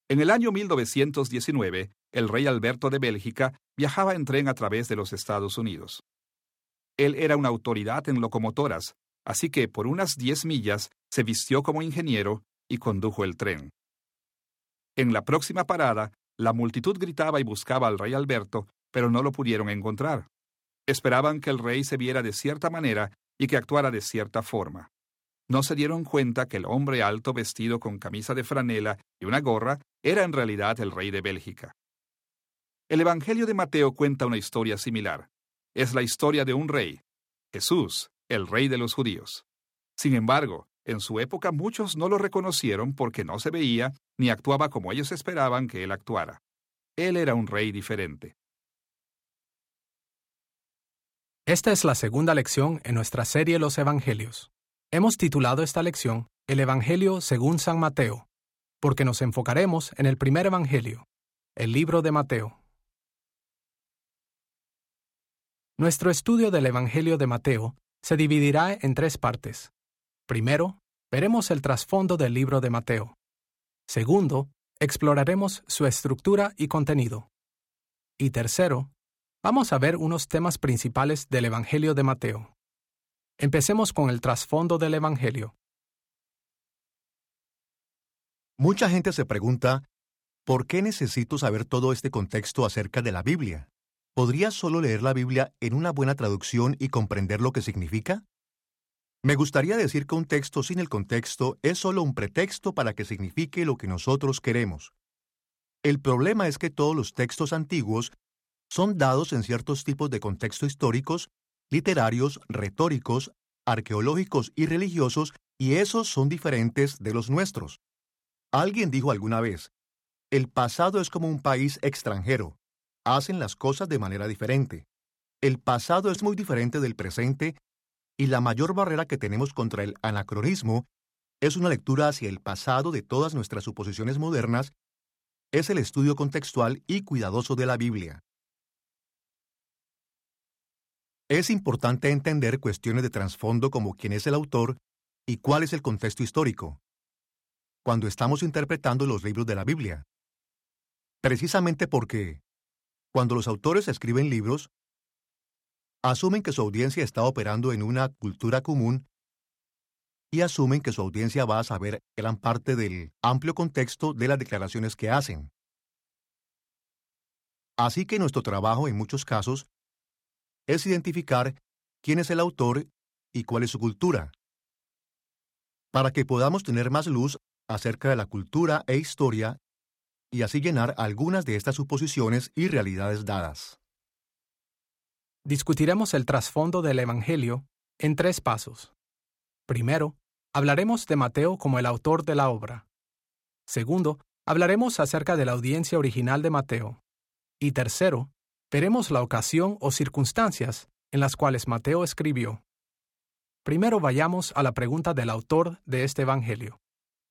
En el año 1919, el rey Alberto de Bélgica viajaba en tren a través de los Estados Unidos. Él era una autoridad en locomotoras, así que por unas 10 millas se vistió como ingeniero y condujo el tren. En la próxima parada, la multitud gritaba y buscaba al rey Alberto, pero no lo pudieron encontrar. Esperaban que el rey se viera de cierta manera y que actuara de cierta forma. No se dieron cuenta que el hombre alto vestido con camisa de franela y una gorra era en realidad el rey de Bélgica. El Evangelio de Mateo cuenta una historia similar. Es la historia de un rey, Jesús, el rey de los judíos. Sin embargo, en su época muchos no lo reconocieron porque no se veía ni actuaba como ellos esperaban que él actuara. Él era un rey diferente. Esta es la segunda lección en nuestra serie Los Evangelios. Hemos titulado esta lección El Evangelio según San Mateo, porque nos enfocaremos en el primer Evangelio, el libro de Mateo. Nuestro estudio del Evangelio de Mateo se dividirá en 3 partes. Primero, veremos el trasfondo del libro de Mateo. Segundo, exploraremos su estructura y contenido. Y tercero, vamos a ver unos temas principales del Evangelio de Mateo. Empecemos con el trasfondo del Evangelio. Mucha gente se pregunta, ¿por qué necesito saber todo este contexto acerca de la Biblia? ¿Podría solo leer la Biblia en una buena traducción y comprender lo que significa? Me gustaría decir que un texto sin el contexto es solo un pretexto para que signifique lo que nosotros queremos. El problema es que todos los textos antiguos son dados en ciertos tipos de contexto históricos, literarios, retóricos, arqueológicos y religiosos, y esos son diferentes de los nuestros. Alguien dijo alguna vez, el pasado es como un país extranjero. Hacen las cosas de manera diferente. El pasado es muy diferente del presente, y la mayor barrera que tenemos contra el anacronismo es una lectura hacia el pasado de todas nuestras suposiciones modernas, es el estudio contextual y cuidadoso de la Biblia. Es importante entender cuestiones de trasfondo como quién es el autor y cuál es el contexto histórico, cuando estamos interpretando los libros de la Biblia. Precisamente porque, cuando los autores escriben libros, asumen que su audiencia está operando en una cultura común y asumen que su audiencia va a saber gran parte del amplio contexto de las declaraciones que hacen. Así que nuestro trabajo, en muchos casos, es identificar quién es el autor y cuál es su cultura, para que podamos tener más luz acerca de la cultura e historia y así llenar algunas de estas suposiciones y realidades dadas. Discutiremos el trasfondo del Evangelio en 3 pasos. Primero, hablaremos de Mateo como el autor de la obra. Segundo, hablaremos acerca de la audiencia original de Mateo. Y tercero, veremos la ocasión o circunstancias en las cuales Mateo escribió. Primero vayamos a la pregunta del autor de este Evangelio.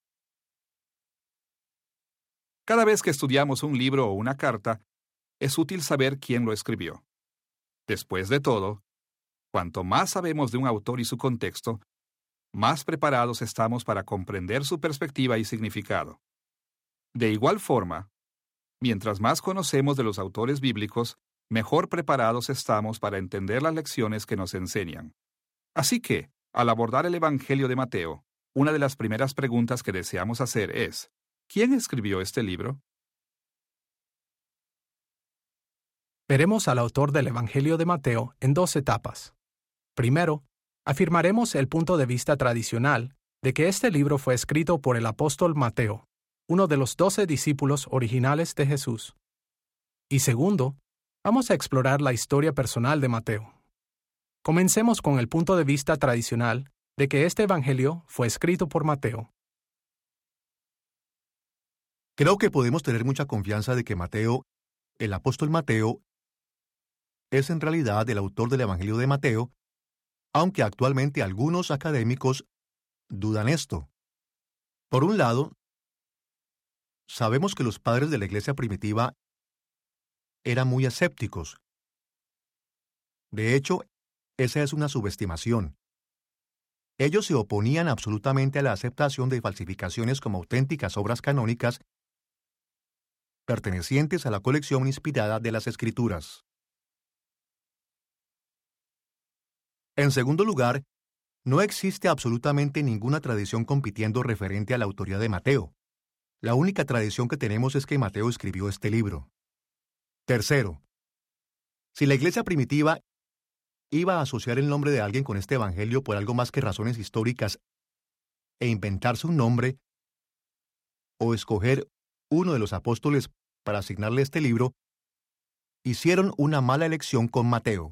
Cada vez que estudiamos un libro o una carta, es útil saber quién lo escribió. Después de todo, cuanto más sabemos de un autor y su contexto, más preparados estamos para comprender su perspectiva y significado. De igual forma, mientras más conocemos de los autores bíblicos, mejor preparados estamos para entender las lecciones que nos enseñan. Así que, al abordar el Evangelio de Mateo, una de las primeras preguntas que deseamos hacer es, ¿quién escribió este libro? Veremos al autor del Evangelio de Mateo en 2 etapas. Primero, afirmaremos el punto de vista tradicional de que este libro fue escrito por el apóstol Mateo, uno de los 12 discípulos originales de Jesús. Y segundo, vamos a explorar la historia personal de Mateo. Comencemos con el punto de vista tradicional de que este Evangelio fue escrito por Mateo. Creo que podemos tener mucha confianza de que Mateo, el apóstol Mateo, es en realidad el autor del Evangelio de Mateo, aunque actualmente algunos académicos dudan esto. Por un lado, sabemos que los padres de la iglesia primitiva eran muy escépticos. De hecho, esa es una subestimación. Ellos se oponían absolutamente a la aceptación de falsificaciones como auténticas obras canónicas pertenecientes a la colección inspirada de las Escrituras. En segundo lugar, no existe absolutamente ninguna tradición compitiendo referente a la autoría de Mateo. La única tradición que tenemos es que Mateo escribió este libro. Tercero, si la iglesia primitiva iba a asociar el nombre de alguien con este evangelio por algo más que razones históricas e inventarse un nombre o escoger uno de los apóstoles para asignarle este libro, hicieron una mala elección con Mateo.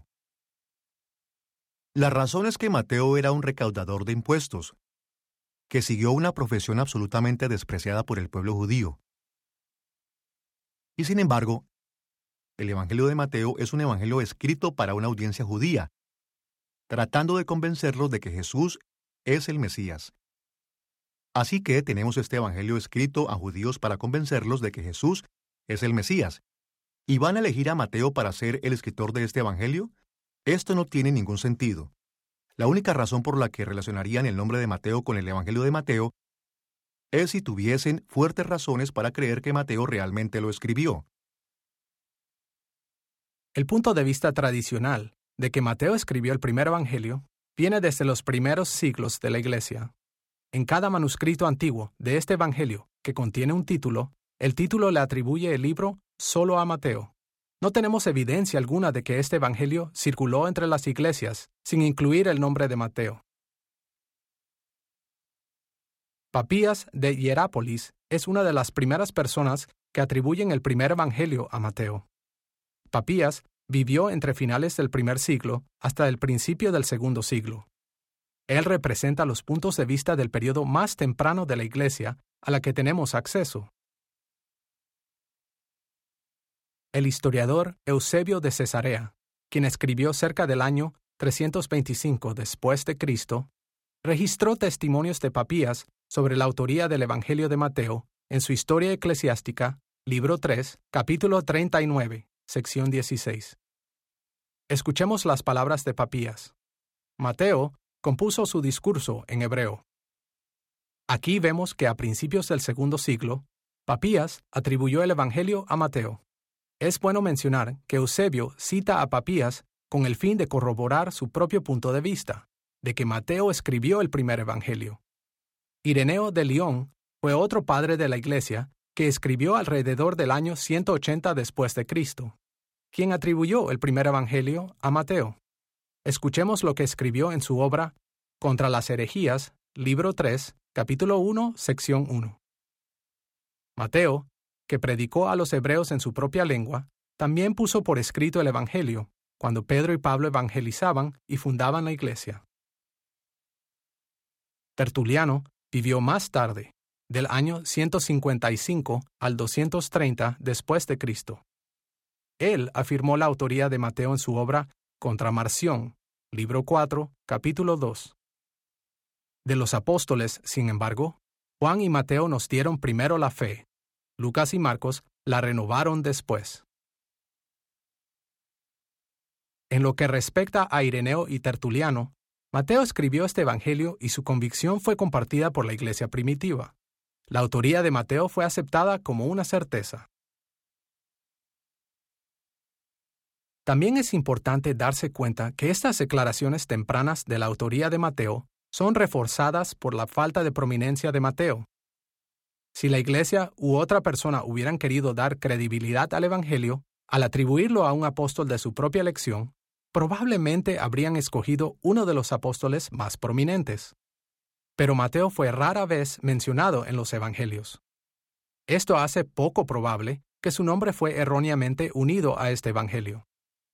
La razón es que Mateo era un recaudador de impuestos, que siguió una profesión absolutamente despreciada por el pueblo judío. Y sin embargo, el Evangelio de Mateo es un evangelio escrito para una audiencia judía, tratando de convencerlos de que Jesús es el Mesías. Así que tenemos este evangelio escrito a judíos para convencerlos de que Jesús es el Mesías. ¿Y van a elegir a Mateo para ser el escritor de este evangelio? Esto no tiene ningún sentido. La única razón por la que relacionarían el nombre de Mateo con el Evangelio de Mateo es si tuviesen fuertes razones para creer que Mateo realmente lo escribió. El punto de vista tradicional de que Mateo escribió el primer evangelio viene desde los primeros siglos de la Iglesia. En cada manuscrito antiguo de este evangelio que contiene un título, el título le atribuye el libro solo a Mateo. No tenemos evidencia alguna de que este evangelio circuló entre las iglesias sin incluir el nombre de Mateo. Papías de Hierápolis es una de las primeras personas que atribuyen el primer evangelio a Mateo. Papías vivió entre finales del primer siglo hasta el principio del segundo siglo. Él representa los puntos de vista del periodo más temprano de la Iglesia a la que tenemos acceso. El historiador Eusebio de Cesarea, quien escribió cerca del año 325 después de Cristo, registró testimonios de Papías sobre la autoría del Evangelio de Mateo en su Historia Eclesiástica, libro 3, capítulo 39, sección 16. Escuchemos las palabras de Papías. Mateo compuso su discurso en hebreo. Aquí vemos que a principios del segundo siglo, Papías atribuyó el Evangelio a Mateo. Es bueno mencionar que Eusebio cita a Papías con el fin de corroborar su propio punto de vista, de que Mateo escribió el primer Evangelio. Ireneo de León fue otro padre de la Iglesia que escribió alrededor del año 180 después de Cristo, quien atribuyó el primer Evangelio a Mateo. Escuchemos lo que escribió en su obra Contra las herejías, libro 3, capítulo 1, sección 1. Mateo, que predicó a los hebreos en su propia lengua, también puso por escrito el Evangelio, cuando Pedro y Pablo evangelizaban y fundaban la iglesia. Tertuliano vivió más tarde, del año 155 al 230 después de Cristo. Él afirmó la autoría de Mateo en su obra Contra Marción, libro 4, capítulo 2. De los apóstoles, sin embargo, Juan y Mateo nos dieron primero la fe. Lucas y Marcos la renovaron después. En lo que respecta a Ireneo y Tertuliano, Mateo escribió este evangelio y su convicción fue compartida por la iglesia primitiva. La autoría de Mateo fue aceptada como una certeza. También es importante darse cuenta que estas declaraciones tempranas de la autoría de Mateo son reforzadas por la falta de prominencia de Mateo. Si la iglesia u otra persona hubieran querido dar credibilidad al evangelio, al atribuirlo a un apóstol de su propia elección, probablemente habrían escogido uno de los apóstoles más prominentes. Pero Mateo fue rara vez mencionado en los evangelios. Esto hace poco probable que su nombre fue erróneamente unido a este evangelio.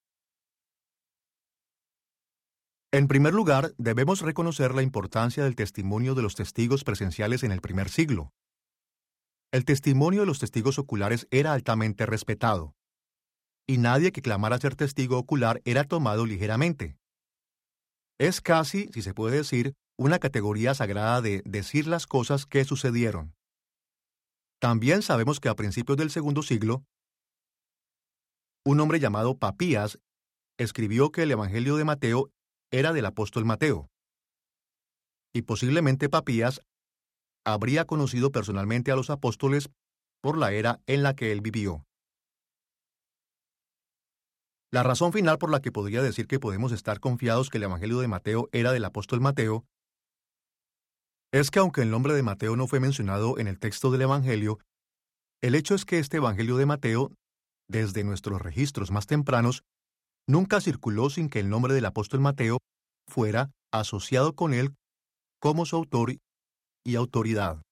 En primer lugar, debemos reconocer la importancia del testimonio de los testigos presenciales en el primer siglo. El testimonio de los testigos oculares era altamente respetado, y nadie que clamara ser testigo ocular era tomado ligeramente. Es casi, si se puede decir, una categoría sagrada de decir las cosas que sucedieron. También sabemos que a principios del segundo siglo, un hombre llamado Papías escribió que el Evangelio de Mateo era del apóstol Mateo. Y posiblemente Papías habría conocido personalmente a los apóstoles por la era en la que él vivió. La razón final por la que podría decir que podemos estar confiados que el Evangelio de Mateo era del apóstol Mateo es que aunque el nombre de Mateo no fue mencionado en el texto del Evangelio, el hecho es que este Evangelio de Mateo, desde nuestros registros más tempranos, nunca circuló sin que el nombre del apóstol Mateo fuera asociado con él como su autor y autoridad.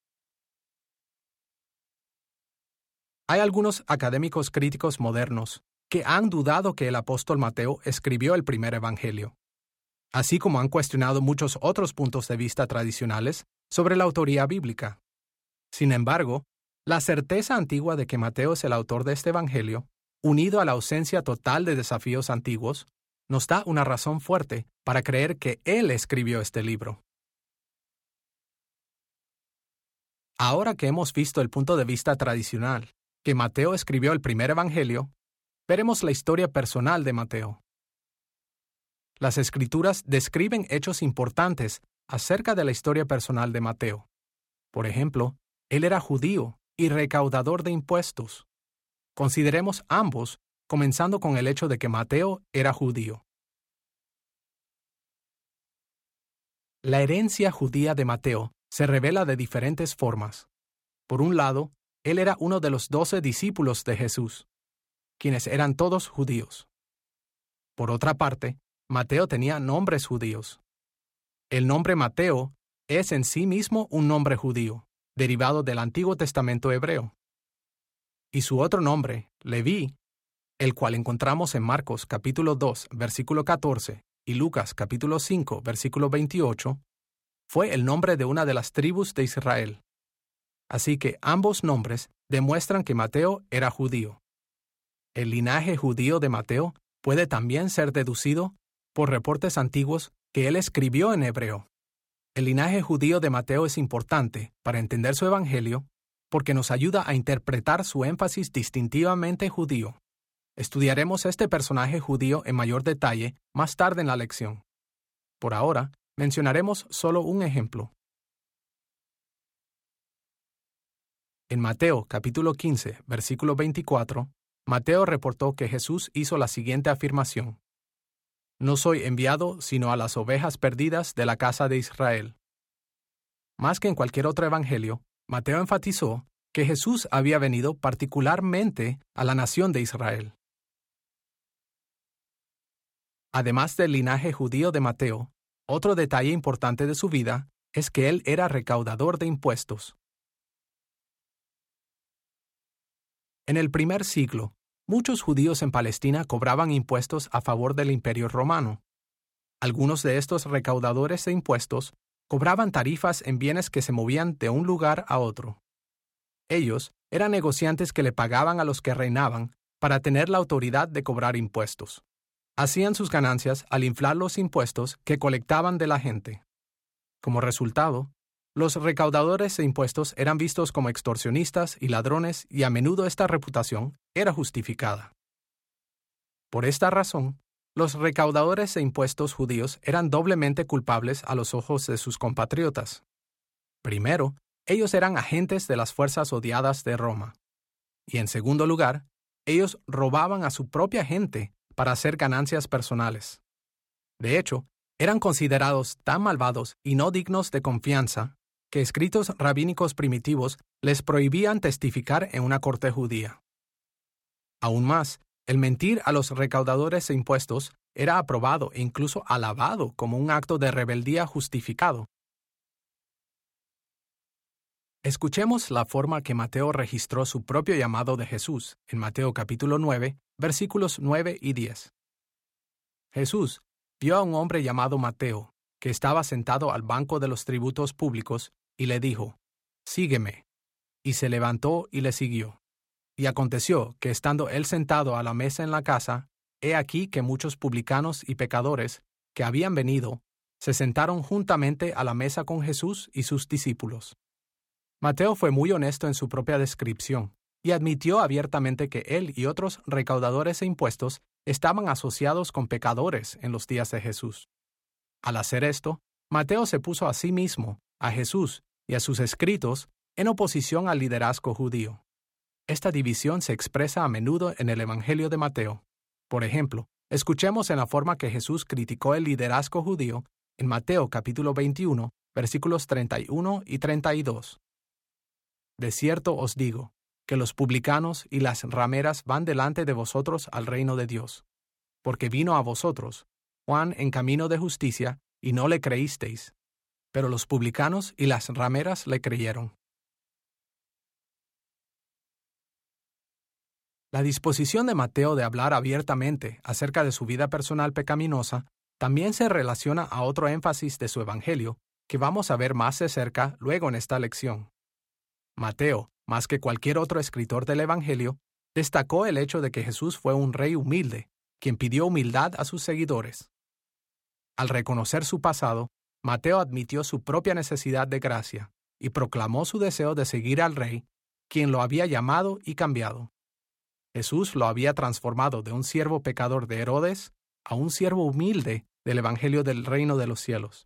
Hay algunos académicos críticos modernos que han dudado que el apóstol Mateo escribió el primer evangelio, así como han cuestionado muchos otros puntos de vista tradicionales sobre la autoría bíblica. Sin embargo, la certeza antigua de que Mateo es el autor de este evangelio, unido a la ausencia total de desafíos antiguos, nos da una razón fuerte para creer que él escribió este libro. Ahora que hemos visto el punto de vista tradicional, que Mateo escribió el primer evangelio, veremos la historia personal de Mateo. Las Escrituras describen hechos importantes acerca de la historia personal de Mateo. Por ejemplo, él era judío y recaudador de impuestos. Consideremos ambos, comenzando con el hecho de que Mateo era judío. La herencia judía de Mateo se revela de diferentes formas. Por un lado, él era uno de los 12 discípulos de Jesús, quienes eran todos judíos. Por otra parte, Mateo tenía nombres judíos. El nombre Mateo es en sí mismo un nombre judío, derivado del Antiguo Testamento hebreo. Y su otro nombre, Leví, el cual encontramos en Marcos capítulo 2, versículo 14, y Lucas capítulo 5, versículo 28, fue el nombre de una de las tribus de Israel. Así que ambos nombres demuestran que Mateo era judío. El linaje judío de Mateo puede también ser deducido por reportes antiguos que él escribió en hebreo. El linaje judío de Mateo es importante para entender su evangelio porque nos ayuda a interpretar su énfasis distintivamente judío. Estudiaremos este personaje judío en mayor detalle más tarde en la lección. Por ahora, mencionaremos solo un ejemplo. En Mateo capítulo 15, versículo 24, Mateo reportó que Jesús hizo la siguiente afirmación: «No soy enviado sino a las ovejas perdidas de la casa de Israel». Más que en cualquier otro evangelio, Mateo enfatizó que Jesús había venido particularmente a la nación de Israel. Además del linaje judío de Mateo, otro detalle importante de su vida es que él era recaudador de impuestos. En el primer siglo, muchos judíos en Palestina cobraban impuestos a favor del Imperio Romano. Algunos de estos recaudadores de impuestos cobraban tarifas en bienes que se movían de un lugar a otro. Ellos eran negociantes que le pagaban a los que reinaban para tener la autoridad de cobrar impuestos. Hacían sus ganancias al inflar los impuestos que colectaban de la gente. Como resultado, los recaudadores de impuestos eran vistos como extorsionistas y ladrones y a menudo esta reputación era justificada. Por esta razón, los recaudadores de impuestos judíos eran doblemente culpables a los ojos de sus compatriotas. Primero, ellos eran agentes de las fuerzas odiadas de Roma. Y en segundo lugar, ellos robaban a su propia gente para hacer ganancias personales. De hecho, eran considerados tan malvados y no dignos de confianza que escritos rabínicos primitivos les prohibían testificar en una corte judía. Aún más, el mentir a los recaudadores de impuestos era aprobado e incluso alabado como un acto de rebeldía justificado. Escuchemos la forma que Mateo registró su propio llamado de Jesús en Mateo capítulo 9, versículos 9 y 10. Jesús vio a un hombre llamado Mateo, que estaba sentado al banco de los tributos públicos, y le dijo: «Sígueme». Y se levantó y le siguió. Y aconteció que estando él sentado a la mesa en la casa, he aquí que muchos publicanos y pecadores que habían venido se sentaron juntamente a la mesa con Jesús y sus discípulos. Mateo fue muy honesto en su propia descripción y admitió abiertamente que él y otros recaudadores de impuestos estaban asociados con pecadores en los días de Jesús. Al hacer esto, Mateo se puso a sí mismo, a Jesús y a sus escritos en oposición al liderazgo judío. Esta división se expresa a menudo en el Evangelio de Mateo. Por ejemplo, escuchemos en la forma que Jesús criticó el liderazgo judío en Mateo capítulo 21, versículos 31 y 32. De cierto os digo, que los publicanos y las rameras van delante de vosotros al reino de Dios. Porque vino a vosotros, Juan en camino de justicia, y no le creísteis. Pero los publicanos y las rameras le creyeron. La disposición de Mateo de hablar abiertamente acerca de su vida personal pecaminosa también se relaciona a otro énfasis de su evangelio, que vamos a ver más de cerca luego en esta lección. Mateo, más que cualquier otro escritor del evangelio, destacó el hecho de que Jesús fue un rey humilde, quien pidió humildad a sus seguidores. Al reconocer su pasado, Mateo admitió su propia necesidad de gracia y proclamó su deseo de seguir al rey, quien lo había llamado y cambiado. Jesús lo había transformado de un siervo pecador de Herodes a un siervo humilde del evangelio del reino de los cielos.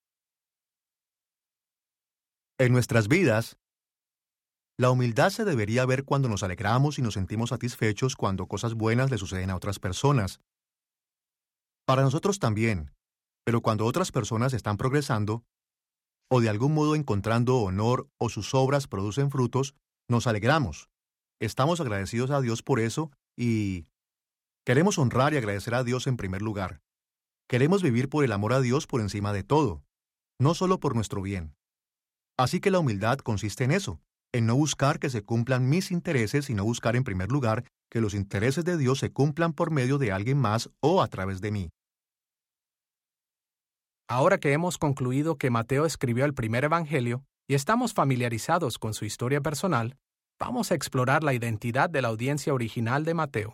En nuestras vidas, la humildad se debería ver cuando nos alegramos y nos sentimos satisfechos cuando cosas buenas le suceden a otras personas. Para nosotros también, pero cuando otras personas están progresando, o de algún modo encontrando honor o sus obras producen frutos, nos alegramos. Estamos agradecidos a Dios por eso y queremos honrar y agradecer a Dios en primer lugar. Queremos vivir por el amor a Dios por encima de todo, no solo por nuestro bien. Así que la humildad consiste en eso, en no buscar que se cumplan mis intereses, sino buscar en primer lugar que los intereses de Dios se cumplan por medio de alguien más o a través de mí. Ahora que hemos concluido que Mateo escribió el primer evangelio y estamos familiarizados con su historia personal, vamos a explorar la identidad de la audiencia original de Mateo.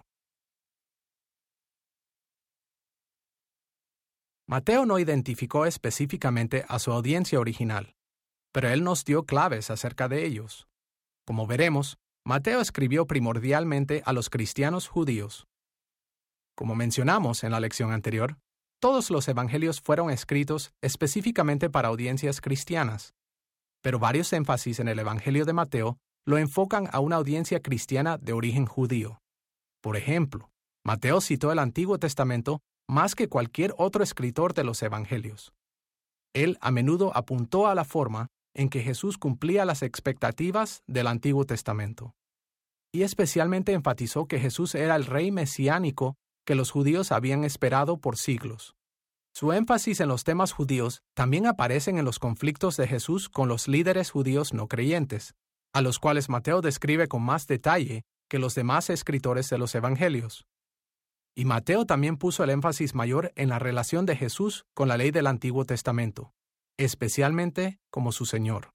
Mateo no identificó específicamente a su audiencia original, pero él nos dio claves acerca de ellos. Como veremos, Mateo escribió primordialmente a los cristianos judíos. Como mencionamos en la lección anterior, todos los evangelios fueron escritos específicamente para audiencias cristianas, pero varios énfasis en el evangelio de Mateo lo enfocan a una audiencia cristiana de origen judío. Por ejemplo, Mateo citó el Antiguo Testamento más que cualquier otro escritor de los evangelios. Él a menudo apuntó a la forma en que Jesús cumplía las expectativas del Antiguo Testamento. Y especialmente enfatizó que Jesús era el rey mesiánico que los judíos habían esperado por siglos. Su énfasis en los temas judíos también aparecen en los conflictos de Jesús con los líderes judíos no creyentes, a los cuales Mateo describe con más detalle que los demás escritores de los evangelios. Y Mateo también puso el énfasis mayor en la relación de Jesús con la ley del Antiguo Testamento, especialmente como su Señor.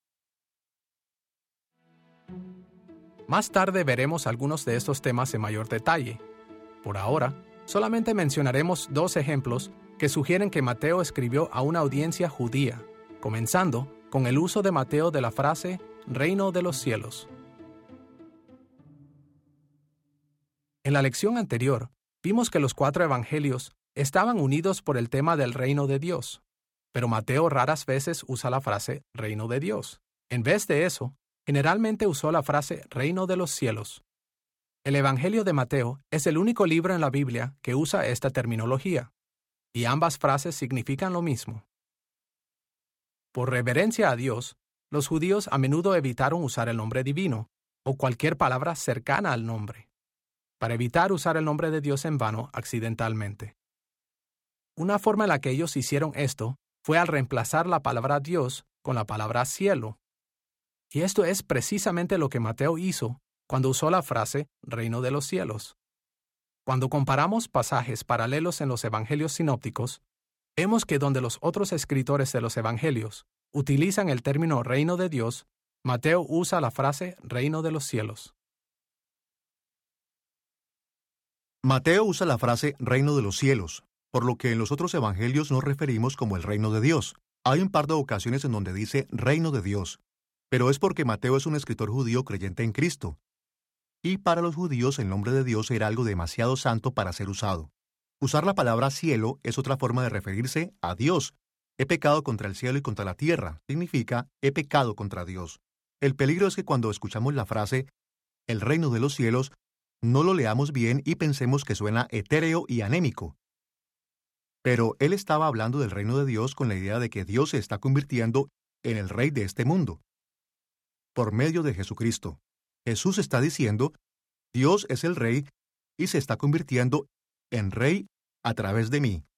Más tarde veremos algunos de estos temas en mayor detalle. Por ahora, solamente mencionaremos dos ejemplos que sugieren que Mateo escribió a una audiencia judía, comenzando con el uso de Mateo de la frase «reino de los cielos». En la lección anterior, vimos que los 4 evangelios estaban unidos por el tema del reino de Dios. Pero Mateo raras veces usa la frase reino de Dios. En vez de eso, generalmente usó la frase reino de los cielos. El Evangelio de Mateo es el único libro en la Biblia que usa esta terminología, y ambas frases significan lo mismo. Por reverencia a Dios, los judíos a menudo evitaron usar el nombre divino, o cualquier palabra cercana al nombre, para evitar usar el nombre de Dios en vano accidentalmente. Una forma en la que ellos hicieron esto fue al reemplazar la palabra Dios con la palabra cielo. Y esto es precisamente lo que Mateo hizo cuando usó la frase reino de los cielos. Cuando comparamos pasajes paralelos en los evangelios sinópticos, vemos que donde los otros escritores de los evangelios utilizan el término reino de Dios, Mateo usa la frase reino de los cielos. Mateo usa la frase reino de los cielos, por lo que en los otros evangelios nos referimos como el reino de Dios. Hay un par de ocasiones en donde dice reino de Dios, pero es porque Mateo es un escritor judío creyente en Cristo. Y para los judíos el nombre de Dios era algo demasiado santo para ser usado. Usar la palabra cielo es otra forma de referirse a Dios. He pecado contra el cielo y contra la tierra. Significa he pecado contra Dios. El peligro es que cuando escuchamos la frase el reino de los cielos, no lo leamos bien y pensemos que suena etéreo y anémico. Pero él estaba hablando del reino de Dios con la idea de que Dios se está convirtiendo en el rey de este mundo. Por medio de Jesucristo, Jesús está diciendo, Dios es el rey y se está convirtiendo en rey a través de mí.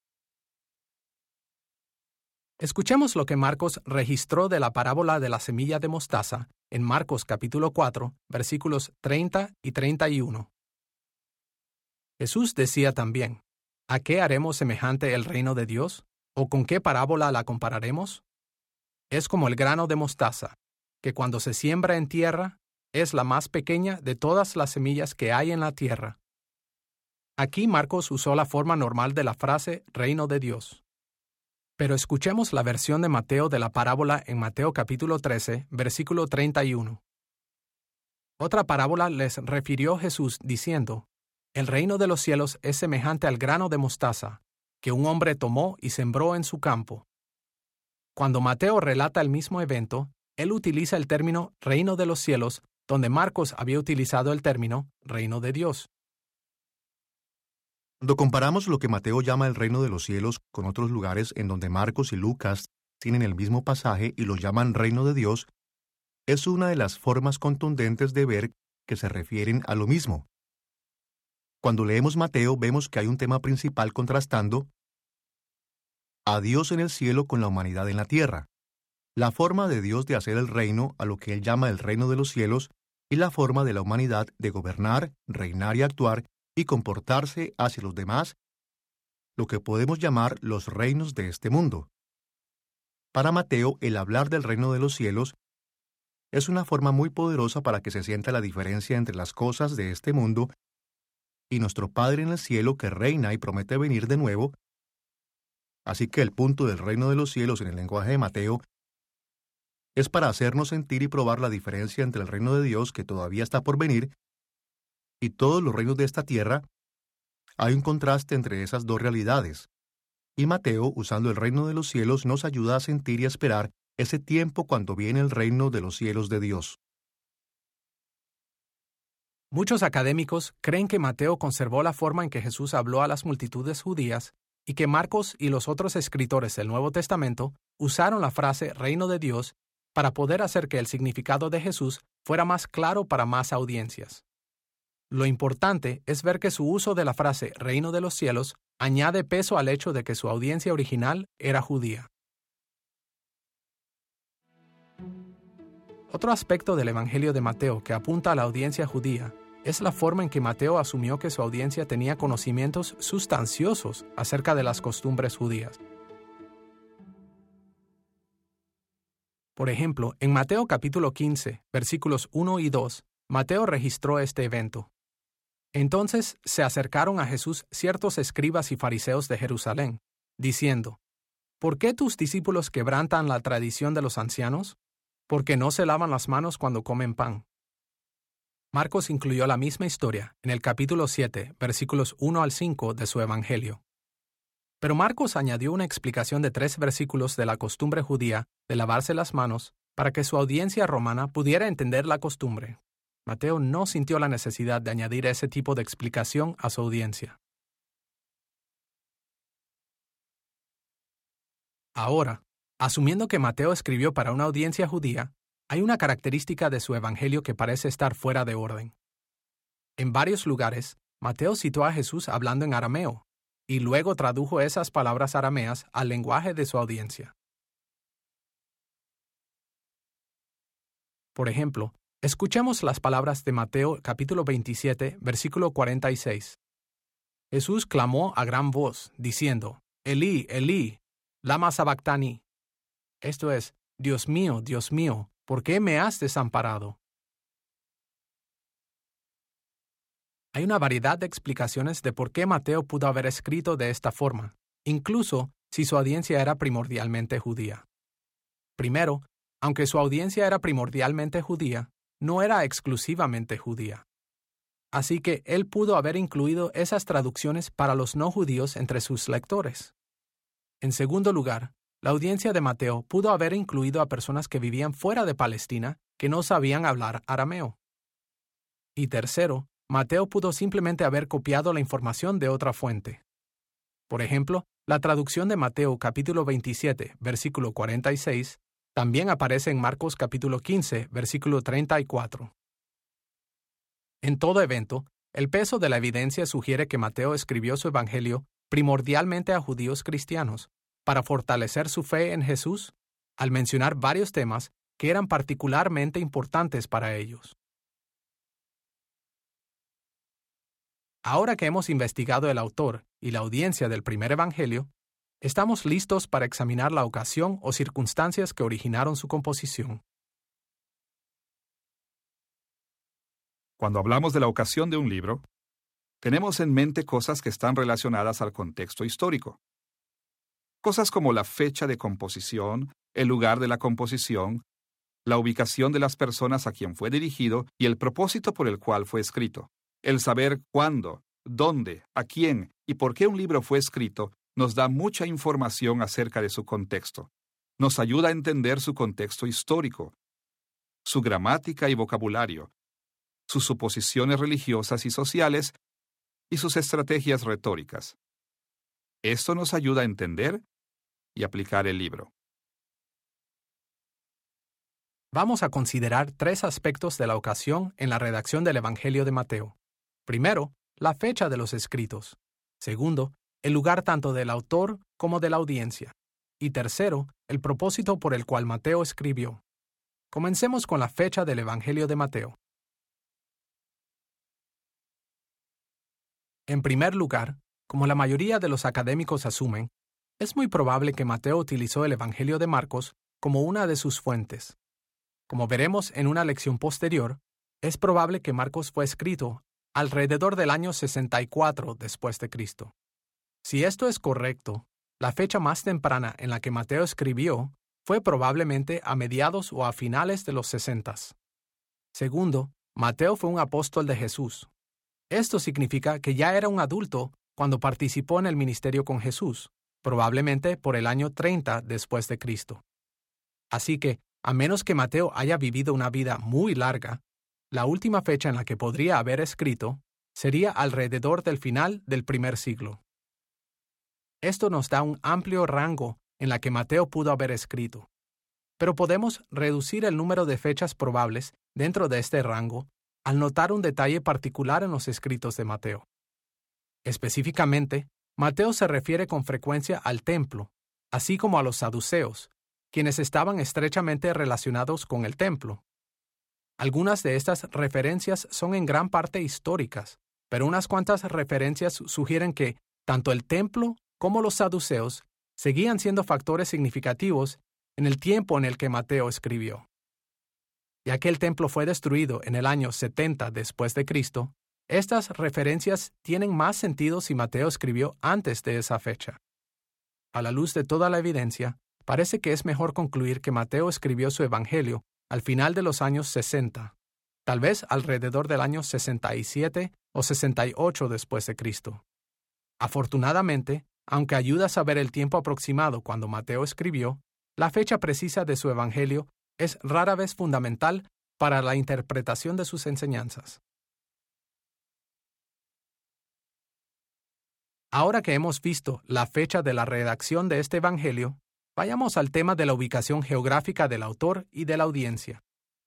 Escuchemos lo que Marcos registró de la parábola de la semilla de mostaza en Marcos capítulo 4, versículos 30 y 31. Jesús decía también, ¿a qué haremos semejante el reino de Dios? ¿O con qué parábola la compararemos? Es como el grano de mostaza, que cuando se siembra en tierra, es la más pequeña de todas las semillas que hay en la tierra. Aquí Marcos usó la forma normal de la frase reino de Dios. Pero escuchemos la versión de Mateo de la parábola en Mateo capítulo 13, versículo 31. Otra parábola les refirió Jesús diciendo, el reino de los cielos es semejante al grano de mostaza, que un hombre tomó y sembró en su campo. Cuando Mateo relata el mismo evento, él utiliza el término reino de los cielos, donde Marcos había utilizado el término reino de Dios. Cuando comparamos lo que Mateo llama el reino de los cielos con otros lugares en donde Marcos y Lucas tienen el mismo pasaje y lo llaman reino de Dios, es una de las formas contundentes de ver que se refieren a lo mismo. Cuando leemos Mateo vemos que hay un tema principal contrastando a Dios en el cielo con la humanidad en la tierra, la forma de Dios de hacer el reino a lo que él llama el reino de los cielos y la forma de la humanidad de gobernar, reinar y actuar y comportarse hacia los demás, lo que podemos llamar los reinos de este mundo. Para Mateo, el hablar del reino de los cielos es una forma muy poderosa para que se sienta la diferencia entre las cosas de este mundo y nuestro Padre en el cielo que reina y promete venir de nuevo. Así que el punto del reino de los cielos en el lenguaje de Mateo es para hacernos sentir y probar la diferencia entre el reino de Dios que todavía está por venir y todos los reinos de esta tierra. Hay un contraste entre esas dos realidades. Y Mateo, usando el reino de los cielos, nos ayuda a sentir y a esperar ese tiempo cuando viene el reino de los cielos de Dios. Muchos académicos creen que Mateo conservó la forma en que Jesús habló a las multitudes judías y que Marcos y los otros escritores del Nuevo Testamento usaron la frase reino de Dios para poder hacer que el significado de Jesús fuera más claro para más audiencias. Lo importante es ver que su uso de la frase reino de los cielos añade peso al hecho de que su audiencia original era judía. Otro aspecto del Evangelio de Mateo que apunta a la audiencia judía es la forma en que Mateo asumió que su audiencia tenía conocimientos sustanciosos acerca de las costumbres judías. Por ejemplo, en Mateo capítulo 15, versículos 1 y 2, Mateo registró este evento. Entonces se acercaron a Jesús ciertos escribas y fariseos de Jerusalén, diciendo, ¿por qué tus discípulos quebrantan la tradición de los ancianos? Porque no se lavan las manos cuando comen pan. Marcos incluyó la misma historia en el capítulo 7, versículos 1 al 5 de su Evangelio. Pero Marcos añadió una explicación de 3 versículos de la costumbre judía de lavarse las manos para que su audiencia romana pudiera entender la costumbre. Mateo no sintió la necesidad de añadir ese tipo de explicación a su audiencia. Ahora, asumiendo que Mateo escribió para una audiencia judía, hay una característica de su evangelio que parece estar fuera de orden. En varios lugares, Mateo citó a Jesús hablando en arameo, y luego tradujo esas palabras arameas al lenguaje de su audiencia. Por ejemplo, escuchemos las palabras de Mateo capítulo 27, versículo 46. Jesús clamó a gran voz, diciendo, Elí, Elí, lama sabactani. Esto es, Dios mío, ¿por qué me has desamparado? Hay una variedad de explicaciones de por qué Mateo pudo haber escrito de esta forma, incluso si su audiencia era primordialmente judía. Primero, aunque su audiencia era primordialmente judía, no era exclusivamente judía. Así que él pudo haber incluido esas traducciones para los no judíos entre sus lectores. En segundo lugar, la audiencia de Mateo pudo haber incluido a personas que vivían fuera de Palestina que no sabían hablar arameo. Y tercero, Mateo pudo simplemente haber copiado la información de otra fuente. Por ejemplo, la traducción de Mateo capítulo 27, versículo 46, también aparece en Marcos capítulo 15, versículo 34. En todo evento, el peso de la evidencia sugiere que Mateo escribió su evangelio primordialmente a judíos cristianos, para fortalecer su fe en Jesús, al mencionar varios temas que eran particularmente importantes para ellos. Ahora que hemos investigado el autor y la audiencia del primer evangelio, estamos listos para examinar la ocasión o circunstancias que originaron su composición. Cuando hablamos de la ocasión de un libro, tenemos en mente cosas que están relacionadas al contexto histórico. Cosas como la fecha de composición, el lugar de la composición, la ubicación de las personas a quien fue dirigido y el propósito por el cual fue escrito. El saber cuándo, dónde, a quién y por qué un libro fue escrito nos da mucha información acerca de su contexto. Nos ayuda a entender su contexto histórico, su gramática y vocabulario, sus suposiciones religiosas y sociales y sus estrategias retóricas. Esto nos ayuda a entender y aplicar el libro. Vamos a considerar 3 aspectos de la ocasión en la redacción del Evangelio de Mateo. Primero, la fecha de los escritos. Segundo, el lugar tanto del autor como de la audiencia. Y tercero, el propósito por el cual Mateo escribió. Comencemos con la fecha del Evangelio de Mateo. En primer lugar, como la mayoría de los académicos asumen, es muy probable que Mateo utilizó el Evangelio de Marcos como una de sus fuentes. Como veremos en una lección posterior, es probable que Marcos fue escrito alrededor del año 64 después de Cristo. Si esto es correcto, la fecha más temprana en la que Mateo escribió fue probablemente a mediados o a finales de los 60. Segundo, Mateo fue un apóstol de Jesús. Esto significa que ya era un adulto cuando participó en el ministerio con Jesús, probablemente por el año 30 después de Cristo. Así que, a menos que Mateo haya vivido una vida muy larga, la última fecha en la que podría haber escrito sería alrededor del final del primer siglo. Esto nos da un amplio rango en la que Mateo pudo haber escrito, pero podemos reducir el número de fechas probables dentro de este rango al notar un detalle particular en los escritos de Mateo. Específicamente, Mateo se refiere con frecuencia al templo, así como a los saduceos, quienes estaban estrechamente relacionados con el templo. Algunas de estas referencias son en gran parte históricas, pero unas cuantas referencias sugieren que tanto el templo como los saduceos seguían siendo factores significativos en el tiempo en el que Mateo escribió. Ya que el templo fue destruido en el año 70 después de Cristo, estas referencias tienen más sentido si Mateo escribió antes de esa fecha. A la luz de toda la evidencia, parece que es mejor concluir que Mateo escribió su evangelio al final de los años 60, tal vez alrededor del año 67 o 68 después de Cristo. Afortunadamente, aunque ayuda a saber el tiempo aproximado cuando Mateo escribió, la fecha precisa de su evangelio es rara vez fundamental para la interpretación de sus enseñanzas. Ahora que hemos visto la fecha de la redacción de este evangelio, vayamos al tema de la ubicación geográfica del autor y de la audiencia.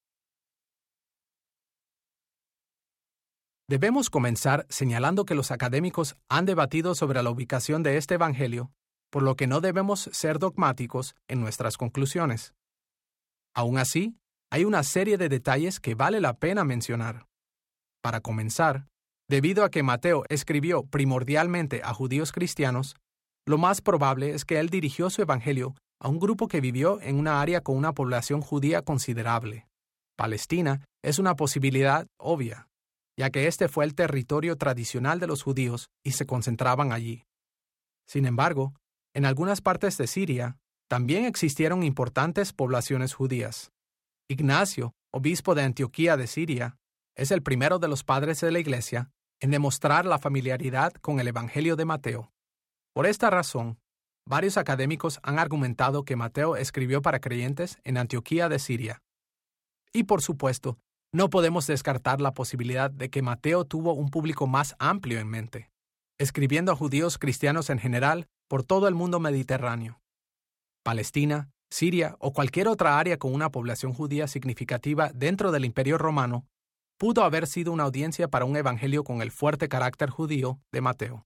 Debemos comenzar señalando que los académicos han debatido sobre la ubicación de este evangelio, por lo que no debemos ser dogmáticos en nuestras conclusiones. Aún así, hay una serie de detalles que vale la pena mencionar. Para comenzar, debido a que Mateo escribió primordialmente a judíos cristianos, lo más probable es que él dirigió su evangelio a un grupo que vivió en una área con una población judía considerable. Palestina es una posibilidad obvia, ya que este fue el territorio tradicional de los judíos y se concentraban allí. Sin embargo, en algunas partes de Siria también existieron importantes poblaciones judías. Ignacio, obispo de Antioquía de Siria, es el primero de los padres de la Iglesia en demostrar la familiaridad con el Evangelio de Mateo. Por esta razón, varios académicos han argumentado que Mateo escribió para creyentes en Antioquía de Siria. Y por supuesto, No podemos descartar la posibilidad de que Mateo tuvo un público más amplio en mente, escribiendo a judíos cristianos en general por todo el mundo mediterráneo. Palestina, Siria o cualquier otra área con una población judía significativa dentro del Imperio Romano pudo haber sido una audiencia para un evangelio con el fuerte carácter judío de Mateo.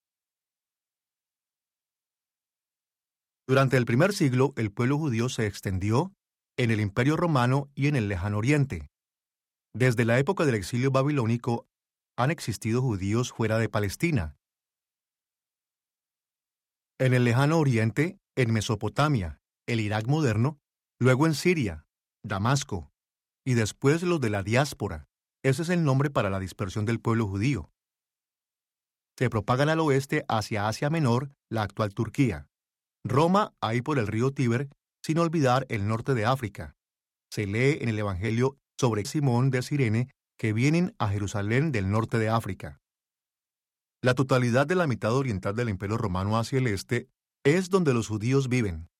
Durante el primer siglo, el pueblo judío se extendió en el Imperio Romano y en el Lejano Oriente. Desde la época del exilio babilónico, han existido judíos fuera de Palestina. En el Lejano Oriente, en Mesopotamia, el Irak moderno, luego en Siria, Damasco, y después los de la diáspora. Ese es el nombre para la dispersión del pueblo judío. Se propagan al oeste hacia Asia Menor, la actual Turquía. Roma, ahí por el río Tíber, sin olvidar el norte de África. Se lee en el Evangelio sobre Simón de Cirene que vienen a Jerusalén del norte de África. La totalidad de la mitad oriental del Imperio Romano hacia el este es donde los judíos viven.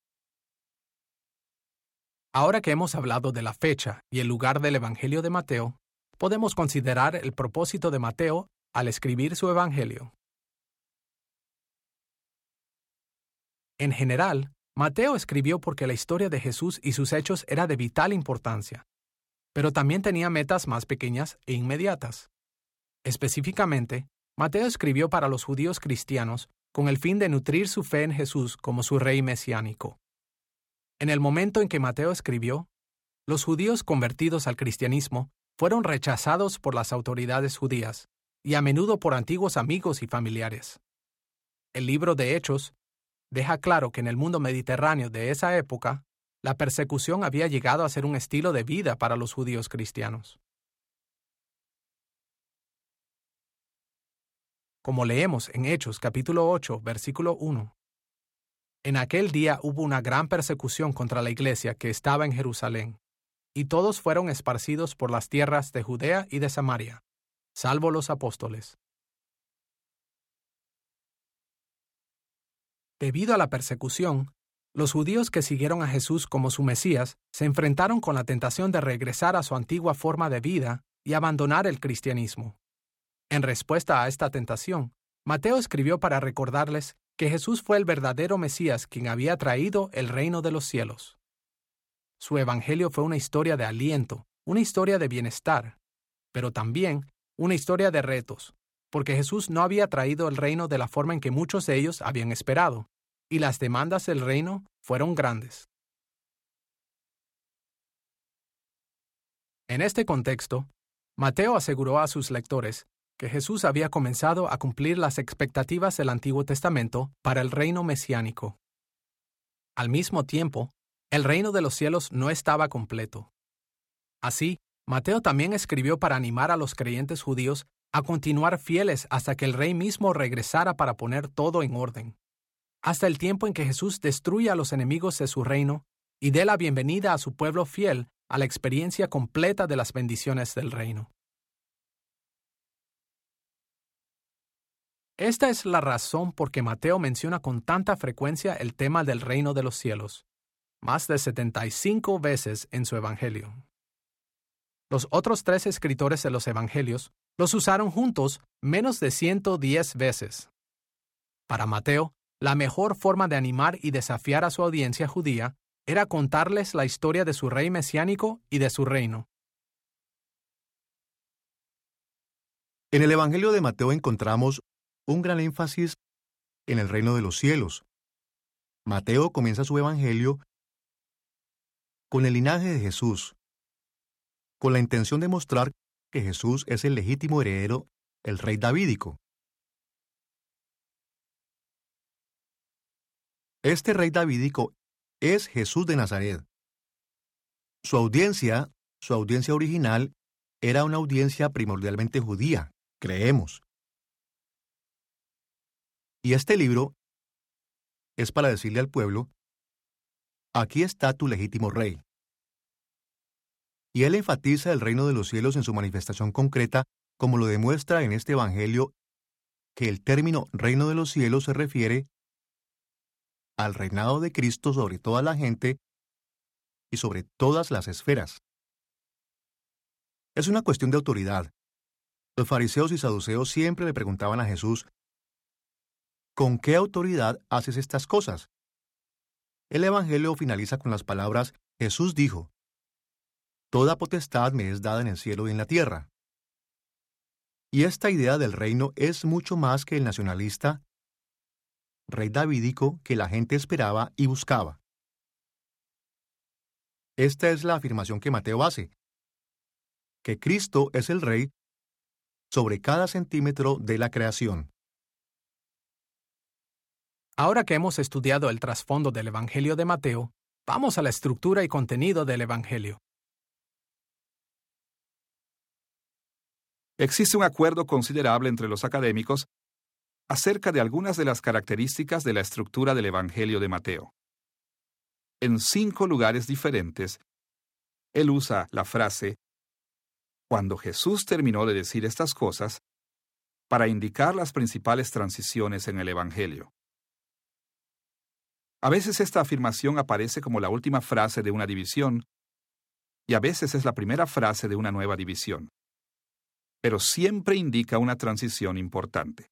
Ahora que hemos hablado de la fecha y el lugar del Evangelio de Mateo, podemos considerar el propósito de Mateo al escribir su Evangelio. En general, Mateo escribió porque la historia de Jesús y sus hechos era de vital importancia, pero también tenía metas más pequeñas e inmediatas. Específicamente, Mateo escribió para los judíos cristianos con el fin de nutrir su fe en Jesús como su rey mesiánico. En el momento en que Mateo escribió, los judíos convertidos al cristianismo fueron rechazados por las autoridades judías y a menudo por antiguos amigos y familiares. El libro de Hechos deja claro que en el mundo mediterráneo de esa época, la persecución había llegado a ser un estilo de vida para los judíos cristianos. Como leemos en Hechos capítulo 8, versículo 1. En aquel día hubo una gran persecución contra la iglesia que estaba en Jerusalén, y todos fueron esparcidos por las tierras de Judea y de Samaria, salvo los apóstoles. Debido a la persecución, los judíos que siguieron a Jesús como su Mesías se enfrentaron con la tentación de regresar a su antigua forma de vida y abandonar el cristianismo. En respuesta a esta tentación, Mateo escribió para recordarles que Jesús fue el verdadero Mesías quien había traído el reino de los cielos. Su evangelio fue una historia de aliento, una historia de bienestar, pero también una historia de retos, porque Jesús no había traído el reino de la forma en que muchos de ellos habían esperado, y las demandas del reino fueron grandes. En este contexto, Mateo aseguró a sus lectores que Jesús había comenzado a cumplir las expectativas del Antiguo Testamento para el reino mesiánico. Al mismo tiempo, el reino de los cielos no estaba completo. Así, Mateo también escribió para animar a los creyentes judíos a continuar fieles hasta que el rey mismo regresara para poner todo en orden, hasta el tiempo en que Jesús destruya a los enemigos de su reino y dé la bienvenida a su pueblo fiel a la experiencia completa de las bendiciones del reino. Esta es la razón por que Mateo menciona con tanta frecuencia el tema del reino de los cielos, más de 75 veces en su Evangelio. Los otros 3 escritores de los Evangelios los usaron juntos menos de 110 veces. Para Mateo, la mejor forma de animar y desafiar a su audiencia judía era contarles la historia de su rey mesiánico y de su reino. En el Evangelio de Mateo encontramos un gran énfasis en el reino de los cielos. Mateo comienza su Evangelio con el linaje de Jesús, con la intención de mostrar que Jesús es el legítimo heredero, el rey davídico. Este rey davídico es Jesús de Nazaret. Su audiencia original, era una audiencia primordialmente judía, creemos. Y este libro es para decirle al pueblo, aquí está tu legítimo rey. Y él enfatiza el reino de los cielos en su manifestación concreta, como lo demuestra en este Evangelio, que el término reino de los cielos se refiere al reinado de Cristo sobre toda la gente y sobre todas las esferas. Es una cuestión de autoridad. Los fariseos y saduceos siempre le preguntaban a Jesús, ¿con qué autoridad haces estas cosas? El Evangelio finaliza con las palabras, Jesús dijo, Toda potestad me es dada en el cielo y en la tierra. Y esta idea del reino es mucho más que el nacionalista rey davídico que la gente esperaba y buscaba. Esta es la afirmación que Mateo hace, que Cristo es el rey sobre cada centímetro de la creación. Ahora que hemos estudiado el trasfondo del Evangelio de Mateo, vamos a la estructura y contenido del Evangelio. Existe un acuerdo considerable entre los académicos acerca de algunas de las características de la estructura del Evangelio de Mateo. En 5 lugares diferentes, él usa la frase «Cuando Jesús terminó de decir estas cosas» para indicar las principales transiciones en el Evangelio. A veces esta afirmación aparece como la última frase de una división, y a veces es la primera frase de una nueva división. Pero siempre indica una transición importante.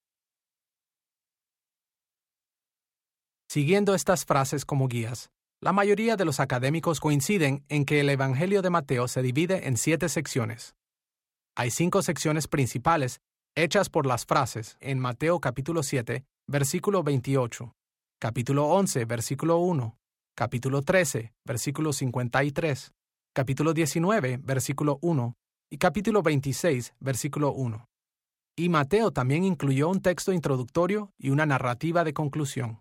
Siguiendo estas frases como guías, la mayoría de los académicos coinciden en que el Evangelio de Mateo se divide en 7 secciones. Hay 5 secciones principales hechas por las frases en Mateo capítulo 7, versículo 28, capítulo 11, versículo 1, capítulo 13, versículo 53, capítulo 19, versículo 1, y capítulo 26, versículo 1. Y Mateo también incluyó un texto introductorio y una narrativa de conclusión.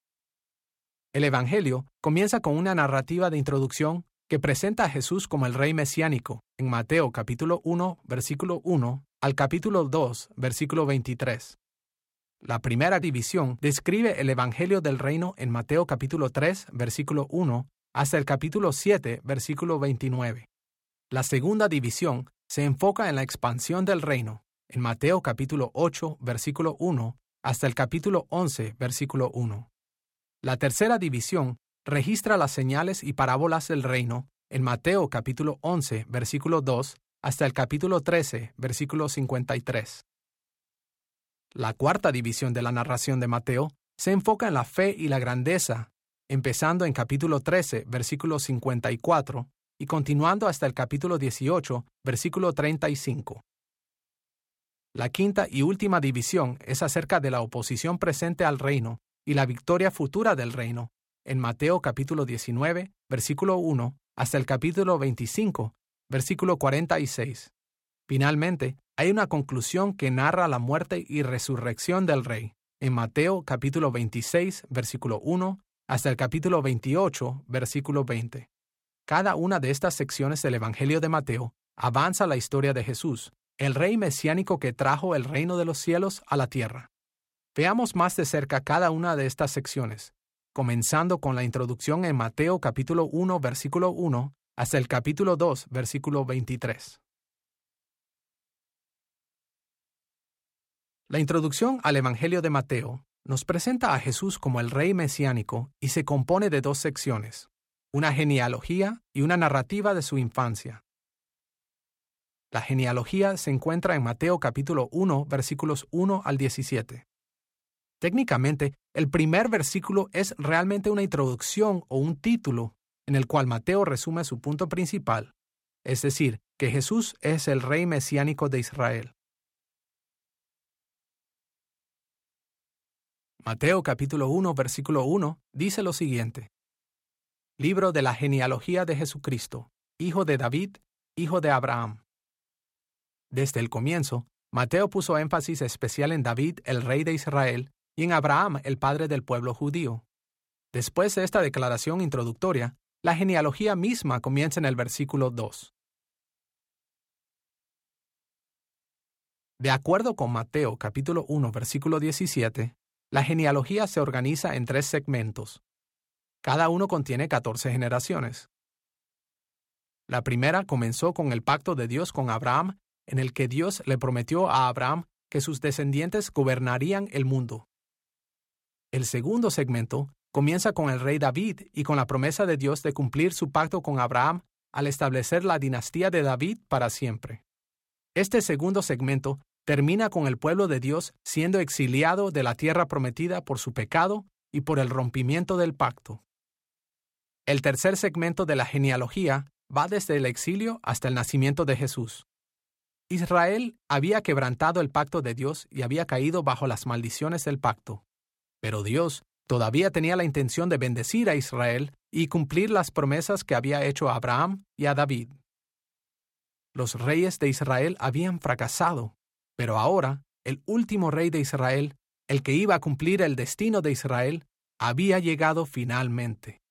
El Evangelio comienza con una narrativa de introducción que presenta a Jesús como el Rey Mesiánico, en Mateo capítulo 1, versículo 1, al capítulo 2, versículo 23. La primera división describe el Evangelio del Reino en Mateo capítulo 3, versículo 1, hasta el capítulo 7, versículo 29. La segunda división se enfoca en la expansión del reino, en Mateo capítulo 8, versículo 1, hasta el capítulo 11, versículo 1. La tercera división registra las señales y parábolas del reino, en Mateo capítulo 11, versículo 2, hasta el capítulo 13, versículo 53. La cuarta división de la narración de Mateo se enfoca en la fe y la grandeza, empezando en capítulo 13, versículo 54, y continuando hasta el capítulo 18, versículo 35. La quinta y última división es acerca de la oposición presente al reino y la victoria futura del reino, en Mateo capítulo 19, versículo 1, hasta el capítulo 25, versículo 46. Finalmente, hay una conclusión que narra la muerte y resurrección del rey, en Mateo capítulo 26, versículo 1, hasta el capítulo 28, versículo 20. Cada una de estas secciones del Evangelio de Mateo avanza la historia de Jesús, el rey mesiánico que trajo el reino de los cielos a la tierra. Veamos más de cerca cada una de estas secciones, comenzando con la introducción en Mateo capítulo 1, versículo 1, hasta el capítulo 2, versículo 23. La introducción al Evangelio de Mateo nos presenta a Jesús como el rey mesiánico y se compone de 2 secciones, una genealogía y una narrativa de su infancia. La genealogía se encuentra en Mateo capítulo 1, versículos 1 al 17. Técnicamente, el primer versículo es realmente una introducción o un título en el cual Mateo resume su punto principal, es decir, que Jesús es el rey mesiánico de Israel. Mateo capítulo 1, versículo 1 dice lo siguiente: Libro de la genealogía de Jesucristo, hijo de David, hijo de Abraham. Desde el comienzo, Mateo puso énfasis especial en David, el rey de Israel, y en Abraham, el padre del pueblo judío. Después de esta declaración introductoria, la genealogía misma comienza en el versículo 2. De acuerdo con Mateo capítulo 1, versículo 17, la genealogía se organiza en 3 segmentos. Cada uno contiene 14 generaciones. La primera comenzó con el pacto de Dios con Abraham, en el que Dios le prometió a Abraham que sus descendientes gobernarían el mundo. El segundo segmento comienza con el rey David y con la promesa de Dios de cumplir su pacto con Abraham al establecer la dinastía de David para siempre. Este segundo segmento termina con el pueblo de Dios siendo exiliado de la tierra prometida por su pecado y por el rompimiento del pacto. El tercer segmento de la genealogía va desde el exilio hasta el nacimiento de Jesús. Israel había quebrantado el pacto de Dios y había caído bajo las maldiciones del pacto. Pero Dios todavía tenía la intención de bendecir a Israel y cumplir las promesas que había hecho a Abraham y a David. Los reyes de Israel habían fracasado, pero ahora el último rey de Israel, el que iba a cumplir el destino de Israel, había llegado finalmente.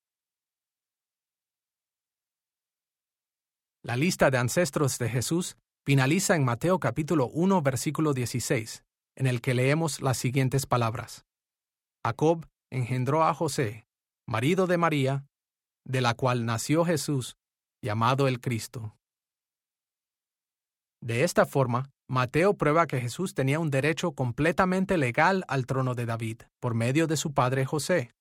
La lista de ancestros de Jesús finaliza en Mateo capítulo 1, versículo 16, en el que leemos las siguientes palabras. Jacob engendró a José, marido de María, de la cual nació Jesús, llamado el Cristo. De esta forma, Mateo prueba que Jesús tenía un derecho completamente legal al trono de David, por medio de su padre José.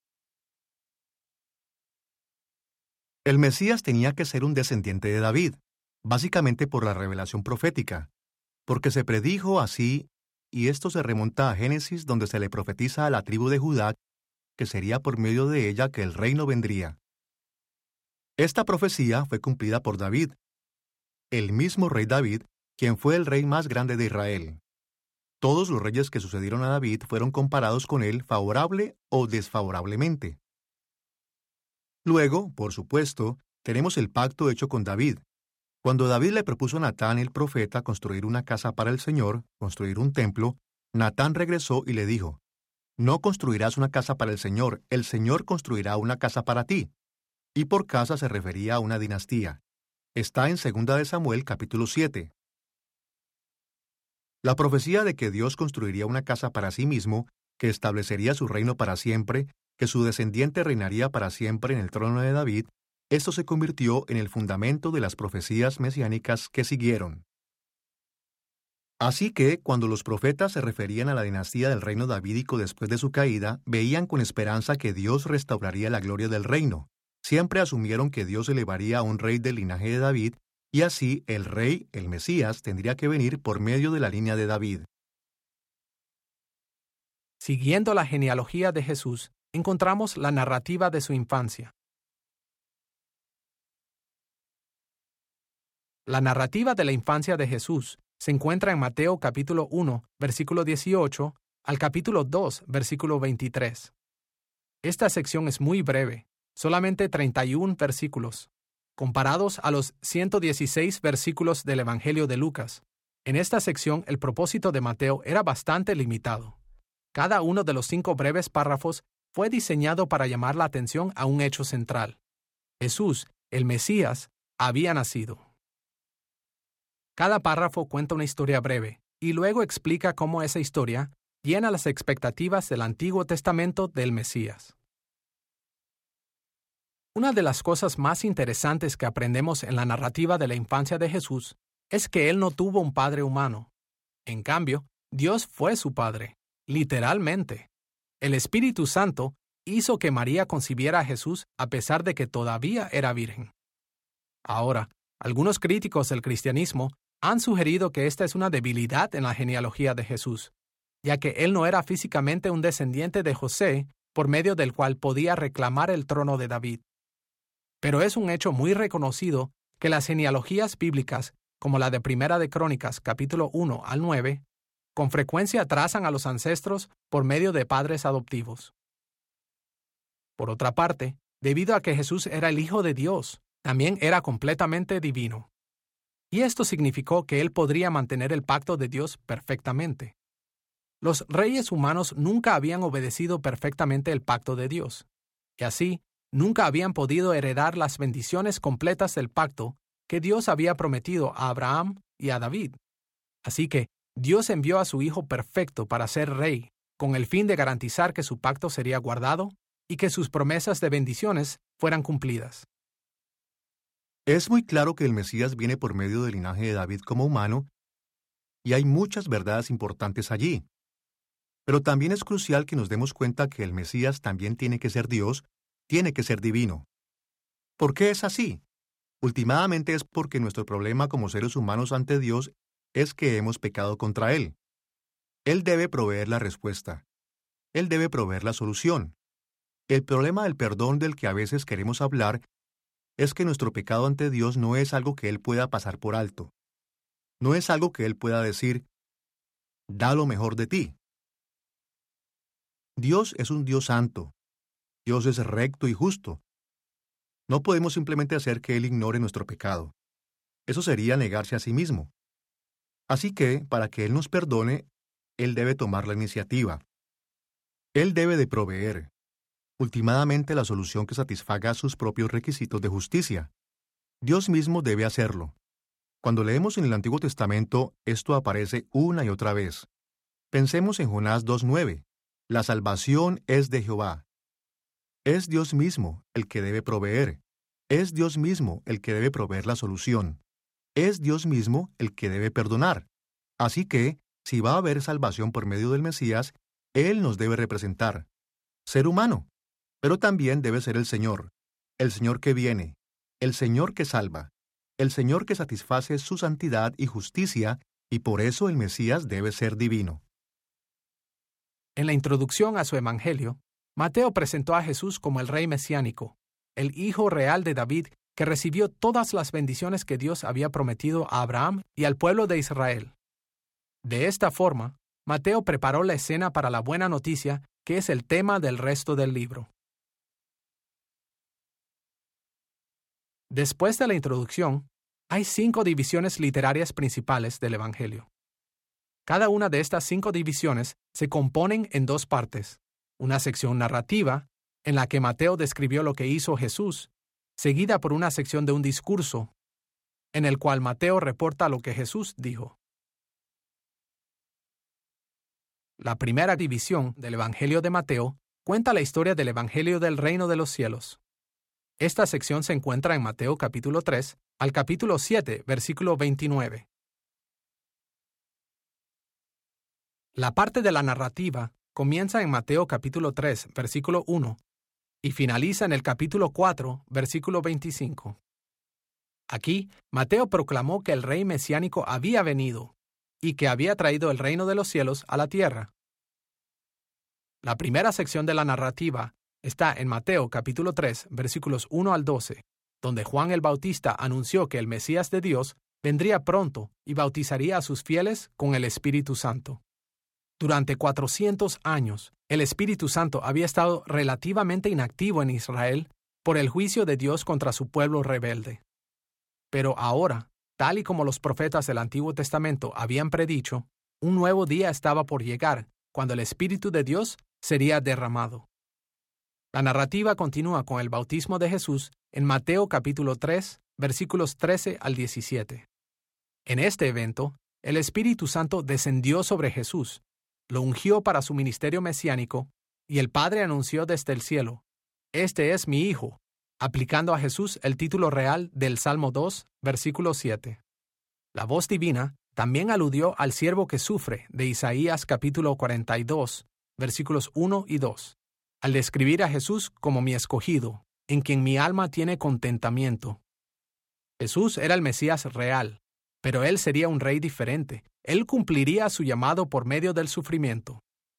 El Mesías tenía que ser un descendiente de David, básicamente por la revelación profética, porque se predijo así, y esto se remonta a Génesis, donde se le profetiza a la tribu de Judá que sería por medio de ella que el reino vendría. Esta profecía fue cumplida por David, el mismo rey David, quien fue el rey más grande de Israel. Todos los reyes que sucedieron a David fueron comparados con él favorable o desfavorablemente. Luego, por supuesto, tenemos el pacto hecho con David. Cuando David le propuso a Natán el profeta construir una casa para el Señor, construir un templo, Natán regresó y le dijo, «No construirás una casa para el Señor construirá una casa para ti». Y por casa se refería a una dinastía. Está en 2 de Samuel capítulo 7. La profecía de que Dios construiría una casa para sí mismo, que establecería su reino para siempre, que su descendiente reinaría para siempre en el trono de David, esto se convirtió en el fundamento de las profecías mesiánicas que siguieron. Así que, cuando los profetas se referían a la dinastía del reino davídico después de su caída, veían con esperanza que Dios restauraría la gloria del reino. Siempre asumieron que Dios elevaría a un rey del linaje de David, y así el rey, el Mesías, tendría que venir por medio de la línea de David. Siguiendo la genealogía de Jesús, encontramos la narrativa de su infancia. La narrativa de la infancia de Jesús se encuentra en Mateo capítulo 1, versículo 18, al capítulo 2, versículo 23. Esta sección es muy breve, solamente 31 versículos, comparados a los 116 versículos del Evangelio de Lucas. En esta sección, el propósito de Mateo era bastante limitado. Cada uno de los 5 breves párrafos fue diseñado para llamar la atención a un hecho central. Jesús, el Mesías, había nacido. Cada párrafo cuenta una historia breve y luego explica cómo esa historia llena las expectativas del Antiguo Testamento del Mesías. Una de las cosas más interesantes que aprendemos en la narrativa de la infancia de Jesús es que él no tuvo un padre humano. En cambio, Dios fue su padre, literalmente. El Espíritu Santo hizo que María concibiera a Jesús a pesar de que todavía era virgen. Ahora, algunos críticos del cristianismo han sugerido que esta es una debilidad en la genealogía de Jesús, ya que él no era físicamente un descendiente de José por medio del cual podía reclamar el trono de David. Pero es un hecho muy reconocido que las genealogías bíblicas, como la de Primera de Crónicas, capítulo 1 al 9, con frecuencia trazan a los ancestros por medio de padres adoptivos. Por otra parte, debido a que Jesús era el Hijo de Dios, también era completamente divino. Y esto significó que él podría mantener el pacto de Dios perfectamente. Los reyes humanos nunca habían obedecido perfectamente el pacto de Dios, y así nunca habían podido heredar las bendiciones completas del pacto que Dios había prometido a Abraham y a David. Así que Dios envió a su Hijo perfecto para ser rey, con el fin de garantizar que su pacto sería guardado y que sus promesas de bendiciones fueran cumplidas. Es muy claro que el Mesías viene por medio del linaje de David como humano, y hay muchas verdades importantes allí. Pero también es crucial que nos demos cuenta que el Mesías también tiene que ser Dios, tiene que ser divino. ¿Por qué es así? Últimamente es porque nuestro problema como seres humanos ante Dios es que hemos pecado contra Él. Él debe proveer la respuesta. Él debe proveer la solución. El problema del perdón del que a veces queremos hablar es que nuestro pecado ante Dios no es algo que Él pueda pasar por alto. No es algo que Él pueda decir, da lo mejor de ti. Dios es un Dios santo. Dios es recto y justo. No podemos simplemente hacer que Él ignore nuestro pecado. Eso sería negarse a sí mismo. Así que, para que Él nos perdone, Él debe tomar la iniciativa. Él debe de proveer, últimamente, la solución que satisfaga sus propios requisitos de justicia. Dios mismo debe hacerlo. Cuando leemos en el Antiguo Testamento, esto aparece una y otra vez. Pensemos en Jonás 2:9. La salvación es de Jehová. Es Dios mismo el que debe proveer. Es Dios mismo el que debe proveer la solución. Es Dios mismo el que debe perdonar. Así que, si va a haber salvación por medio del Mesías, Él nos debe representar. Ser humano, pero también debe ser el Señor que viene, el Señor que salva, el Señor que satisface su santidad y justicia, y por eso el Mesías debe ser divino. En la introducción a su Evangelio, Mateo presentó a Jesús como el Rey mesiánico, el Hijo real de David, que recibió todas las bendiciones que Dios había prometido a Abraham y al pueblo de Israel. De esta forma, Mateo preparó la escena para la buena noticia, que es el tema del resto del libro. Después de la introducción, hay 5 divisiones literarias principales del Evangelio. Cada una de estas 5 divisiones se componen en 2 partes. Una sección narrativa, en la que Mateo describió lo que hizo Jesús, seguida por una sección de un discurso, en el cual Mateo reporta lo que Jesús dijo. La primera división del Evangelio de Mateo cuenta la historia del Evangelio del Reino de los Cielos. Esta sección se encuentra en Mateo capítulo 3 al capítulo 7, versículo 29. La parte de la narrativa comienza en Mateo capítulo 3, versículo 1, y finaliza en el capítulo 4, versículo 25. Aquí, Mateo proclamó que el rey mesiánico había venido y que había traído el reino de los cielos a la tierra. La primera sección de la narrativa está en Mateo capítulo 3, versículos 1 al 12, donde Juan el Bautista anunció que el Mesías de Dios vendría pronto y bautizaría a sus fieles con el Espíritu Santo. Durante 400 años, el Espíritu Santo había estado relativamente inactivo en Israel por el juicio de Dios contra su pueblo rebelde. Pero ahora, tal y como los profetas del Antiguo Testamento habían predicho, un nuevo día estaba por llegar, cuando el Espíritu de Dios sería derramado. La narrativa continúa con el bautismo de Jesús en Mateo capítulo 3, versículos 13 al 17. En este evento, el Espíritu Santo descendió sobre Jesús, lo ungió para su ministerio mesiánico, y el Padre anunció desde el cielo: «Este es mi Hijo», aplicando a Jesús el título real del Salmo 2, versículo 7. La voz divina también aludió al siervo que sufre de Isaías capítulo 42, versículos 1 y 2, al describir a Jesús como mi escogido, en quien mi alma tiene contentamiento. Jesús era el Mesías real, pero él sería un rey diferente. Él cumpliría su llamado por medio del sufrimiento.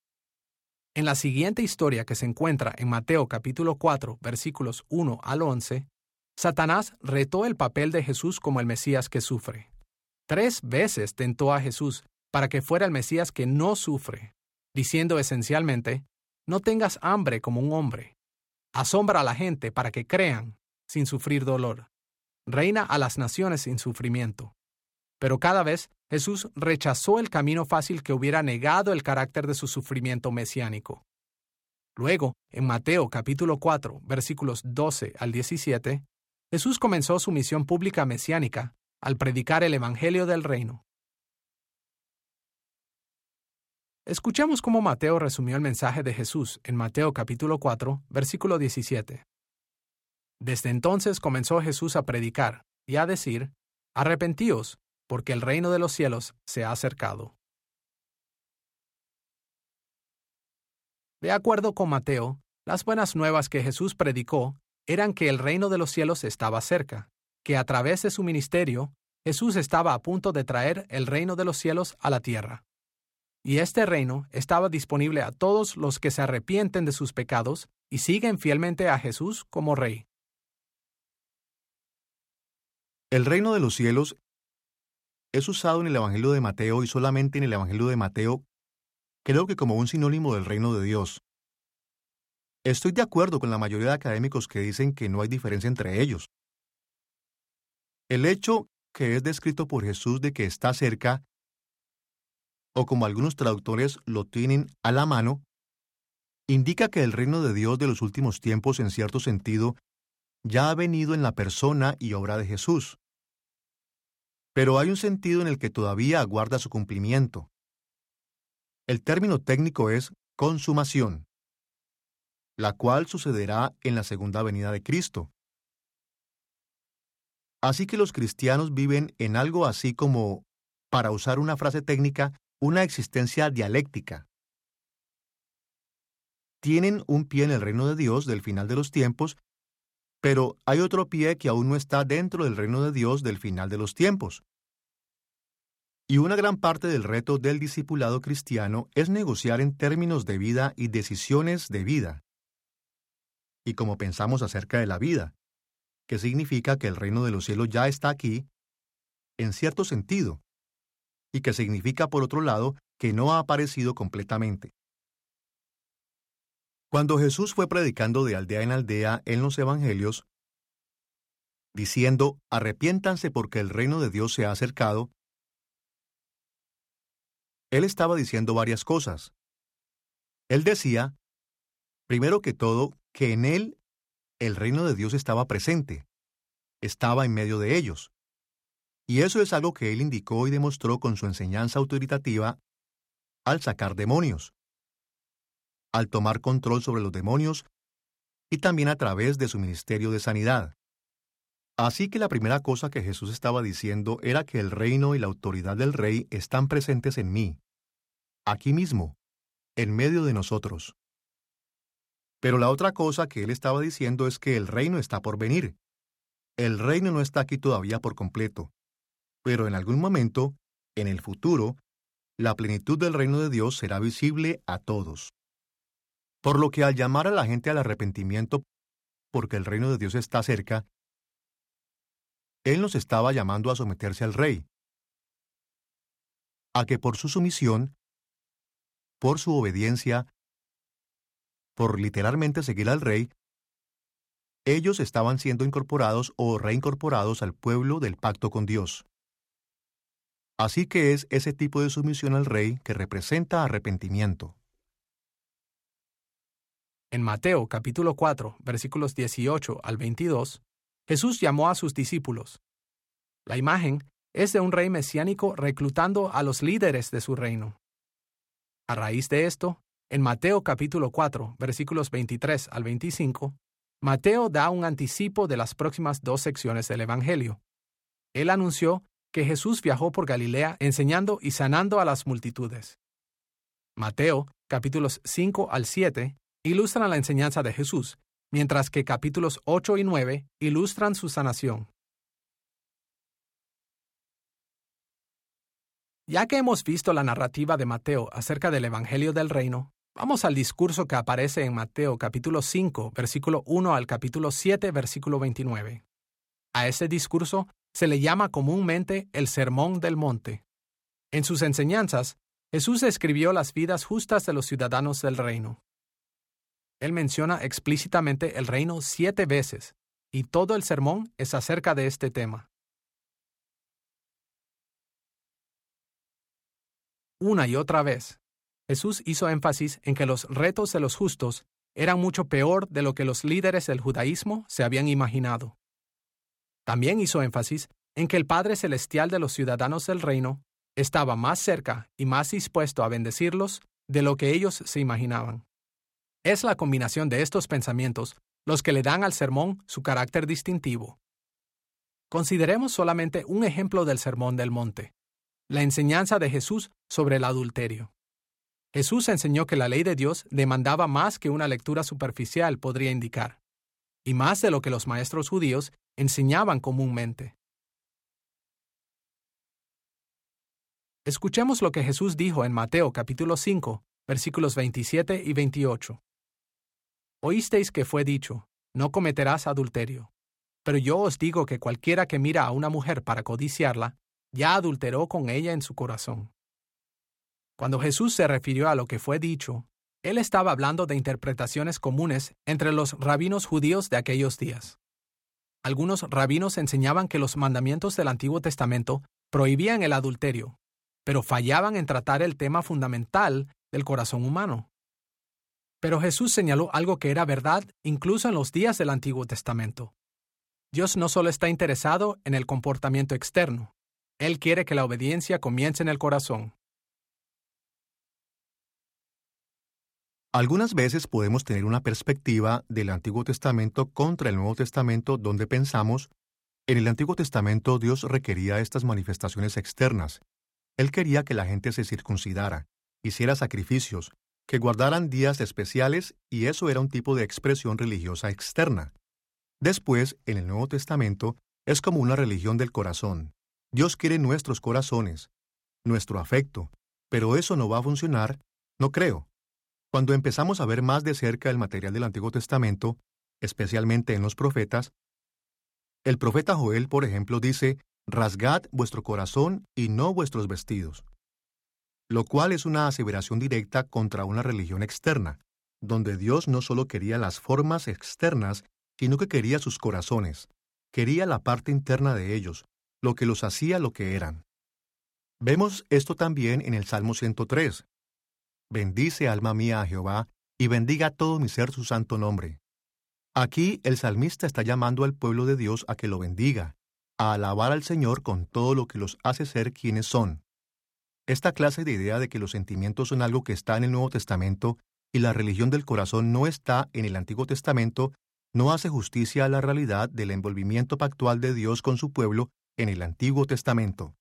En la siguiente historia, que se encuentra en Mateo capítulo 4, versículos 1 al 11, Satanás retó el papel de Jesús como el Mesías que sufre. 3 veces tentó a Jesús para que fuera el Mesías que no sufre, diciendo esencialmente: «No tengas hambre como un hombre. Asombra a la gente para que crean, sin sufrir dolor. Reina a las naciones sin sufrimiento». Pero cada vez Jesús rechazó el camino fácil que hubiera negado el carácter de su sufrimiento mesiánico. Luego, en Mateo capítulo 4, versículos 12 al 17, Jesús comenzó su misión pública mesiánica al predicar el Evangelio del Reino. Escuchemos cómo Mateo resumió el mensaje de Jesús en Mateo capítulo 4, versículo 17. Desde entonces comenzó Jesús a predicar y a decir: «Arrepentíos, porque el reino de los cielos se ha acercado». De acuerdo con Mateo, las buenas nuevas que Jesús predicó eran que el reino de los cielos estaba cerca, que a través de su ministerio, Jesús estaba a punto de traer el reino de los cielos a la tierra. Y este reino estaba disponible a todos los que se arrepienten de sus pecados y siguen fielmente a Jesús como Rey. El reino de los cielos es usado en el Evangelio de Mateo y solamente en el Evangelio de Mateo, creo que como un sinónimo del reino de Dios. Estoy de acuerdo con la mayoría de académicos que dicen que no hay diferencia entre ellos. El hecho que es descrito por Jesús de que está cerca, o como algunos traductores lo tienen a la mano, indica que el reino de Dios de los últimos tiempos, en cierto sentido, ya ha venido en la persona y obra de Jesús. Pero hay un sentido en el que todavía aguarda su cumplimiento. El término técnico es consumación, la cual sucederá en la segunda venida de Cristo. Así que los cristianos viven en algo así como, para usar una frase técnica, una existencia dialéctica. Tienen un pie en el reino de Dios del final de los tiempos, pero hay otro pie que aún no está dentro del reino de Dios del final de los tiempos. Y una gran parte del reto del discipulado cristiano es negociar en términos de vida y decisiones de vida. Y como pensamos acerca de la vida, que significa que el reino de los cielos ya está aquí, en cierto sentido, y que significa, por otro lado, que no ha aparecido completamente. Cuando Jesús fue predicando de aldea en aldea en los evangelios, diciendo, arrepiéntanse porque el reino de Dios se ha acercado, Él estaba diciendo varias cosas. Él decía, primero que todo, que en Él el reino de Dios estaba presente, estaba en medio de ellos. Y eso es algo que Él indicó y demostró con su enseñanza autoritativa al sacar demonios, al tomar control sobre los demonios y también a través de su ministerio de sanidad. Así que la primera cosa que Jesús estaba diciendo era que el reino y la autoridad del Rey están presentes en mí, aquí mismo, en medio de nosotros. Pero la otra cosa que Él estaba diciendo es que el reino está por venir. El reino no está aquí todavía por completo, pero en algún momento, en el futuro, la plenitud del reino de Dios será visible a todos. Por lo que al llamar a la gente al arrepentimiento porque el reino de Dios está cerca, Él nos estaba llamando a someterse al Rey, a que por su sumisión, por su obediencia, por literalmente seguir al Rey, ellos estaban siendo incorporados o reincorporados al pueblo del pacto con Dios. Así que es ese tipo de sumisión al Rey que representa arrepentimiento. En Mateo capítulo 4, versículos 18 al 22, Jesús llamó a sus discípulos. La imagen es de un rey mesiánico reclutando a los líderes de su reino. A raíz de esto, en Mateo capítulo 4, versículos 23 al 25, Mateo da un anticipo de las próximas dos secciones del Evangelio. Él anunció que Jesús viajó por Galilea enseñando y sanando a las multitudes. Mateo capítulos 5 al 7 ilustran la enseñanza de Jesús, mientras que capítulos 8 y 9 ilustran su sanación. Ya que hemos visto la narrativa de Mateo acerca del Evangelio del Reino, vamos al discurso que aparece en Mateo capítulo 5, versículo 1 al capítulo 7, versículo 29. A ese discurso se le llama comúnmente el Sermón del Monte. En sus enseñanzas, Jesús describió las vidas justas de los ciudadanos del reino. Él menciona explícitamente el reino 7 veces, y todo el sermón es acerca de este tema. Una y otra vez, Jesús hizo énfasis en que los retos de los justos eran mucho peor de lo que los líderes del judaísmo se habían imaginado. También hizo énfasis en que el Padre Celestial de los ciudadanos del reino estaba más cerca y más dispuesto a bendecirlos de lo que ellos se imaginaban. Es la combinación de estos pensamientos los que le dan al sermón su carácter distintivo. Consideremos solamente un ejemplo del Sermón del Monte, la enseñanza de Jesús sobre el adulterio. Jesús enseñó que la ley de Dios demandaba más que una lectura superficial podría indicar, y más de lo que los maestros judíos enseñaban comúnmente. Escuchemos lo que Jesús dijo en Mateo capítulo 5, versículos 27 y 28. Oísteis que fue dicho, no cometerás adulterio. Pero yo os digo que cualquiera que mira a una mujer para codiciarla, ya adulteró con ella en su corazón. Cuando Jesús se refirió a lo que fue dicho, él estaba hablando de interpretaciones comunes entre los rabinos judíos de aquellos días. Algunos rabinos enseñaban que los mandamientos del Antiguo Testamento prohibían el adulterio, pero fallaban en tratar el tema fundamental del corazón humano. Pero Jesús señaló algo que era verdad incluso en los días del Antiguo Testamento. Dios no solo está interesado en el comportamiento externo, Él quiere que la obediencia comience en el corazón. Algunas veces podemos tener una perspectiva del Antiguo Testamento contra el Nuevo Testamento donde pensamos, en el Antiguo Testamento Dios requería estas manifestaciones externas. Él quería que la gente se circuncidara, hiciera sacrificios, que guardaran días especiales y eso era un tipo de expresión religiosa externa. Después, en el Nuevo Testamento, es como una religión del corazón. Dios quiere nuestros corazones, nuestro afecto, pero eso no va a funcionar, no creo. Cuando empezamos a ver más de cerca el material del Antiguo Testamento, especialmente en los profetas, el profeta Joel, por ejemplo, dice, «Rasgad vuestro corazón y no vuestros vestidos», lo cual es una aseveración directa contra una religión externa, donde Dios no solo quería las formas externas, sino que quería sus corazones, quería la parte interna de ellos, lo que los hacía lo que eran. Vemos esto también en el Salmo 103. Bendice alma mía a Jehová, y bendiga todo mi ser su santo nombre. Aquí el salmista está llamando al pueblo de Dios a que lo bendiga, a alabar al Señor con todo lo que los hace ser quienes son. Esta clase de idea de que los sentimientos son algo que está en el Nuevo Testamento y la religión del corazón no está en el Antiguo Testamento no hace justicia a la realidad del envolvimiento pactual de Dios con su pueblo en el Antiguo Testamento.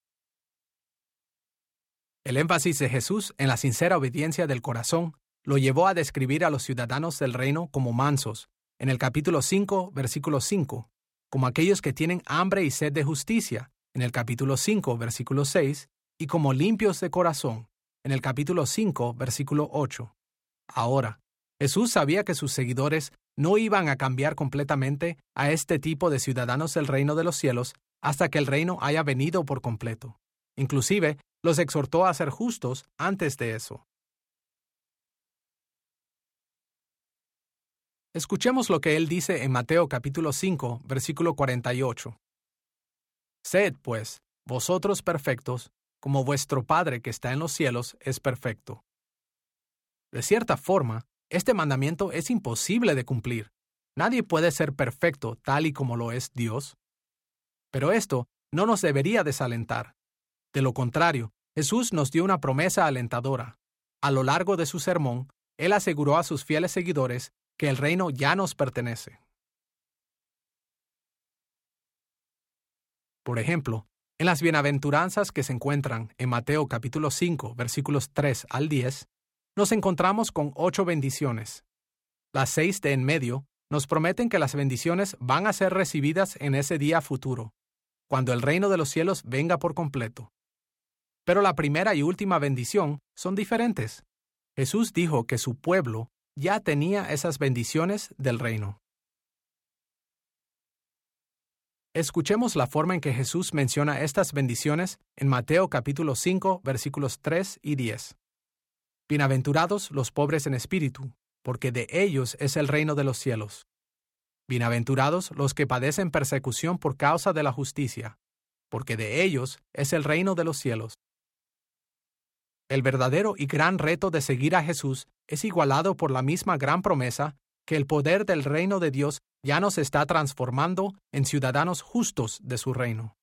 El énfasis de Jesús en la sincera obediencia del corazón lo llevó a describir a los ciudadanos del reino como mansos, en el capítulo 5, versículo 5, como aquellos que tienen hambre y sed de justicia, en el capítulo 5, versículo 6, y como limpios de corazón, en el capítulo 5, versículo 8. Ahora, Jesús sabía que sus seguidores no iban a cambiar completamente a este tipo de ciudadanos del reino de los cielos hasta que el reino haya venido por completo. Inclusive, los exhortó a ser justos antes de eso. Escuchemos lo que él dice en Mateo capítulo 5, versículo 48. Sed, pues, vosotros perfectos, como vuestro Padre que está en los cielos es perfecto. De cierta forma, este mandamiento es imposible de cumplir. Nadie puede ser perfecto tal y como lo es Dios. Pero esto no nos debería desalentar. De lo contrario, Jesús nos dio una promesa alentadora. A lo largo de su sermón, Él aseguró a sus fieles seguidores que el reino ya nos pertenece. Por ejemplo, en las bienaventuranzas que se encuentran en Mateo capítulo 5, versículos 3 al 10, nos encontramos con 8 bendiciones. Las 6 de en medio nos prometen que las bendiciones van a ser recibidas en ese día futuro, cuando el reino de los cielos venga por completo. Pero la primera y última bendición son diferentes. Jesús dijo que su pueblo ya tenía esas bendiciones del reino. Escuchemos la forma en que Jesús menciona estas bendiciones en Mateo capítulo 5, versículos 3 y 10. Bienaventurados los pobres en espíritu, porque de ellos es el reino de los cielos. Bienaventurados los que padecen persecución por causa de la justicia, porque de ellos es el reino de los cielos. El verdadero y gran reto de seguir a Jesús es igualado por la misma gran promesa que el poder del reino de Dios ya nos está transformando en ciudadanos justos de su reino.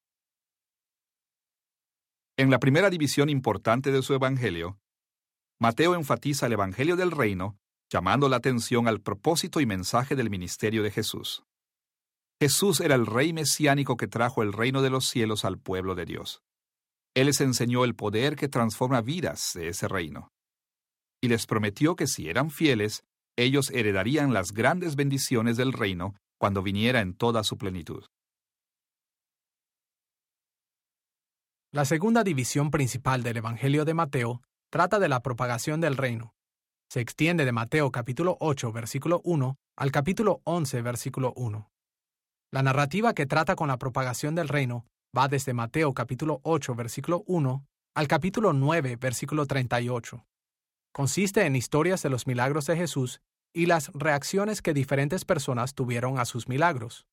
En la primera división importante de su evangelio, Mateo enfatiza el evangelio del reino, llamando la atención al propósito y mensaje del ministerio de Jesús. Jesús era el rey mesiánico que trajo el reino de los cielos al pueblo de Dios. Él les enseñó el poder que transforma vidas de ese reino. Y les prometió que si eran fieles, ellos heredarían las grandes bendiciones del reino cuando viniera en toda su plenitud. La segunda división principal del Evangelio de Mateo trata de la propagación del reino. Se extiende de Mateo capítulo 8, versículo 1 al capítulo 11, versículo 1. La narrativa que trata con la propagación del reino va desde Mateo capítulo 8, versículo 1 al capítulo 9, versículo 38. Consiste en historias de los milagros de Jesús y las reacciones que diferentes personas tuvieron a sus milagros.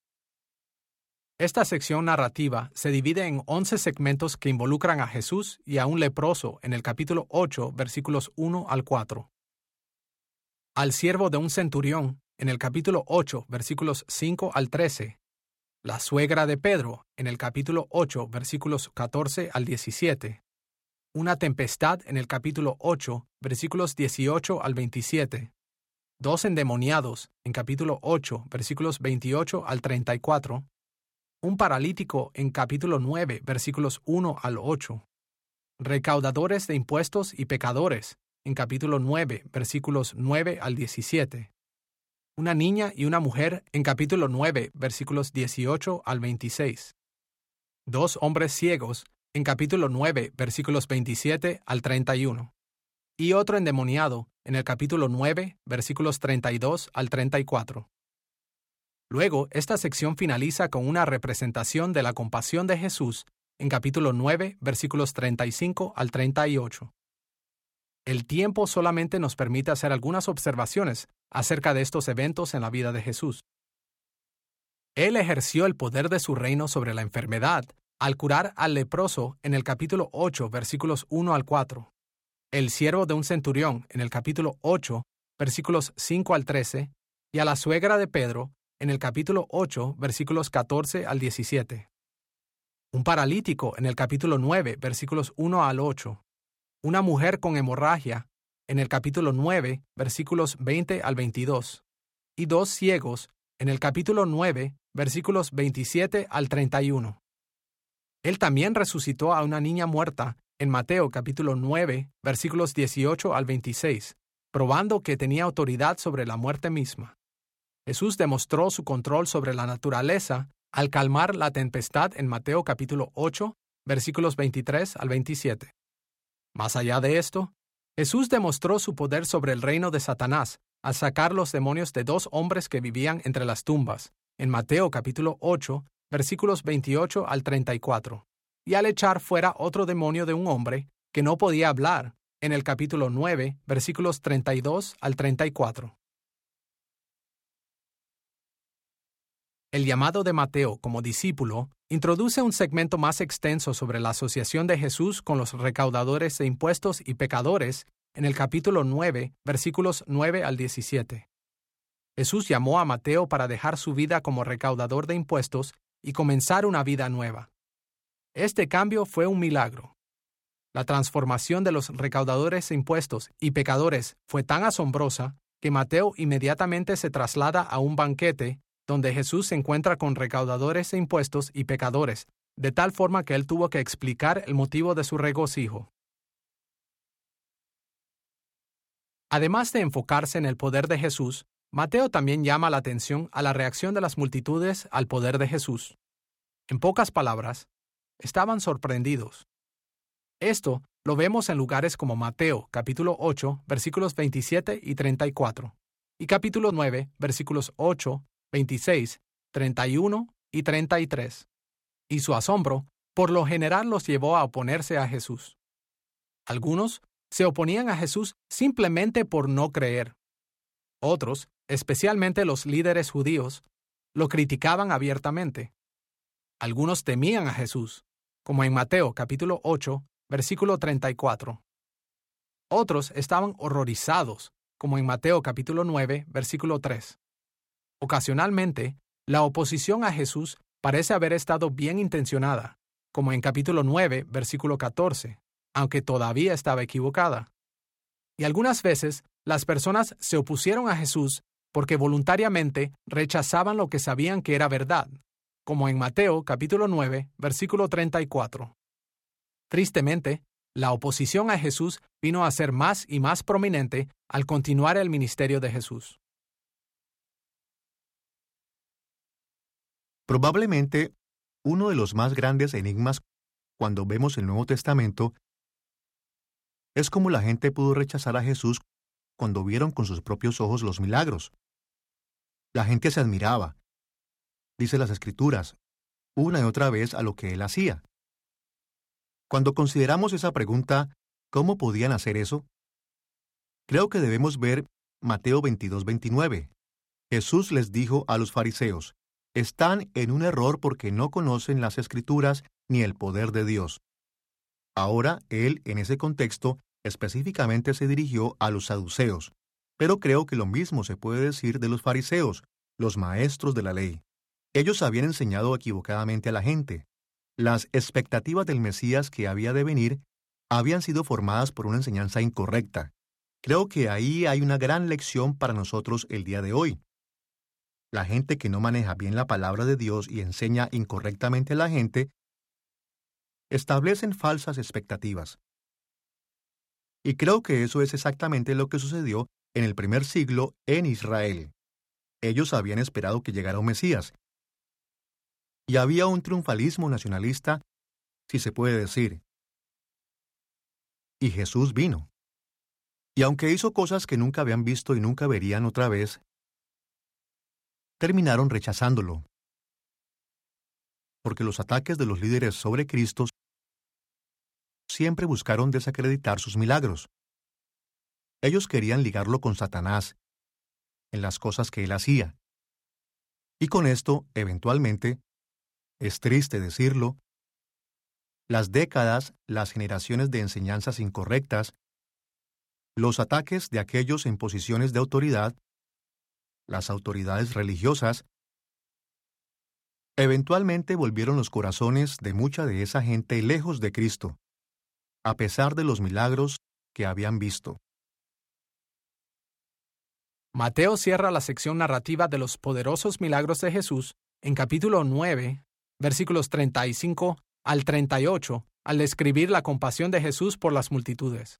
Esta sección narrativa se divide en 11 segmentos que involucran a Jesús y a un leproso en el capítulo 8, versículos 1 al 4. Al siervo de un centurión en el capítulo 8, versículos 5 al 13. La suegra de Pedro en el capítulo 8, versículos 14 al 17. Una tempestad en el capítulo 8, versículos 18 al 27. Dos endemoniados en capítulo 8, versículos 28 al 34. Un paralítico en capítulo 9, versículos 1 al 8. Recaudadores de impuestos y pecadores en capítulo 9, versículos 9 al 17. Una niña y una mujer en capítulo 9, versículos 18 al 26. Dos hombres ciegos en capítulo 9, versículos 27 al 31. Y otro endemoniado en el capítulo 9, versículos 32 al 34. Luego, esta sección finaliza con una representación de la compasión de Jesús en capítulo 9, versículos 35 al 38. El tiempo solamente nos permite hacer algunas observaciones acerca de estos eventos en la vida de Jesús. Él ejerció el poder de su reino sobre la enfermedad al curar al leproso en el capítulo 8, versículos 1 al 4. El siervo de un centurión en el capítulo 8, versículos 5 al 13, y a la suegra de Pedro en el capítulo 8, versículos 14 al 17. Un paralítico en el capítulo 9, versículos 1 al 8. Una mujer con hemorragia en el capítulo 9, versículos 20 al 22. Y dos ciegos en el capítulo 9, versículos 27 al 31. Él también resucitó a una niña muerta en Mateo capítulo 9, versículos 18 al 26, probando que tenía autoridad sobre la muerte misma. Jesús demostró su control sobre la naturaleza al calmar la tempestad en Mateo capítulo 8, versículos 23 al 27. Más allá de esto, Jesús demostró su poder sobre el reino de Satanás al sacar los demonios de dos hombres que vivían entre las tumbas, en Mateo capítulo 8, versículos 28 al 34, y al echar fuera otro demonio de un hombre que no podía hablar, en el capítulo 9, versículos 32 al 34. El llamado de Mateo como discípulo introduce un segmento más extenso sobre la asociación de Jesús con los recaudadores de impuestos y pecadores en el capítulo 9, versículos 9 al 17. Jesús llamó a Mateo para dejar su vida como recaudador de impuestos y comenzar una vida nueva. Este cambio fue un milagro. La transformación de los recaudadores de impuestos y pecadores fue tan asombrosa que Mateo inmediatamente se traslada a un banquete donde Jesús se encuentra con recaudadores de impuestos y pecadores, de tal forma que él tuvo que explicar el motivo de su regocijo. Además de enfocarse en el poder de Jesús, Mateo también llama la atención a la reacción de las multitudes al poder de Jesús. En pocas palabras, estaban sorprendidos. Esto lo vemos en lugares como Mateo, capítulo 8, versículos 27 y 34, y capítulo 9, versículos 8, 26, 31 y 33. Y su asombro, por lo general, los llevó a oponerse a Jesús. Algunos se oponían a Jesús simplemente por no creer. Otros, especialmente los líderes judíos, lo criticaban abiertamente. Algunos temían a Jesús, como en Mateo capítulo 8, versículo 34. Otros estaban horrorizados, como en Mateo capítulo 9, versículo 3. Ocasionalmente, la oposición a Jesús parece haber estado bien intencionada, como en capítulo 9, versículo 14, aunque todavía estaba equivocada. Y algunas veces, las personas se opusieron a Jesús porque voluntariamente rechazaban lo que sabían que era verdad, como en Mateo capítulo 9, versículo 34. Tristemente, la oposición a Jesús vino a ser más y más prominente al continuar el ministerio de Jesús. Probablemente, uno de los más grandes enigmas cuando vemos el Nuevo Testamento, es como la gente pudo rechazar a Jesús cuando vieron con sus propios ojos los milagros. La gente se admiraba, dice las Escrituras, una y otra vez a lo que él hacía. Cuando consideramos esa pregunta, ¿cómo podían hacer eso? Creo que debemos ver Mateo 22:29. Jesús les dijo a los fariseos, están en un error porque no conocen las Escrituras ni el poder de Dios. Ahora, él, en ese contexto, específicamente se dirigió a los saduceos, pero creo que lo mismo se puede decir de los fariseos, los maestros de la ley. Ellos habían enseñado equivocadamente a la gente. Las expectativas del Mesías que había de venir habían sido formadas por una enseñanza incorrecta. Creo que ahí hay una gran lección para nosotros el día de hoy. La gente que no maneja bien la palabra de Dios y enseña incorrectamente a la gente, establecen falsas expectativas. Y creo que eso es exactamente lo que sucedió en el primer siglo en Israel. Ellos habían esperado que llegara un Mesías. Y había un triunfalismo nacionalista, si se puede decir. Y Jesús vino. Y aunque hizo cosas que nunca habían visto y nunca verían otra vez, terminaron rechazándolo. Porque los ataques de los líderes sobre Cristo siempre buscaron desacreditar sus milagros. Ellos querían ligarlo con Satanás, en las cosas que él hacía. Y con esto, eventualmente, es triste decirlo, las décadas, las generaciones de enseñanzas incorrectas, los ataques de aquellos en posiciones de autoridad, las autoridades religiosas, eventualmente volvieron los corazones de mucha de esa gente lejos de Cristo, a pesar de los milagros que habían visto. Mateo cierra la sección narrativa de los poderosos milagros de Jesús en capítulo 9, versículos 35 al 38, al describir la compasión de Jesús por las multitudes.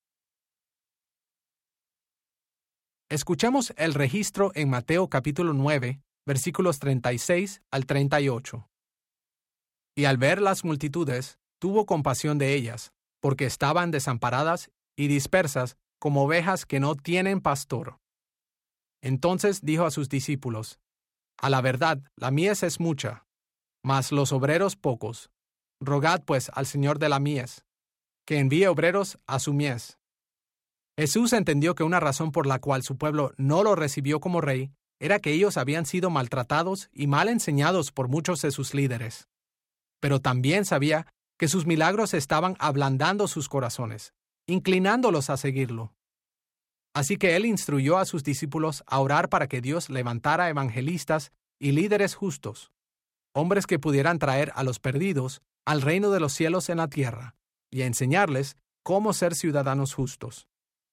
Escuchemos el registro en Mateo capítulo 9, versículos 36 al 38. Y al ver las multitudes, tuvo compasión de ellas, porque estaban desamparadas y dispersas como ovejas que no tienen pastor. Entonces dijo a sus discípulos, a la verdad, la mies es mucha, mas los obreros pocos. Rogad pues al Señor de la mies, que envíe obreros a su mies. Jesús entendió que una razón por la cual su pueblo no lo recibió como rey era que ellos habían sido maltratados y mal enseñados por muchos de sus líderes. Pero también sabía que sus milagros estaban ablandando sus corazones, inclinándolos a seguirlo. Así que él instruyó a sus discípulos a orar para que Dios levantara evangelistas y líderes justos, hombres que pudieran traer a los perdidos al reino de los cielos en la tierra y a enseñarles cómo ser ciudadanos justos.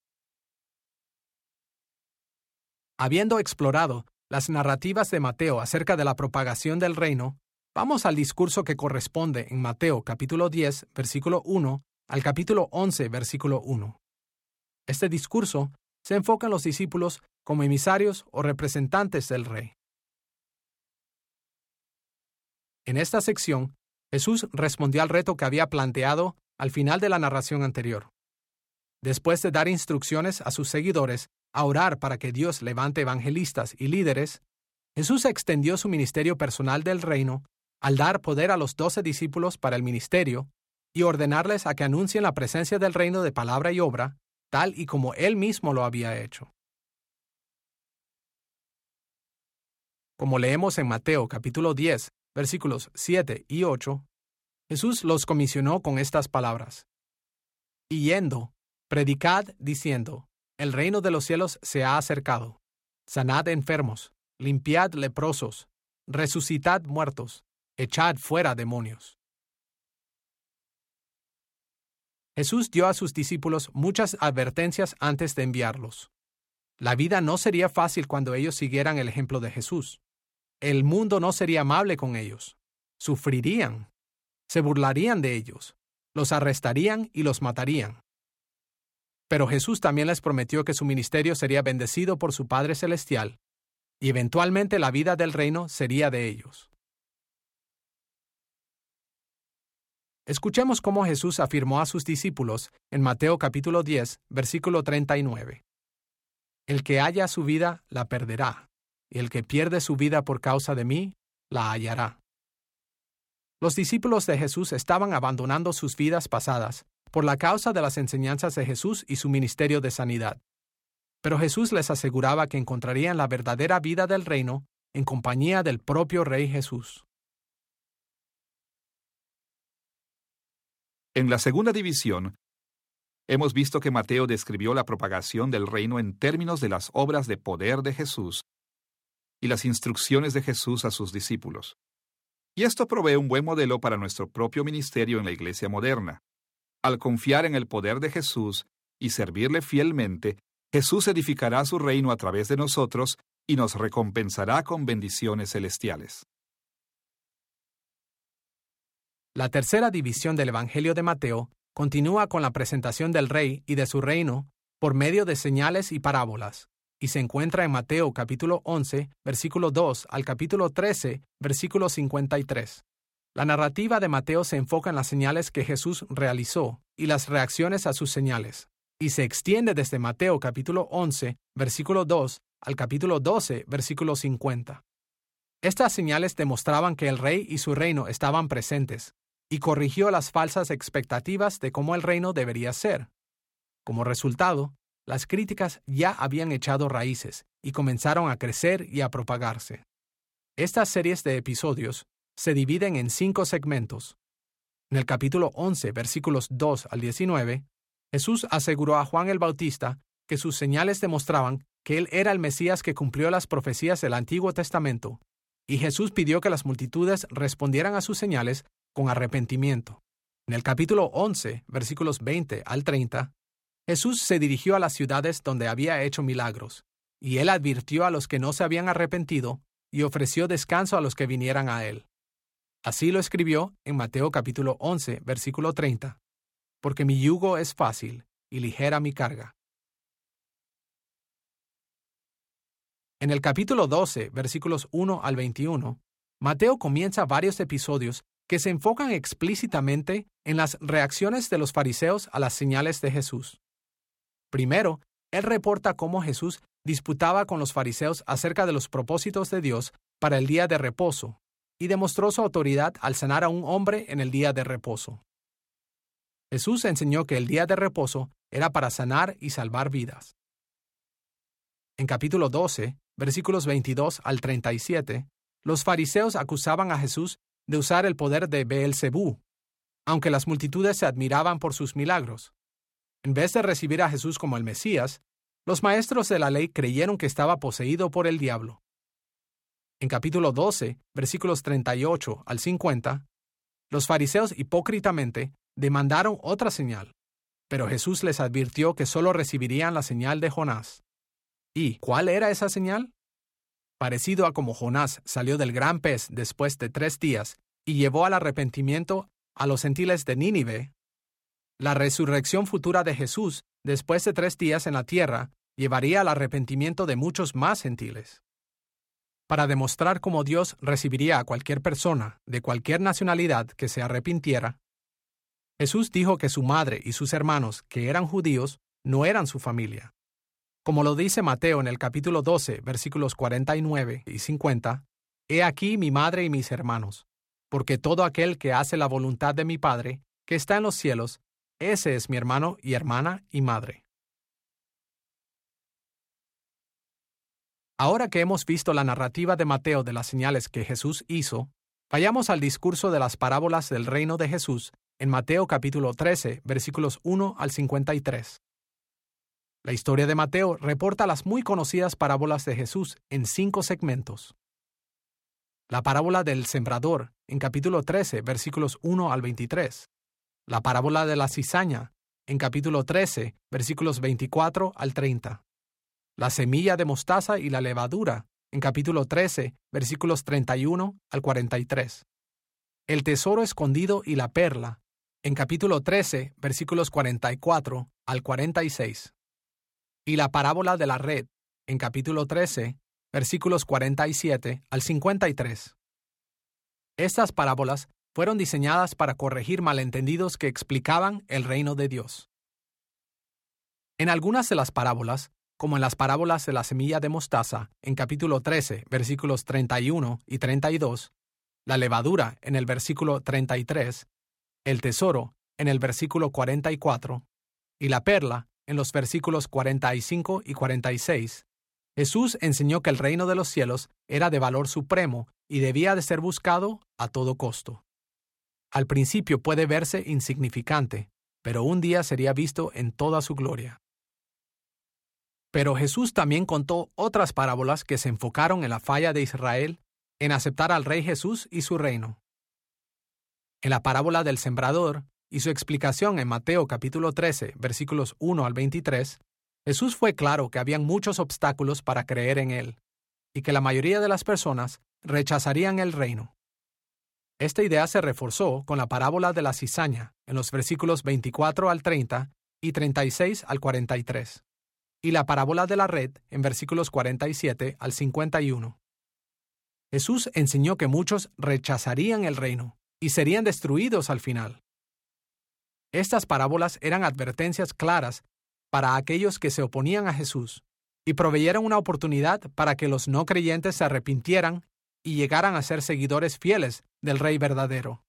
Habiendo explorado las narrativas de Mateo acerca de la propagación del reino, vamos al discurso que corresponde en Mateo capítulo 10, versículo 1, al capítulo 11, versículo 1. Este discurso se enfoca en los discípulos como emisarios o representantes del rey. En esta sección, Jesús respondió al reto que había planteado al final de la narración anterior. Después de dar instrucciones a sus seguidores a orar para que Dios levante evangelistas y líderes, Jesús extendió su ministerio personal del reino al dar poder a los 12 discípulos para el ministerio y ordenarles a que anuncien la presencia del reino de palabra y obra, tal y como él mismo lo había hecho. Como leemos en Mateo capítulo 10, versículos 7 y 8, Jesús los comisionó con estas palabras. Y yendo, predicad diciendo, el reino de los cielos se ha acercado. Sanad enfermos, limpiad leprosos, resucitad muertos, echad fuera demonios. Jesús dio a sus discípulos muchas advertencias antes de enviarlos. La vida no sería fácil cuando ellos siguieran el ejemplo de Jesús. El mundo no sería amable con ellos. Sufrirían. Se burlarían de ellos. Los arrestarían y los matarían. Pero Jesús también les prometió que su ministerio sería bendecido por su Padre Celestial, y eventualmente la vida del reino sería de ellos. Escuchemos cómo Jesús afirmó a sus discípulos en Mateo capítulo 10, versículo 39. El que halla su vida, la perderá, y el que pierde su vida por causa de mí, la hallará. Los discípulos de Jesús estaban abandonando sus vidas pasadas por la causa de las enseñanzas de Jesús y su ministerio de sanidad. Pero Jesús les aseguraba que encontrarían la verdadera vida del reino en compañía del propio Rey Jesús. En la segunda división, hemos visto que Mateo describió la propagación del reino en términos de las obras de poder de Jesús y las instrucciones de Jesús a sus discípulos. Y esto provee un buen modelo para nuestro propio ministerio en la iglesia moderna. Al confiar en el poder de Jesús y servirle fielmente, Jesús edificará su reino a través de nosotros y nos recompensará con bendiciones celestiales. La tercera división del Evangelio de Mateo continúa con la presentación del Rey y de su reino por medio de señales y parábolas, y se encuentra en Mateo capítulo 11, versículo 2 al capítulo 13, versículo 53. La narrativa de Mateo se enfoca en las señales que Jesús realizó y las reacciones a sus señales, y se extiende desde Mateo capítulo 11, versículo 2 al capítulo 12, versículo 50. Estas señales demostraban que el Rey y su reino estaban presentes, y corrigió las falsas expectativas de cómo el reino debería ser. Como resultado, las críticas ya habían echado raíces y comenzaron a crecer y a propagarse. Estas series de episodios se dividen en 5 segmentos. En el capítulo 11, versículos 2 al 19, Jesús aseguró a Juan el Bautista que sus señales demostraban que él era el Mesías que cumplió las profecías del Antiguo Testamento, y Jesús pidió que las multitudes respondieran a sus señales con arrepentimiento. En el capítulo 11, versículos 20 al 30, Jesús se dirigió a las ciudades donde había hecho milagros, y él advirtió a los que no se habían arrepentido y ofreció descanso a los que vinieran a él. Así lo escribió en Mateo capítulo 11, versículo 30, porque mi yugo es fácil y ligera mi carga. En el capítulo 12, versículos 1 al 21, Mateo comienza varios episodios que se enfocan explícitamente en las reacciones de los fariseos a las señales de Jesús. Primero, él reporta cómo Jesús disputaba con los fariseos acerca de los propósitos de Dios para el día de reposo, y demostró su autoridad al sanar a un hombre en el día de reposo. Jesús enseñó que el día de reposo era para sanar y salvar vidas. En capítulo 12, versículos 22 al 37, los fariseos acusaban a Jesús de usar el poder de Beelzebú, aunque las multitudes se admiraban por sus milagros. En vez de recibir a Jesús como el Mesías, los maestros de la ley creyeron que estaba poseído por el diablo. En capítulo 12, versículos 38 al 50, los fariseos hipócritamente demandaron otra señal, pero Jesús les advirtió que solo recibirían la señal de Jonás. ¿Y cuál era esa señal? Parecido a como Jonás salió del gran pez después de 3 días y llevó al arrepentimiento a los gentiles de Nínive, la resurrección futura de Jesús después de 3 días en la tierra llevaría al arrepentimiento de muchos más gentiles. Para demostrar cómo Dios recibiría a cualquier persona de cualquier nacionalidad que se arrepintiera, Jesús dijo que su madre y sus hermanos, que eran judíos, no eran su familia. Como lo dice Mateo en el capítulo 12, versículos 49 y 50, «He aquí mi madre y mis hermanos, porque todo aquel que hace la voluntad de mi Padre, que está en los cielos, ese es mi hermano y hermana y madre». Ahora que hemos visto la narrativa de Mateo de las señales que Jesús hizo, vayamos al discurso de las parábolas del reino de Jesús en Mateo capítulo 13, versículos 1 al 53. La historia de Mateo reporta las muy conocidas parábolas de Jesús en 5 segmentos. La parábola del sembrador, en capítulo 13, versículos 1 al 23. La parábola de la cizaña, en capítulo 13, versículos 24 al 30. La semilla de mostaza y la levadura, en capítulo 13, versículos 31 al 43. El tesoro escondido y la perla, en capítulo 13, versículos 44 al 46. Y la parábola de la red, en capítulo 13, versículos 47 al 53. Estas parábolas fueron diseñadas para corregir malentendidos que explicaban el reino de Dios. En algunas de las parábolas, como en las parábolas de la semilla de mostaza, en capítulo 13, versículos 31 y 32, la levadura en el versículo 33, el tesoro en el versículo 44 y la perla en los versículos 45 y 46, Jesús enseñó que el reino de los cielos era de valor supremo y debía de ser buscado a todo costo. Al principio puede verse insignificante, pero un día sería visto en toda su gloria. Pero Jesús también contó otras parábolas que se enfocaron en la falla de Israel en aceptar al Rey Jesús y su reino. En la parábola del sembrador y su explicación en Mateo capítulo 13, versículos 1 al 23, Jesús fue claro que habían muchos obstáculos para creer en Él, y que la mayoría de las personas rechazarían el reino. Esta idea se reforzó con la parábola de la cizaña en los versículos 24 al 30 y 36 al 43. Y la parábola de la red en versículos 47 al 51. Jesús enseñó que muchos rechazarían el reino y serían destruidos al final. Estas parábolas eran advertencias claras para aquellos que se oponían a Jesús y proveyeron una oportunidad para que los no creyentes se arrepintieran y llegaran a ser seguidores fieles del Rey verdadero.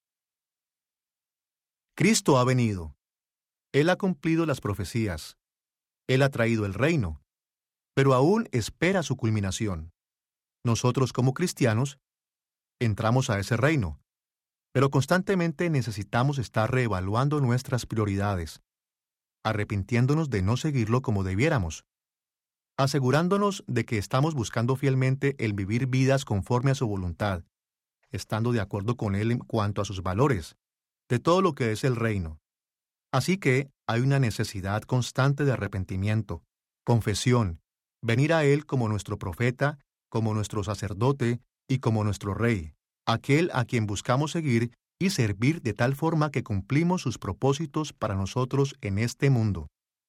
Cristo ha venido. Él ha cumplido las profecías. Él ha traído el reino, pero aún espera su culminación. Nosotros como cristianos entramos a ese reino, pero constantemente necesitamos estar reevaluando nuestras prioridades, arrepintiéndonos de no seguirlo como debiéramos, asegurándonos de que estamos buscando fielmente el vivir vidas conforme a su voluntad, estando de acuerdo con Él en cuanto a sus valores, de todo lo que es el reino. Así que hay una necesidad constante de arrepentimiento, confesión, venir a Él como nuestro profeta, como nuestro sacerdote y como nuestro Rey, aquel a quien buscamos seguir y servir de tal forma que cumplimos sus propósitos para nosotros en este mundo.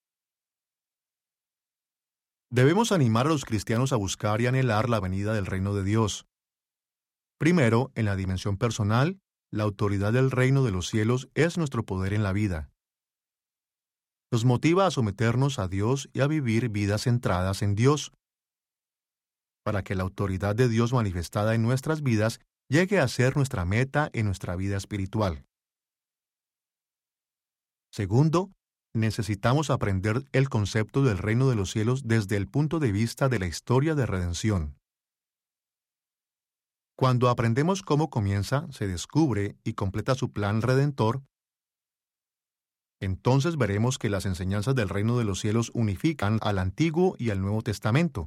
Debemos animar a los cristianos a buscar y anhelar la venida del reino de Dios. Primero, en la dimensión personal, la autoridad del reino de los cielos es nuestro poder en la vida. Nos motiva a someternos a Dios y a vivir vidas centradas en Dios, para que la autoridad de Dios manifestada en nuestras vidas llegue a ser nuestra meta en nuestra vida espiritual. Segundo, necesitamos aprender el concepto del reino de los cielos desde el punto de vista de la historia de redención. Cuando aprendemos cómo comienza, se descubre y completa su plan redentor, entonces veremos que las enseñanzas del reino de los cielos unifican al Antiguo y al Nuevo Testamento.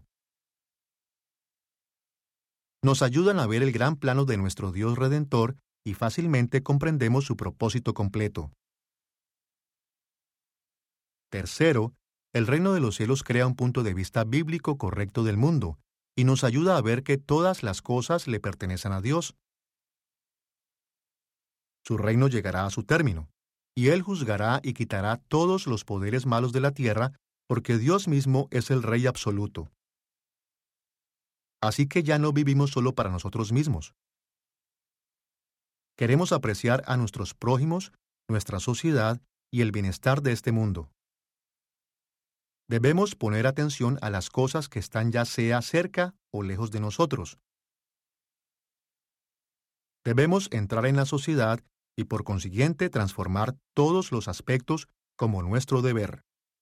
Nos ayudan a ver el gran plano de nuestro Dios Redentor y fácilmente comprendemos su propósito completo. Tercero, el reino de los cielos crea un punto de vista bíblico correcto del mundo y nos ayuda a ver que todas las cosas le pertenecen a Dios. Su reino llegará a su término, y Él juzgará y quitará todos los poderes malos de la tierra, porque Dios mismo es el Rey absoluto. Así que ya no vivimos solo para nosotros mismos. Queremos apreciar a nuestros prójimos, nuestra sociedad y el bienestar de este mundo. Debemos poner atención a las cosas que están ya sea cerca o lejos de nosotros. Debemos entrar en la sociedad y por consiguiente transformar todos los aspectos como nuestro deber.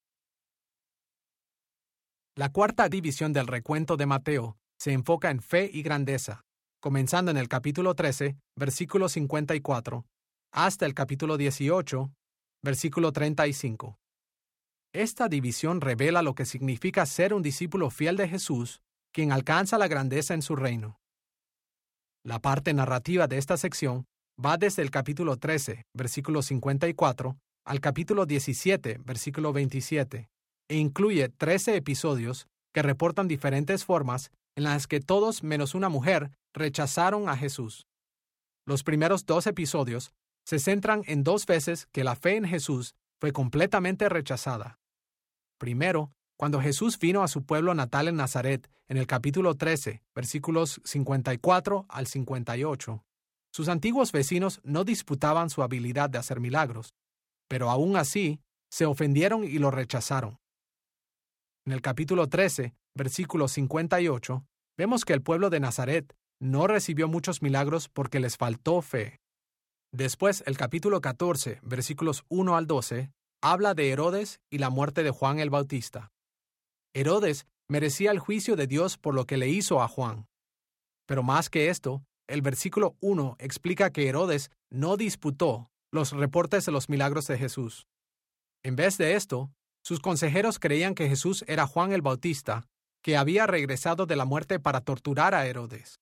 La cuarta división del recuento de Mateo se enfoca en fe y grandeza, comenzando en el capítulo 13, versículo 54, hasta el capítulo 18, versículo 35. Esta división revela lo que significa ser un discípulo fiel de Jesús, quien alcanza la grandeza en su reino. La parte narrativa de esta sección va desde el capítulo 13, versículo 54, al capítulo 17, versículo 27, e incluye 13 episodios que reportan diferentes formas en las que todos menos una mujer rechazaron a Jesús. Los primeros 2 episodios se centran en 2 veces que la fe en Jesús fue completamente rechazada. Primero, cuando Jesús vino a su pueblo natal en Nazaret, en el capítulo 13, versículos 54 al 58, Sus antiguos vecinos no disputaban su habilidad de hacer milagros, pero aún así se ofendieron y lo rechazaron. En el capítulo 13, versículo 58, vemos que el pueblo de Nazaret no recibió muchos milagros porque les faltó fe. Después, el capítulo 14, versículos 1 al 12, habla de Herodes y la muerte de Juan el Bautista. Herodes merecía el juicio de Dios por lo que le hizo a Juan. Pero más que esto, el versículo 1 explica que Herodes no disputó los reportes de los milagros de Jesús. En vez de esto, sus consejeros creían que Jesús era Juan el Bautista, que había regresado de la muerte para torturar a Herodes.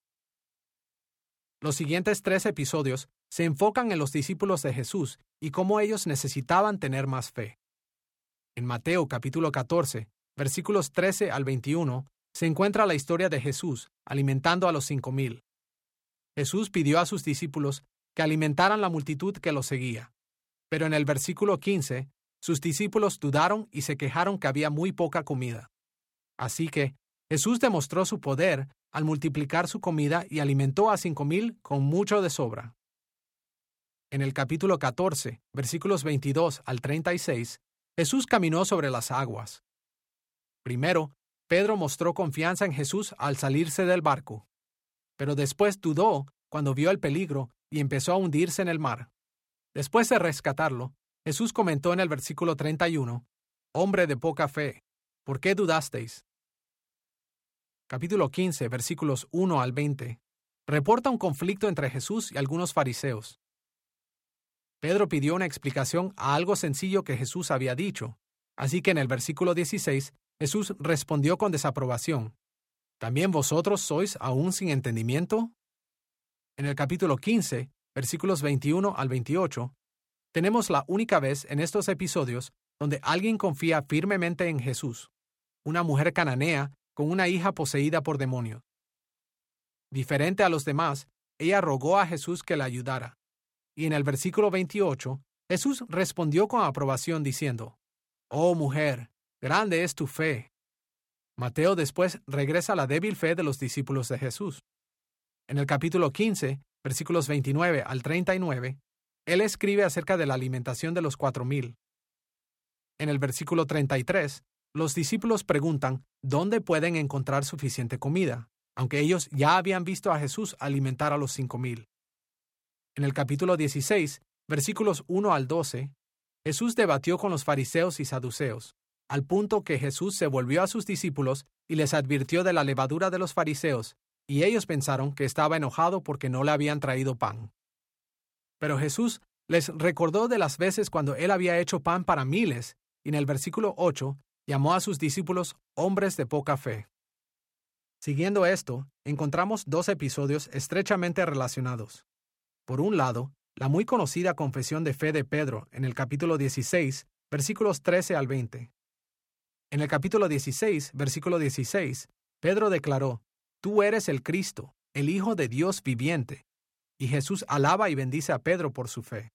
Los siguientes 3 episodios se enfocan en los discípulos de Jesús y cómo ellos necesitaban tener más fe. En Mateo capítulo 14, versículos 13 al 21, se encuentra la historia de Jesús alimentando a los 5,000. Jesús pidió a sus discípulos que alimentaran la multitud que lo seguía, pero en el versículo 15, sus discípulos dudaron y se quejaron que había muy poca comida. Así que Jesús demostró su poder al multiplicar su comida y alimentó a 5,000 con mucho de sobra. En el capítulo 14, versículos 22 al 36, Jesús caminó sobre las aguas. Primero, Pedro mostró confianza en Jesús al salirse del barco, pero después dudó cuando vio el peligro y empezó a hundirse en el mar. Después de rescatarlo, Jesús comentó en el versículo 31, «Hombre de poca fe, ¿por qué dudasteis?». Capítulo 15, versículos 1 al 20, reporta un conflicto entre Jesús y algunos fariseos. Pedro pidió una explicación a algo sencillo que Jesús había dicho, así que en el versículo 16, Jesús respondió con desaprobación, ¿también vosotros sois aún sin entendimiento? En el capítulo 15, versículos 21 al 28, tenemos la única vez en estos episodios donde alguien confía firmemente en Jesús, una mujer cananea con una hija poseída por demonios. Diferente a los demás, ella rogó a Jesús que la ayudara. Y en el versículo 28, Jesús respondió con aprobación diciendo, «Oh mujer, grande es tu fe». Mateo después regresa a la débil fe de los discípulos de Jesús. En el capítulo 15, versículos 29 al 39, él escribe acerca de la alimentación de los 4,000. En el versículo 33, los discípulos preguntan dónde pueden encontrar suficiente comida, aunque ellos ya habían visto a Jesús alimentar a los 5,000. En el capítulo 16, versículos 1 al 12, Jesús debatió con los fariseos y saduceos, al punto que Jesús se volvió a sus discípulos y les advirtió de la levadura de los fariseos, y ellos pensaron que estaba enojado porque no le habían traído pan. Pero Jesús les recordó de las veces cuando él había hecho pan para miles, y en el versículo 8 llamó a sus discípulos hombres de poca fe. Siguiendo esto, encontramos 2 episodios estrechamente relacionados. Por un lado, la muy conocida confesión de fe de Pedro en el capítulo 16, versículos 13 al 20. En el capítulo 16, versículo 16, Pedro declaró, «Tú eres el Cristo, el Hijo de Dios viviente». Y Jesús alaba y bendice a Pedro por su fe.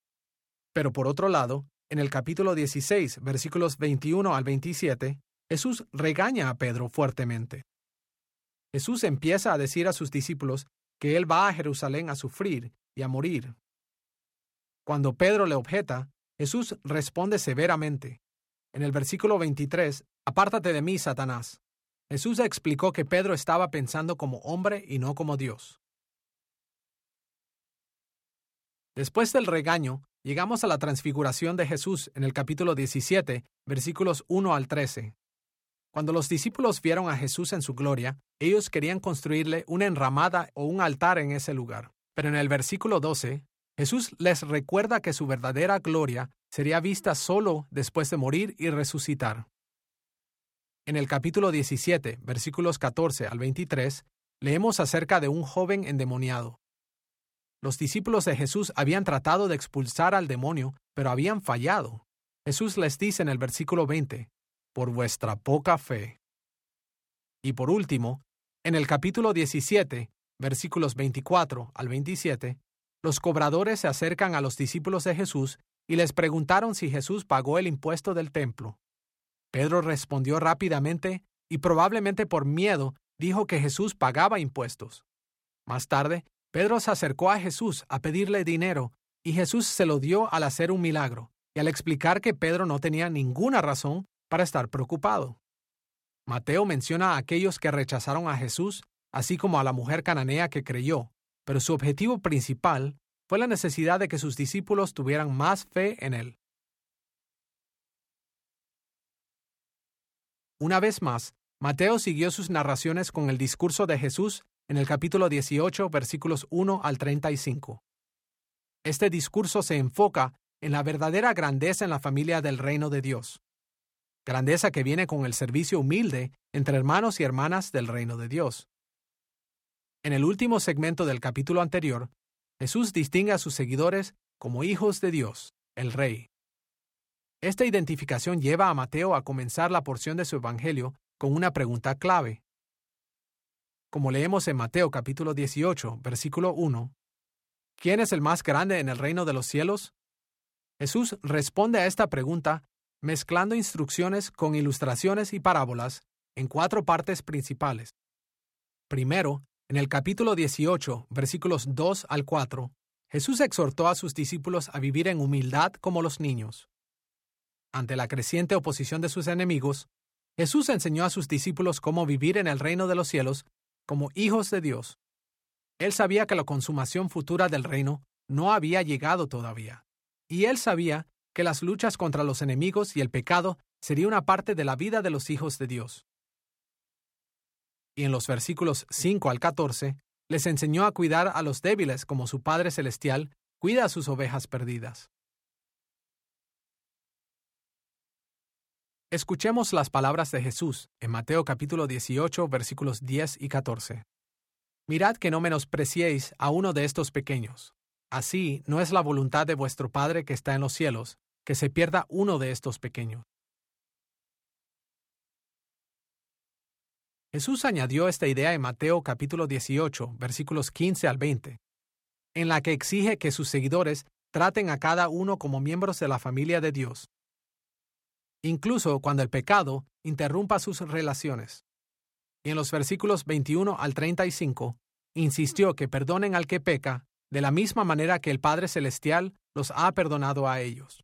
Pero por otro lado, en el capítulo 16, versículos 21 al 27, Jesús regaña a Pedro fuertemente. Jesús empieza a decir a sus discípulos que él va a Jerusalén a sufrir y a morir. Cuando Pedro le objeta, Jesús responde severamente. En el versículo 23, «Apártate de mí, Satanás». Jesús explicó que Pedro estaba pensando como hombre y no como Dios. Después del regaño, llegamos a la transfiguración de Jesús en el capítulo 17, versículos 1 al 13. Cuando los discípulos vieron a Jesús en su gloria, ellos querían construirle una enramada o un altar en ese lugar. Pero en el versículo 12, Jesús les recuerda que su verdadera gloria sería vista solo después de morir y resucitar. En el capítulo 17, versículos 14 al 23, leemos acerca de un joven endemoniado. Los discípulos de Jesús habían tratado de expulsar al demonio, pero habían fallado. Jesús les dice en el versículo 20, «Por vuestra poca fe». Y por último, en el capítulo 17, versículos 24 al 27, los cobradores se acercan a los discípulos de Jesús y les preguntaron si Jesús pagó el impuesto del templo. Pedro respondió rápidamente y probablemente por miedo dijo que Jesús pagaba impuestos. Más tarde, Pedro se acercó a Jesús a pedirle dinero y Jesús se lo dio al hacer un milagro y al explicar que Pedro no tenía ninguna razón para estar preocupado. Mateo menciona a aquellos que rechazaron a Jesús, así como a la mujer cananea que creyó, pero su objetivo principal fue la necesidad de que sus discípulos tuvieran más fe en él. Una vez más, Mateo siguió sus narraciones con el discurso de Jesús en el capítulo 18, versículos 1 al 35. Este discurso se enfoca en la verdadera grandeza en la familia del reino de Dios. Grandeza que viene con el servicio humilde entre hermanos y hermanas del reino de Dios. En el último segmento del capítulo anterior, Jesús distingue a sus seguidores como hijos de Dios, el Rey. Esta identificación lleva a Mateo a comenzar la porción de su evangelio con una pregunta clave. Como leemos en Mateo capítulo 18, versículo 1, ¿quién es el más grande en el reino de los cielos? Jesús responde a esta pregunta mezclando instrucciones con ilustraciones y parábolas en 4 partes principales. Primero, en el capítulo 18, versículos 2 al 4, Jesús exhortó a sus discípulos a vivir en humildad como los niños. Ante la creciente oposición de sus enemigos, Jesús enseñó a sus discípulos cómo vivir en el reino de los cielos como hijos de Dios. Él sabía que la consumación futura del reino no había llegado todavía, y él sabía que las luchas contra los enemigos y el pecado sería una parte de la vida de los hijos de Dios. Y en los versículos 5 al 14, les enseñó a cuidar a los débiles como su Padre Celestial cuida a sus ovejas perdidas. Escuchemos las palabras de Jesús en Mateo capítulo 18, versículos 10 y 14. Mirad que no menospreciéis a uno de estos pequeños. Así no es la voluntad de vuestro Padre que está en los cielos, que se pierda uno de estos pequeños. Jesús añadió esta idea en Mateo capítulo 18, versículos 15 al 20, en la que exige que sus seguidores traten a cada uno como miembros de la familia de Dios, incluso cuando el pecado interrumpa sus relaciones. Y en los versículos 21 al 35, insistió que perdonen al que peca, de la misma manera que el Padre Celestial los ha perdonado a ellos.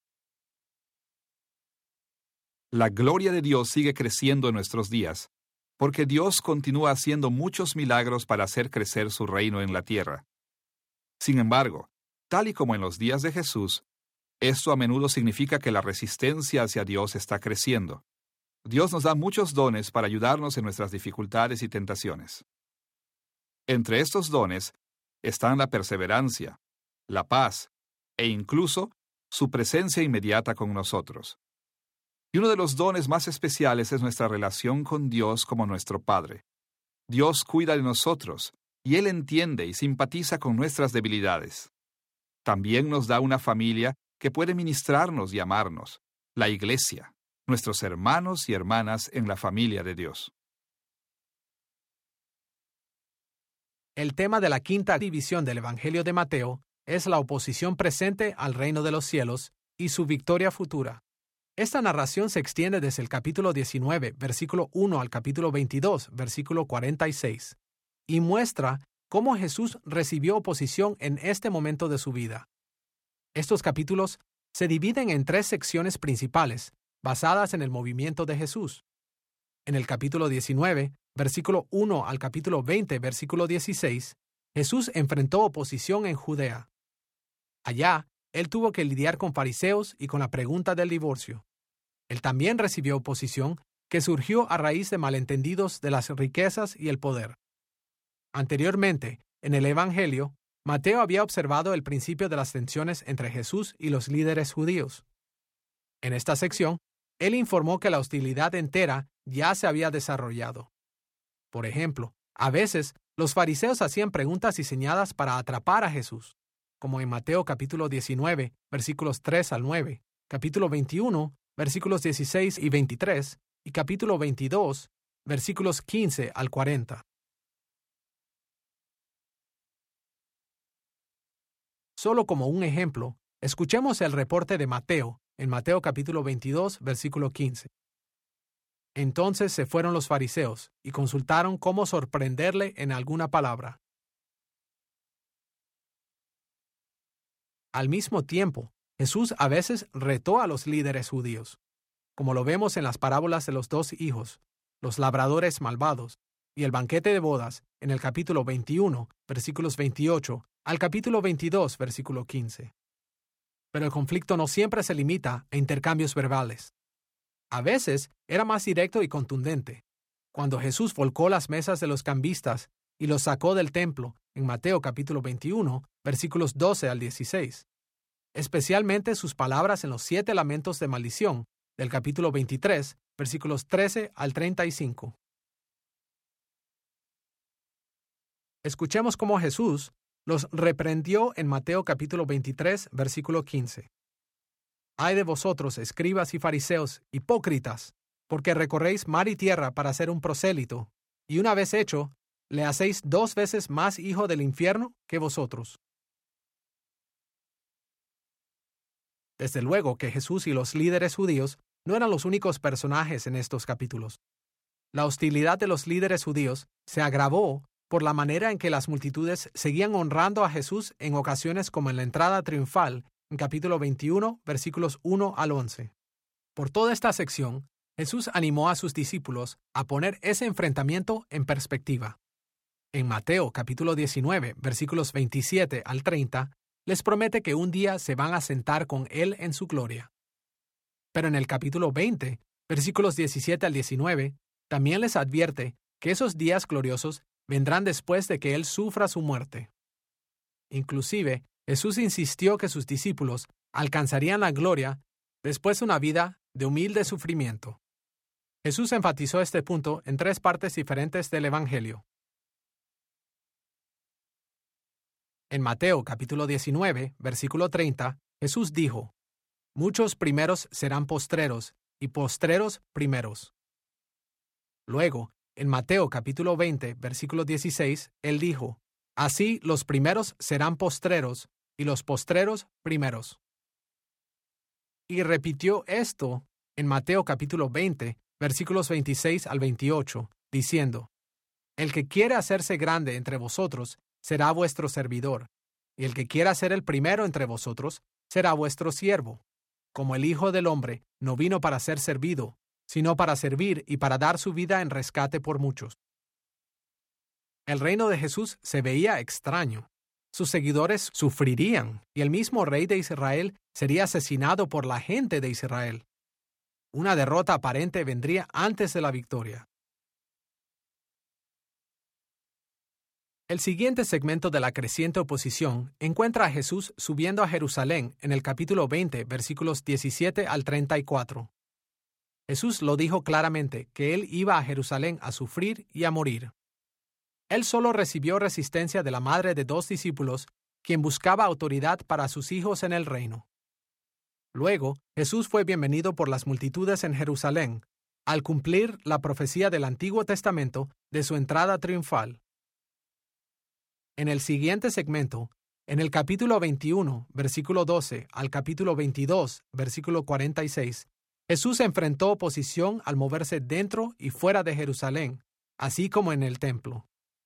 La gloria de Dios sigue creciendo en nuestros días, porque Dios continúa haciendo muchos milagros para hacer crecer su reino en la tierra. Sin embargo, tal y como en los días de Jesús, esto a menudo significa que la resistencia hacia Dios está creciendo. Dios nos da muchos dones para ayudarnos en nuestras dificultades y tentaciones. Entre estos dones están la perseverancia, la paz e incluso su presencia inmediata con nosotros. Y uno de los dones más especiales es nuestra relación con Dios como nuestro Padre. Dios cuida de nosotros y Él entiende y simpatiza con nuestras debilidades. También nos da una familia que puede ministrarnos y amarnos, la Iglesia, nuestros hermanos y hermanas en la familia de Dios. El tema de la quinta división del Evangelio de Mateo es la oposición presente al reino de los cielos y su victoria futura. Esta narración se extiende desde el capítulo 19, versículo 1 al capítulo 22, versículo 46, y muestra cómo Jesús recibió oposición en este momento de su vida. Estos capítulos se dividen en 3 secciones principales, basadas en el movimiento de Jesús. En el capítulo 19, versículo 1 al capítulo 20, versículo 16, Jesús enfrentó oposición en Judea. Allá, él tuvo que lidiar con fariseos y con la pregunta del divorcio. Él también recibió oposición que surgió a raíz de malentendidos de las riquezas y el poder. Anteriormente, en el Evangelio, Mateo había observado el principio de las tensiones entre Jesús y los líderes judíos. En esta sección, él informó que la hostilidad entera ya se había desarrollado. Por ejemplo, a veces los fariseos hacían preguntas diseñadas para atrapar a Jesús, como en Mateo capítulo 19, versículos 3 al 9, capítulo 21, versículos 16 y 23, y capítulo 22, versículos 15 al 40. Solo como un ejemplo, escuchemos el reporte de Mateo, en Mateo capítulo 22, versículo 15. Entonces se fueron los fariseos y consultaron cómo sorprenderle en alguna palabra. Al mismo tiempo, Jesús a veces retó a los líderes judíos, como lo vemos en las parábolas de los 2 hijos, los labradores malvados y el banquete de bodas en el capítulo 21, versículos 28, al capítulo 22, versículo 15. Pero el conflicto no siempre se limita a intercambios verbales. A veces era más directo y contundente. Cuando Jesús volcó las mesas de los cambistas y los sacó del templo en Mateo capítulo 21, versículos 12 al 16. Especialmente sus palabras en los 7 lamentos de maldición del capítulo 23, versículos 13 al 35. Escuchemos cómo Jesús los reprendió en Mateo capítulo 23, versículo 15. Ay de vosotros, escribas y fariseos, hipócritas, porque recorréis mar y tierra para ser un prosélito, y una vez hecho, le hacéis 2 veces más hijo del infierno que vosotros. Desde luego que Jesús y los líderes judíos no eran los únicos personajes en estos capítulos. La hostilidad de los líderes judíos se agravó por la manera en que las multitudes seguían honrando a Jesús en ocasiones como en la entrada triunfal en capítulo 21, versículos 1 al 11. Por toda esta sección, Jesús animó a sus discípulos a poner ese enfrentamiento en perspectiva. En Mateo capítulo 19, versículos 27 al 30, les promete que un día se van a sentar con Él en su gloria. Pero en el capítulo 20, versículos 17 al 19, también les advierte que esos días gloriosos vendrán después de que Él sufra su muerte. Inclusive, Jesús insistió que sus discípulos alcanzarían la gloria después de una vida de humilde sufrimiento. Jesús enfatizó este punto en 3 partes diferentes del Evangelio. En Mateo capítulo 19, versículo 30, Jesús dijo: Muchos primeros serán postreros, y postreros primeros. Luego, en Mateo capítulo 20, versículo 16, Él dijo: Así los primeros serán postreros, y los postreros primeros. Y repitió esto en Mateo capítulo 20, versículos 26 al 28, diciendo: El que quiere hacerse grande entre vosotros será vuestro servidor, y el que quiera ser el primero entre vosotros será vuestro siervo. Como el Hijo del Hombre no vino para ser servido, sino para servir y para dar su vida en rescate por muchos. El reino de Jesús se veía extraño. Sus seguidores sufrirían, y el mismo rey de Israel sería asesinado por la gente de Israel. Una derrota aparente vendría antes de la victoria. El siguiente segmento de la creciente oposición encuentra a Jesús subiendo a Jerusalén en el capítulo 20, versículos 17 al 34. Jesús lo dijo claramente que Él iba a Jerusalén a sufrir y a morir. Él solo recibió resistencia de la madre de 2 discípulos, quien buscaba autoridad para sus hijos en el reino. Luego, Jesús fue bienvenido por las multitudes en Jerusalén, al cumplir la profecía del Antiguo Testamento de su entrada triunfal. En el siguiente segmento, en el capítulo 21, versículo 12, al capítulo 22, versículo 46, Jesús enfrentó oposición al moverse dentro y fuera de Jerusalén, así como en el templo.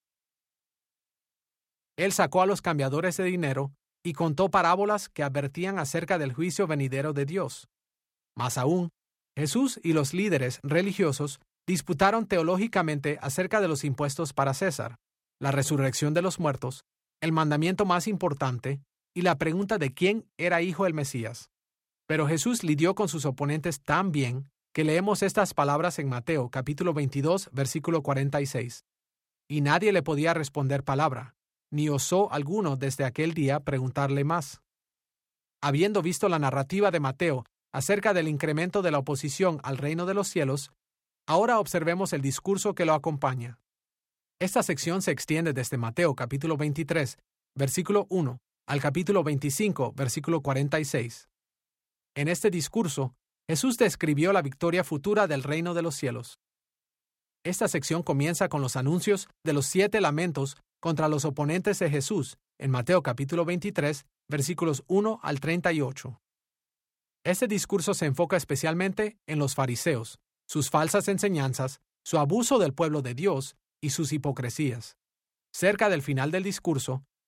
Él sacó a los cambiadores de dinero y contó parábolas que advertían acerca del juicio venidero de Dios. Más aún, Jesús y los líderes religiosos disputaron teológicamente acerca de los impuestos para César, la resurrección de los muertos, el mandamiento más importante y la pregunta de quién era hijo del Mesías. Pero Jesús lidió con sus oponentes tan bien que leemos estas palabras en Mateo capítulo 22, versículo 46. Y nadie le podía responder palabra, ni osó alguno desde aquel día preguntarle más. Habiendo visto la narrativa de Mateo acerca del incremento de la oposición al reino de los cielos, ahora observemos el discurso que lo acompaña. Esta sección se extiende desde Mateo capítulo 23, versículo 1, al capítulo 25, versículo 46. En este discurso, Jesús describió la victoria futura del reino de los cielos. Esta sección comienza con los anuncios de los 7 lamentos contra los oponentes de Jesús en Mateo capítulo 23, versículos 1 al 38. Este discurso se enfoca especialmente en los fariseos, sus falsas enseñanzas, su abuso del pueblo de Dios y sus hipocresías. Cerca del final del discurso,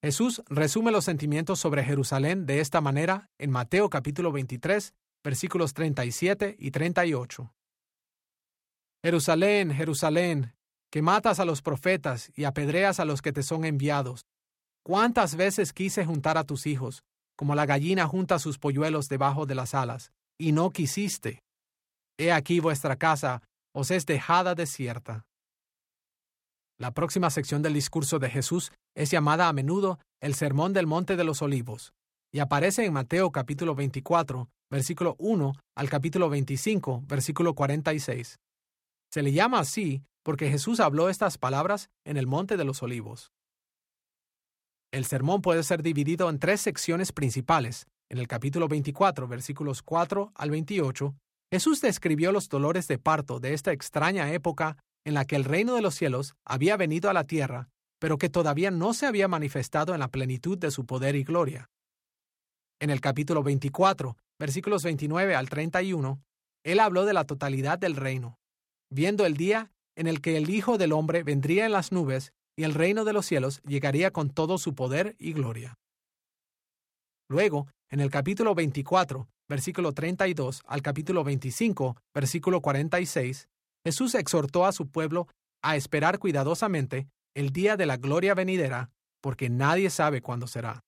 Jesús resume los sentimientos sobre Jerusalén de esta manera en Mateo capítulo 23, versículos 37 y 38. Jerusalén, Jerusalén, que matas a los profetas y apedreas a los que te son enviados. ¿Cuántas veces quise juntar a tus hijos, como la gallina junta sus polluelos debajo de las alas, y no quisiste? He aquí vuestra casa os es dejada desierta. La próxima sección del discurso de Jesús es llamada a menudo el Sermón del Monte de los Olivos, y aparece en Mateo capítulo 24, versículo 1 al capítulo 25, versículo 46. Se le llama así porque Jesús habló estas palabras en el Monte de los Olivos. El sermón puede ser dividido en 3 secciones principales. En el capítulo 24, versículos 4 al 28, Jesús describió los dolores de parto de esta extraña época en la que el reino de los cielos había venido a la tierra, pero que todavía no se había manifestado en la plenitud de su poder y gloria. En el capítulo 24, versículos 29 al 31, Él habló de la totalidad del reino, viendo el día en el que el Hijo del Hombre vendría en las nubes y el reino de los cielos llegaría con todo su poder y gloria. Luego, en el capítulo 24, versículo 32 al capítulo 25, versículo 46, Jesús exhortó a su pueblo a esperar cuidadosamente el día de la gloria venidera, porque nadie sabe cuándo será.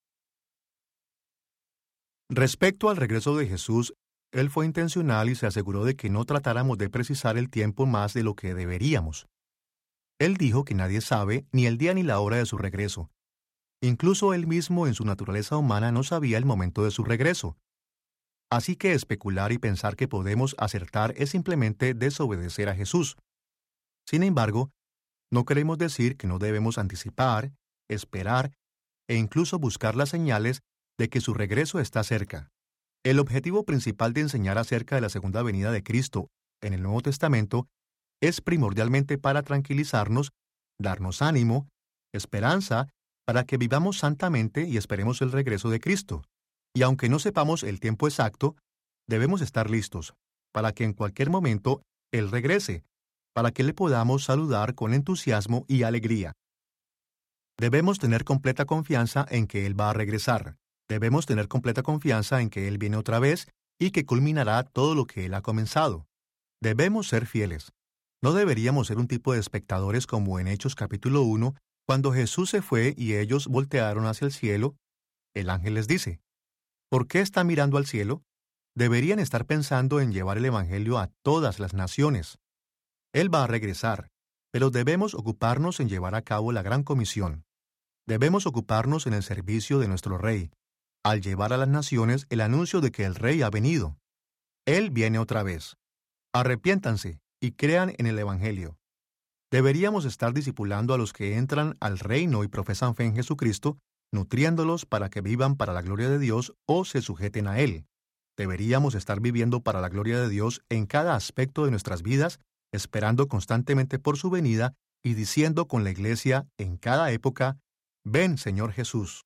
Respecto al regreso de Jesús, Él fue intencional y se aseguró de que no tratáramos de precisar el tiempo más de lo que deberíamos. Él dijo que nadie sabe ni el día ni la hora de su regreso. Incluso Él mismo en su naturaleza humana no sabía el momento de su regreso. Así que especular y pensar que podemos acertar es simplemente desobedecer a Jesús. Sin embargo, no queremos decir que no debemos anticipar, esperar e incluso buscar las señales de que su regreso está cerca. El objetivo principal de enseñar acerca de la segunda venida de Cristo en el Nuevo Testamento es primordialmente para tranquilizarnos, darnos ánimo, esperanza, para que vivamos santamente y esperemos el regreso de Cristo. Y aunque no sepamos el tiempo exacto, debemos estar listos, para que en cualquier momento Él regrese, para que le podamos saludar con entusiasmo y alegría. Debemos tener completa confianza en que Él va a regresar. Debemos tener completa confianza en que Él viene otra vez y que culminará todo lo que Él ha comenzado. Debemos ser fieles. No deberíamos ser un tipo de espectadores como en Hechos capítulo 1, cuando Jesús se fue y ellos voltearon hacia el cielo. El ángel les dice: ¿por qué están mirando al cielo? Deberían estar pensando en llevar el Evangelio a todas las naciones. Él va a regresar, pero debemos ocuparnos en llevar a cabo la gran comisión. Debemos ocuparnos en el servicio de nuestro Rey, al llevar a las naciones el anuncio de que el Rey ha venido. Él viene otra vez. Arrepiéntanse y crean en el Evangelio. Deberíamos estar discipulando a los que entran al reino y profesan fe en Jesucristo, nutriéndolos para que vivan para la gloria de Dios o se sujeten a Él. Deberíamos estar viviendo para la gloria de Dios en cada aspecto de nuestras vidas, esperando constantemente por su venida y diciendo con la Iglesia en cada época: «Ven, Señor Jesús».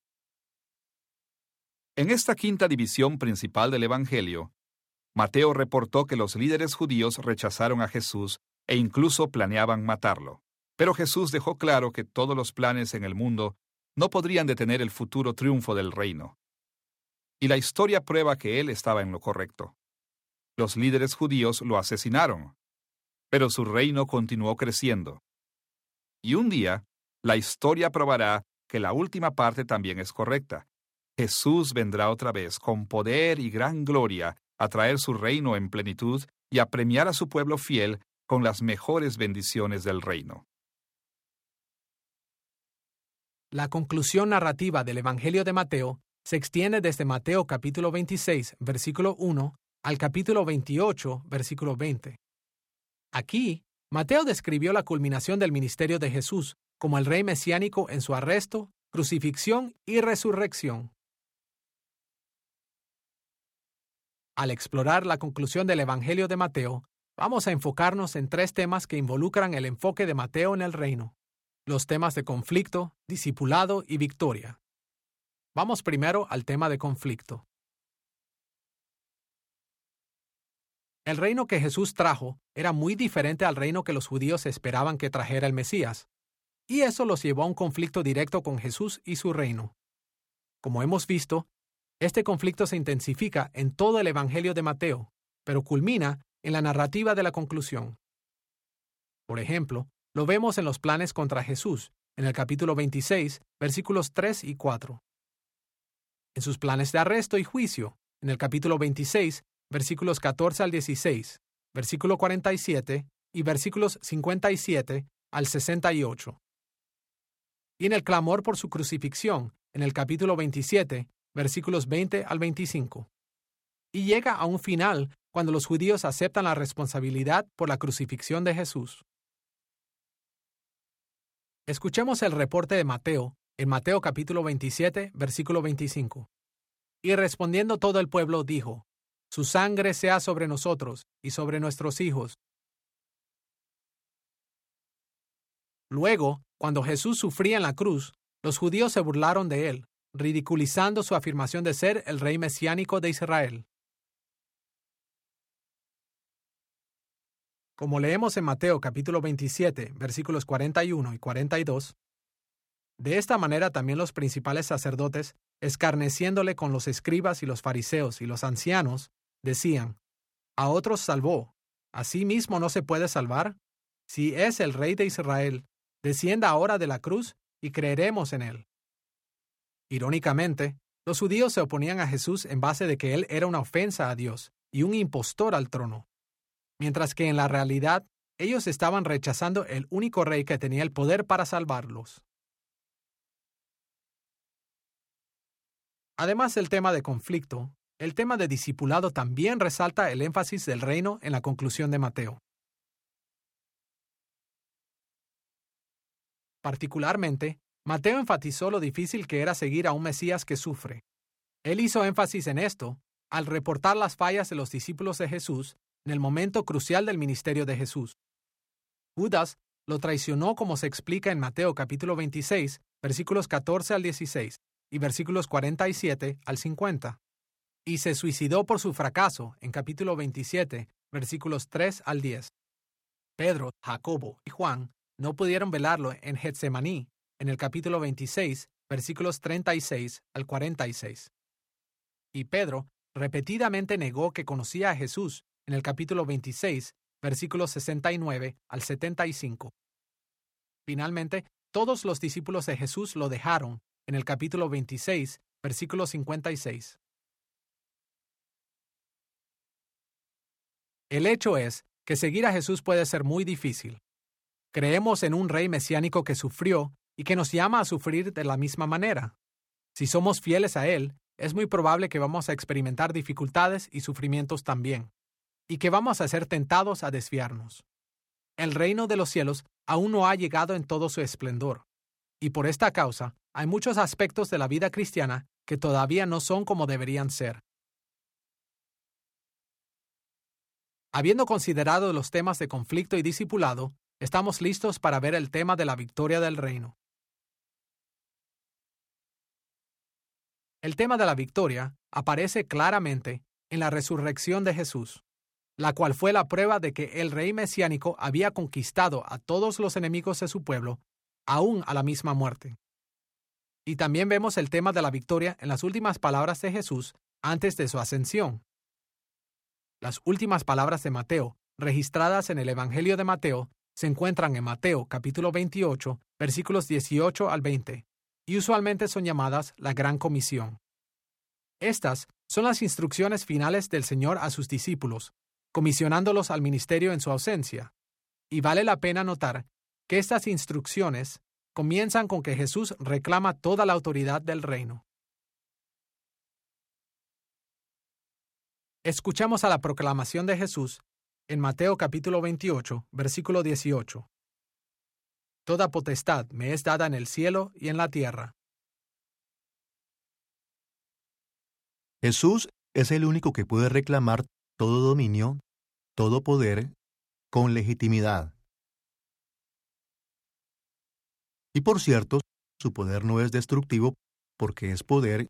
En esta quinta división principal del Evangelio, Mateo reportó que los líderes judíos rechazaron a Jesús e incluso planeaban matarlo. Pero Jesús dejó claro que todos los planes en el mundo no podrían detener el futuro triunfo del reino. Y la historia prueba que él estaba en lo correcto. Los líderes judíos lo asesinaron, pero su reino continuó creciendo. Y un día, la historia probará que la última parte también es correcta. Jesús vendrá otra vez con poder y gran gloria a traer su reino en plenitud y a premiar a su pueblo fiel con las mejores bendiciones del reino. La conclusión narrativa del Evangelio de Mateo se extiende desde Mateo capítulo 26, versículo 1, al capítulo 28, versículo 20. Aquí, Mateo describió la culminación del ministerio de Jesús como el rey mesiánico en su arresto, crucifixión y resurrección. Al explorar la conclusión del Evangelio de Mateo, vamos a enfocarnos en 3 temas que involucran el enfoque de Mateo en el reino: los temas de conflicto, discipulado y victoria. Vamos primero al tema de conflicto. El reino que Jesús trajo era muy diferente al reino que los judíos esperaban que trajera el Mesías. y eso los llevó a un conflicto directo con Jesús y su reino. Como hemos visto, este conflicto se intensifica en todo el Evangelio de Mateo, pero culmina en la narrativa de la conclusión. Por ejemplo, lo vemos en los planes contra Jesús, en el capítulo 26, versículos 3 y 4. En sus planes de arresto y juicio, en el capítulo 26, versículos 14 al 16, versículo 47 y versículos 57 al 68. Y en el clamor por su crucifixión, en el capítulo 27, versículos 20 al 25. Y llega a un final cuando los judíos aceptan la responsabilidad por la crucifixión de Jesús. Escuchemos el reporte de Mateo, en Mateo capítulo 27, versículo 25. Y respondiendo todo el pueblo dijo: Su sangre sea sobre nosotros y sobre nuestros hijos. Luego, cuando Jesús sufría en la cruz, los judíos se burlaron de él, ridiculizando su afirmación de ser el rey mesiánico de Israel. Como leemos en Mateo capítulo 27, versículos 41 y 42, de esta manera también los principales sacerdotes, escarneciéndole con los escribas y los fariseos y los ancianos, decían: A otros salvó, ¿a sí mismo no se puede salvar? Si es el rey de Israel, descienda ahora de la cruz y creeremos en él. Irónicamente, los judíos se oponían a Jesús en base de que él era una ofensa a Dios y un impostor al trono, mientras que en la realidad ellos estaban rechazando el único rey que tenía el poder para salvarlos. Además del tema de conflicto, el tema de discipulado también resalta el énfasis del reino en la conclusión de Mateo. Particularmente, Mateo enfatizó lo difícil que era seguir a un Mesías que sufre. Él hizo énfasis en esto al reportar las fallas de los discípulos de Jesús en el momento crucial del ministerio de Jesús. Judas lo traicionó, como se explica en Mateo capítulo 26, versículos 14 al 16 y versículos 47 al 50. Y se suicidó por su fracaso en capítulo 27, versículos 3 al 10. Pedro, Jacobo y Juan no pudieron velarlo en Getsemaní, en el capítulo 26, versículos 36 al 46. Y Pedro repetidamente negó que conocía a Jesús en el capítulo 26, versículos 69 al 75. Finalmente, todos los discípulos de Jesús lo dejaron en el capítulo 26, versículo 56. El hecho es que seguir a Jesús puede ser muy difícil. Creemos en un rey mesiánico que sufrió y que nos llama a sufrir de la misma manera. Si somos fieles a él, es muy probable que vamos a experimentar dificultades y sufrimientos también, y que vamos a ser tentados a desviarnos. El reino de los cielos aún no ha llegado en todo su esplendor, y por esta causa hay muchos aspectos de la vida cristiana que todavía no son como deberían ser. Habiendo considerado los temas de conflicto y discipulado, estamos listos para ver el tema de la victoria del reino. El tema de la victoria aparece claramente en la resurrección de Jesús, la cual fue la prueba de que el rey mesiánico había conquistado a todos los enemigos de su pueblo, aún a la misma muerte. Y también vemos el tema de la victoria en las últimas palabras de Jesús antes de su ascensión. Las últimas palabras de Mateo, registradas en el Evangelio de Mateo, se encuentran en Mateo capítulo 28, versículos 18 al 20, y usualmente son llamadas la Gran Comisión. Estas son las instrucciones finales del Señor a sus discípulos, comisionándolos al ministerio en su ausencia. Y vale la pena notar que estas instrucciones comienzan con que Jesús reclama toda la autoridad del reino. Escuchamos a la proclamación de Jesús en Mateo capítulo 28, versículo 18. Toda potestad me es dada en el cielo y en la tierra. Jesús es el único que puede reclamar todo dominio, todo poder, con legitimidad. Y por cierto, su poder no es destructivo porque es poder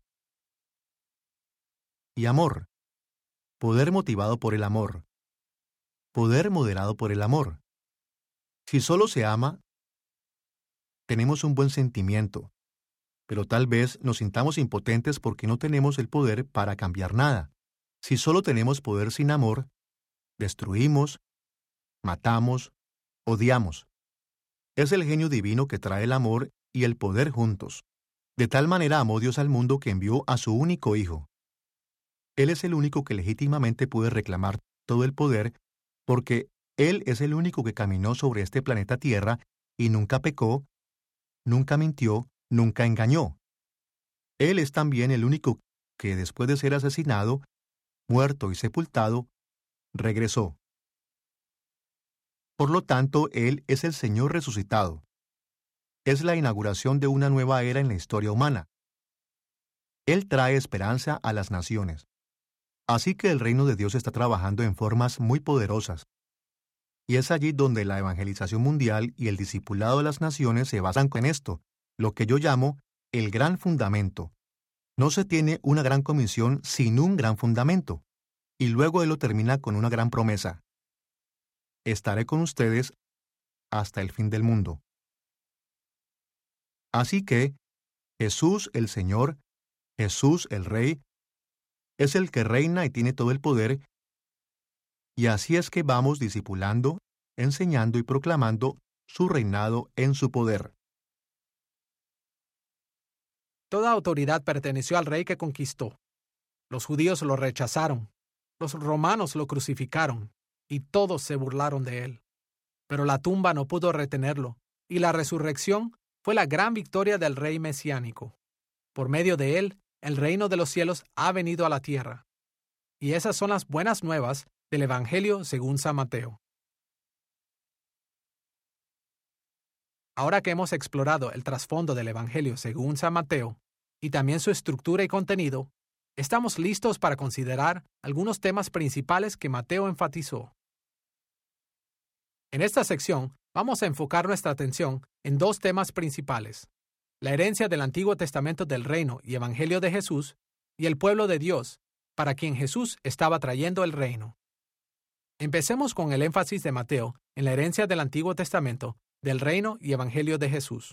y amor. Poder motivado por el amor. Poder moderado por el amor. Si solo se ama, tenemos un buen sentimiento, pero tal vez nos sintamos impotentes porque no tenemos el poder para cambiar nada. Si solo tenemos poder sin amor, destruimos, matamos, odiamos. Es el genio divino que trae el amor y el poder juntos. De tal manera amó Dios al mundo que envió a su único Hijo. Él es el único que legítimamente puede reclamar todo el poder, porque Él es el único que caminó sobre este planeta Tierra y nunca pecó, nunca mintió, nunca engañó. Él es también el único que después de ser asesinado, muerto y sepultado, regresó. Por lo tanto, Él es el Señor resucitado. Es la inauguración de una nueva era en la historia humana. Él trae esperanza a las naciones. Así que el reino de Dios está trabajando en formas muy poderosas. Y es allí donde la evangelización mundial y el discipulado de las naciones se basan en esto, lo que yo llamo el gran fundamento. No se tiene una gran comisión sin un gran fundamento. Y luego Él lo termina con una gran promesa. Estaré con ustedes hasta el fin del mundo. Así que, Jesús el Señor, Jesús el Rey, es el que reina y tiene todo el poder, y así es que vamos discipulando, enseñando y proclamando su reinado en su poder. Toda autoridad perteneció al rey que conquistó. Los judíos lo rechazaron, los romanos lo crucificaron, y todos se burlaron de él. Pero la tumba no pudo retenerlo, y la resurrección fue la gran victoria del rey mesiánico. Por medio de él, el reino de los cielos ha venido a la tierra. Y esas son las buenas nuevas del Evangelio según San Mateo. Ahora que hemos explorado el trasfondo del Evangelio según San Mateo, y también su estructura y contenido, estamos listos para considerar algunos temas principales que Mateo enfatizó. En esta sección, vamos a enfocar nuestra atención en dos temas principales: la herencia del Antiguo Testamento del reino y Evangelio de Jesús, y el pueblo de Dios, para quien Jesús estaba trayendo el reino. Empecemos con el énfasis de Mateo en la herencia del Antiguo Testamento, del reino y Evangelio de Jesús.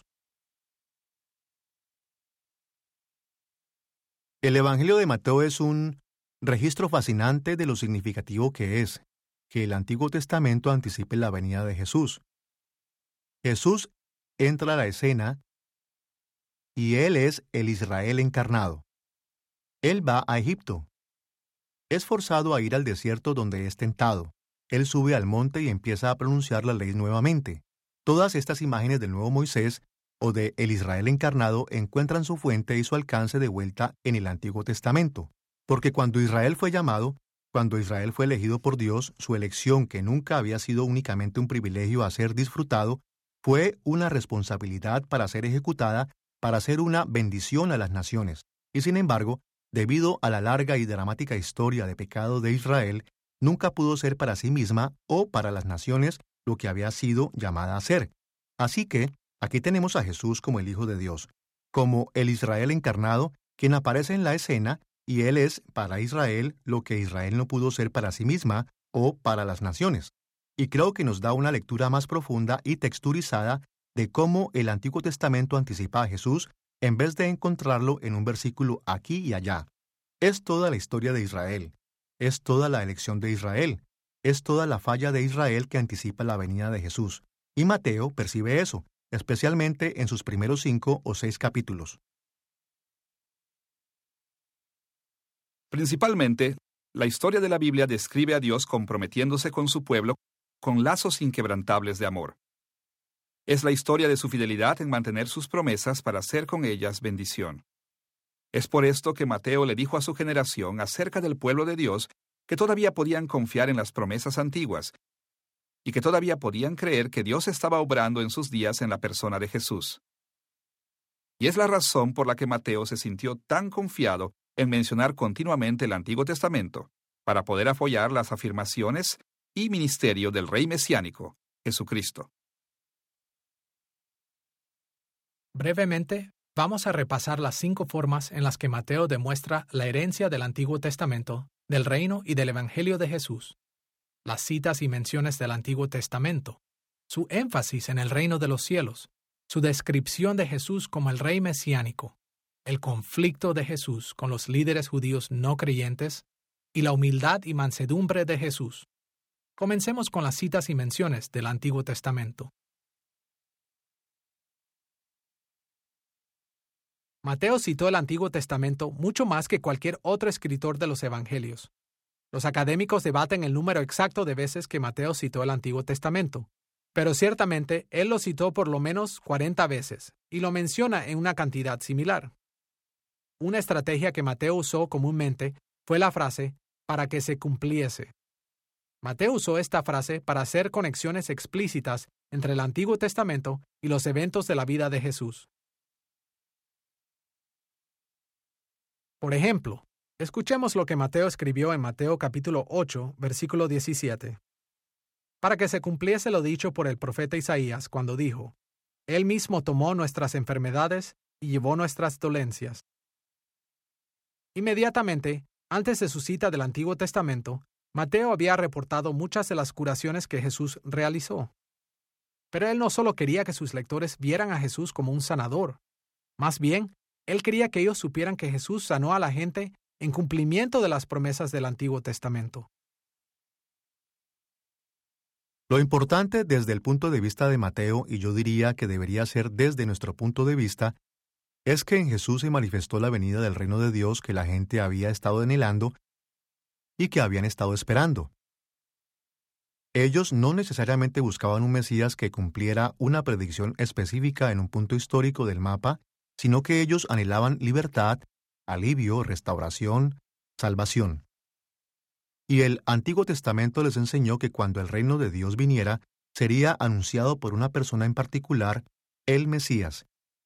El Evangelio de Mateo es un registro fascinante de lo significativo que es que el Antiguo Testamento anticipe la venida de Jesús. Jesús entra a la escena y Él es el Israel encarnado. Él va a Egipto. Es forzado a ir al desierto donde es tentado. Él sube al monte y empieza a pronunciar la ley nuevamente. Todas estas imágenes del nuevo Moisés o de el Israel encarnado encuentran su fuente y su alcance de vuelta en el Antiguo Testamento. Porque cuando Israel fue llamado, cuando Israel fue elegido por Dios, su elección, que nunca había sido únicamente un privilegio a ser disfrutado, fue una responsabilidad para ser ejecutada, para ser una bendición a las naciones. Y sin embargo, debido a la larga y dramática historia de pecado de Israel, nunca pudo ser para sí misma o para las naciones lo que había sido llamada a ser. Así que, aquí tenemos a Jesús como el Hijo de Dios, como el Israel encarnado, quien aparece en la escena, y Él es para Israel lo que Israel no pudo ser para sí misma o para las naciones. Y creo que nos da una lectura más profunda y texturizada de cómo el Antiguo Testamento anticipa a Jesús en vez de encontrarlo en un versículo aquí y allá. Es toda la historia de Israel, es toda la elección de Israel, es toda la falla de Israel que anticipa la venida de Jesús. Y Mateo percibe eso, especialmente en sus primeros 5 o 6 capítulos. Principalmente, la historia de la Biblia describe a Dios comprometiéndose con su pueblo con lazos inquebrantables de amor. Es la historia de su fidelidad en mantener sus promesas para hacer con ellas bendición. Es por esto que Mateo le dijo a su generación acerca del pueblo de Dios que todavía podían confiar en las promesas antiguas y que todavía podían creer que Dios estaba obrando en sus días en la persona de Jesús. Y es la razón por la que Mateo se sintió tan confiado en mencionar continuamente el Antiguo Testamento, para poder apoyar las afirmaciones y ministerio del Rey Mesiánico, Jesucristo. Brevemente, vamos a repasar las 5 formas en las que Mateo demuestra la herencia del Antiguo Testamento, del reino y del Evangelio de Jesús. Las citas y menciones del Antiguo Testamento, su énfasis en el reino de los cielos, su descripción de Jesús como el rey mesiánico, el conflicto de Jesús con los líderes judíos no creyentes y la humildad y mansedumbre de Jesús. Comencemos con las citas y menciones del Antiguo Testamento. Mateo citó el Antiguo Testamento mucho más que cualquier otro escritor de los Evangelios. Los académicos debaten el número exacto de veces que Mateo citó el Antiguo Testamento, pero ciertamente él lo citó por lo menos 40 veces y lo menciona en una cantidad similar. Una estrategia que Mateo usó comúnmente fue la frase «para que se cumpliese». Mateo usó esta frase para hacer conexiones explícitas entre el Antiguo Testamento y los eventos de la vida de Jesús. Por ejemplo, escuchemos lo que Mateo escribió en Mateo capítulo 8, versículo 17. Para que se cumpliese lo dicho por el profeta Isaías cuando dijo, «Él mismo tomó nuestras enfermedades y llevó nuestras dolencias». Inmediatamente, antes de su cita del Antiguo Testamento, Mateo había reportado muchas de las curaciones que Jesús realizó. Pero él no solo quería que sus lectores vieran a Jesús como un sanador. Más bien, él quería que ellos supieran que Jesús sanó a la gente en cumplimiento de las promesas del Antiguo Testamento. Lo importante desde el punto de vista de Mateo, y yo diría que debería ser desde nuestro punto de vista, es que en Jesús se manifestó la venida del reino de Dios que la gente había estado anhelando y que habían estado esperando. Ellos no necesariamente buscaban un Mesías que cumpliera una predicción específica en un punto histórico del mapa, sino que ellos anhelaban libertad, alivio, restauración, salvación. Y el Antiguo Testamento les enseñó que cuando el reino de Dios viniera, sería anunciado por una persona en particular, el Mesías.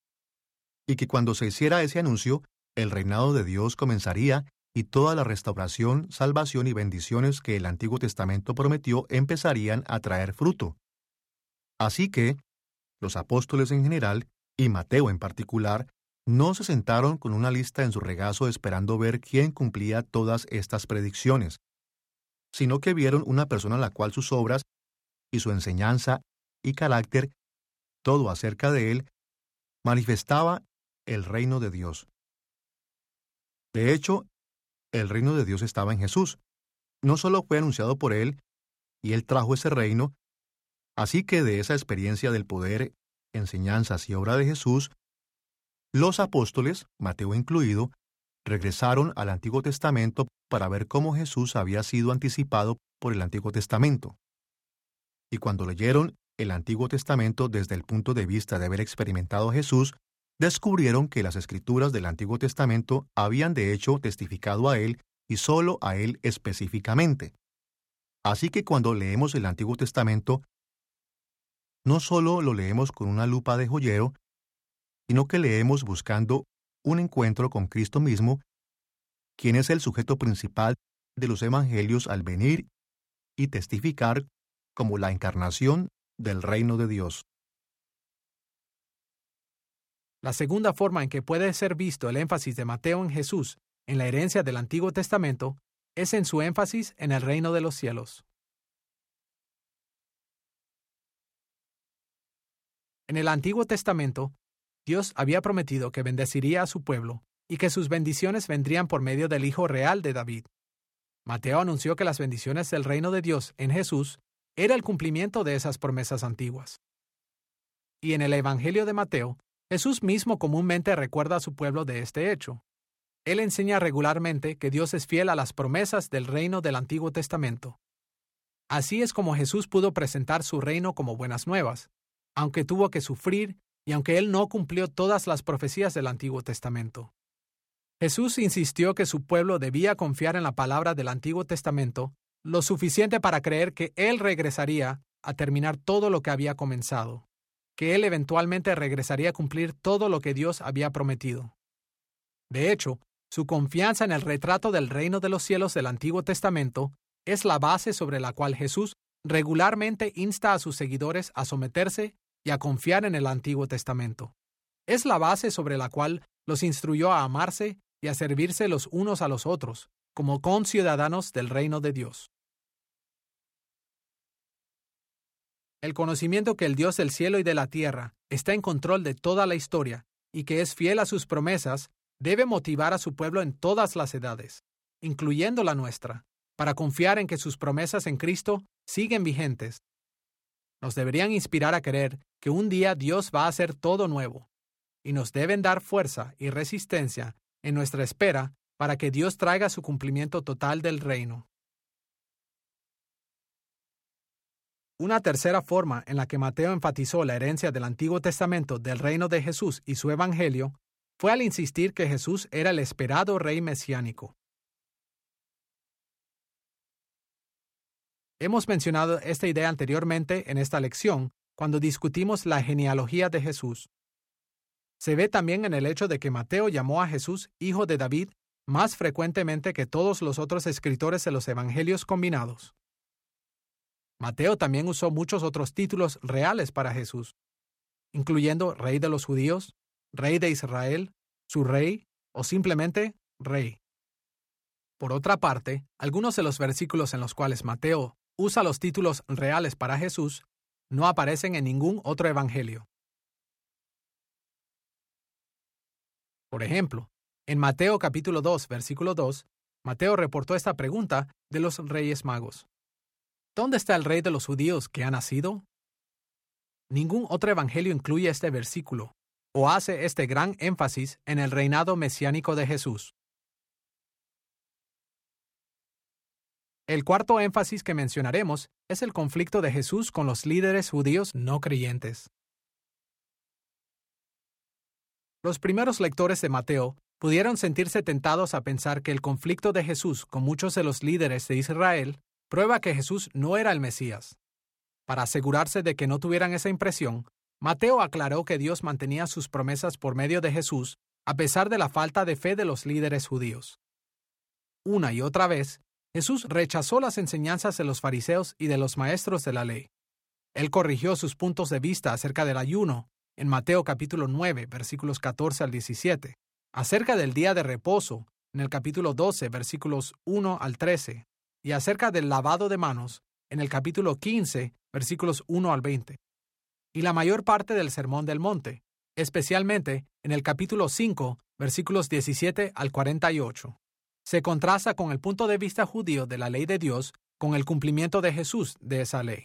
Y que cuando se hiciera ese anuncio, el reinado de Dios comenzaría y toda la restauración, salvación y bendiciones que el Antiguo Testamento prometió empezarían a traer fruto. Así que, los apóstoles en general, y Mateo en particular, no se sentaron con una lista en su regazo esperando ver quién cumplía todas estas predicciones, sino que vieron una persona a la cual sus obras y su enseñanza y carácter, todo acerca de él, manifestaba el reino de Dios. De hecho, el reino de Dios estaba en Jesús. No solo fue anunciado por él, y él trajo ese reino, así que de esa experiencia del poder, enseñanzas y obra de Jesús, los apóstoles, Mateo incluido, regresaron al Antiguo Testamento para ver cómo Jesús había sido anticipado por el Antiguo Testamento. Y cuando leyeron el Antiguo Testamento desde el punto de vista de haber experimentado a Jesús, descubrieron que las Escrituras del Antiguo Testamento habían de hecho testificado a Él y solo a Él específicamente. Así que cuando leemos el Antiguo Testamento, no solo lo leemos con una lupa de joyero, sino que leemos buscando un encuentro con Cristo mismo, quien es el sujeto principal de los Evangelios al venir y testificar como la encarnación del reino de Dios. La segunda forma en que puede ser visto el énfasis de Mateo en Jesús en la herencia del Antiguo Testamento es en su énfasis en el reino de los cielos. En el Antiguo Testamento, Dios había prometido que bendeciría a su pueblo y que sus bendiciones vendrían por medio del Hijo real de David. Mateo anunció que las bendiciones del reino de Dios en Jesús era el cumplimiento de esas promesas antiguas. Y en el Evangelio de Mateo, Jesús mismo comúnmente recuerda a su pueblo de este hecho. Él enseña regularmente que Dios es fiel a las promesas del reino del Antiguo Testamento. Así es como Jesús pudo presentar su reino como buenas nuevas, aunque tuvo que sufrir y aunque él no cumplió todas las profecías del Antiguo Testamento. Jesús insistió que su pueblo debía confiar en la palabra del Antiguo Testamento lo suficiente para creer que él regresaría a terminar todo lo que había comenzado, que él eventualmente regresaría a cumplir todo lo que Dios había prometido. De hecho, su confianza en el retrato del reino de los cielos del Antiguo Testamento es la base sobre la cual Jesús regularmente insta a sus seguidores a someterse y a confiar en el Antiguo Testamento. Es la base sobre la cual los instruyó a amarse y a servirse los unos a los otros, como conciudadanos del reino de Dios. El conocimiento que el Dios del cielo y de la tierra está en control de toda la historia y que es fiel a sus promesas debe motivar a su pueblo en todas las edades, incluyendo la nuestra, para confiar en que sus promesas en Cristo siguen vigentes. Nos deberían inspirar a creer que un día Dios va a hacer todo nuevo, y nos deben dar fuerza y resistencia en nuestra espera para que Dios traiga su cumplimiento total del reino. Una tercera forma en la que Mateo enfatizó la herencia del Antiguo Testamento del reino de Jesús y su evangelio fue al insistir que Jesús era el esperado rey mesiánico. Hemos mencionado esta idea anteriormente en esta lección cuando discutimos la genealogía de Jesús. Se ve también en el hecho de que Mateo llamó a Jesús hijo de David más frecuentemente que todos los otros escritores de los evangelios combinados. Mateo también usó muchos otros títulos reales para Jesús, incluyendo Rey de los Judíos, Rey de Israel, su Rey o simplemente Rey. Por otra parte, algunos de los versículos en los cuales Mateo usa los títulos reales para Jesús no aparecen en ningún otro evangelio. Por ejemplo, en Mateo capítulo 2, versículo 2, Mateo reportó esta pregunta de los Reyes Magos. ¿Dónde está el Rey de los Judíos que ha nacido? Ningún otro evangelio incluye este versículo o hace este gran énfasis en el reinado mesiánico de Jesús. El cuarto énfasis que mencionaremos es el conflicto de Jesús con los líderes judíos no creyentes. Los primeros lectores de Mateo pudieron sentirse tentados a pensar que el conflicto de Jesús con muchos de los líderes de Israel prueba que Jesús no era el Mesías. Para asegurarse de que no tuvieran esa impresión, Mateo aclaró que Dios mantenía sus promesas por medio de Jesús a pesar de la falta de fe de los líderes judíos. Una y otra vez, Jesús rechazó las enseñanzas de los fariseos y de los maestros de la ley. Él corrigió sus puntos de vista acerca del ayuno en Mateo capítulo 9, versículos 14 al 17, acerca del día de reposo en el capítulo 12, versículos 1 al 13, y acerca del lavado de manos en el capítulo 15, versículos 1 al 20, y la mayor parte del Sermón del Monte, especialmente en el capítulo 5, versículos 17 al 48. Se contrasta con el punto de vista judío de la ley de Dios con el cumplimiento de Jesús de esa ley.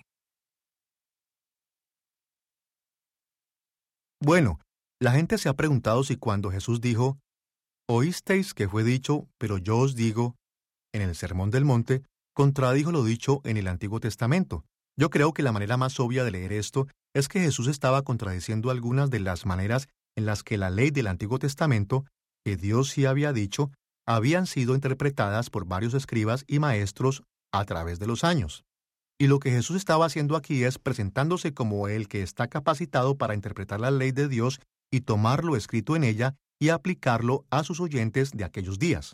Bueno, la gente se ha preguntado si cuando Jesús dijo, «Oísteis que fue dicho, pero yo os digo», en el Sermón del Monte, contradijo lo dicho en el Antiguo Testamento. Yo creo que la manera más obvia de leer esto es que Jesús estaba contradiciendo algunas de las maneras en las que la ley del Antiguo Testamento, que Dios sí había dicho, habían sido interpretadas por varios escribas y maestros a través de los años. Y lo que Jesús estaba haciendo aquí es presentándose como el que está capacitado para interpretar la ley de Dios y tomar lo escrito en ella y aplicarlo a sus oyentes de aquellos días.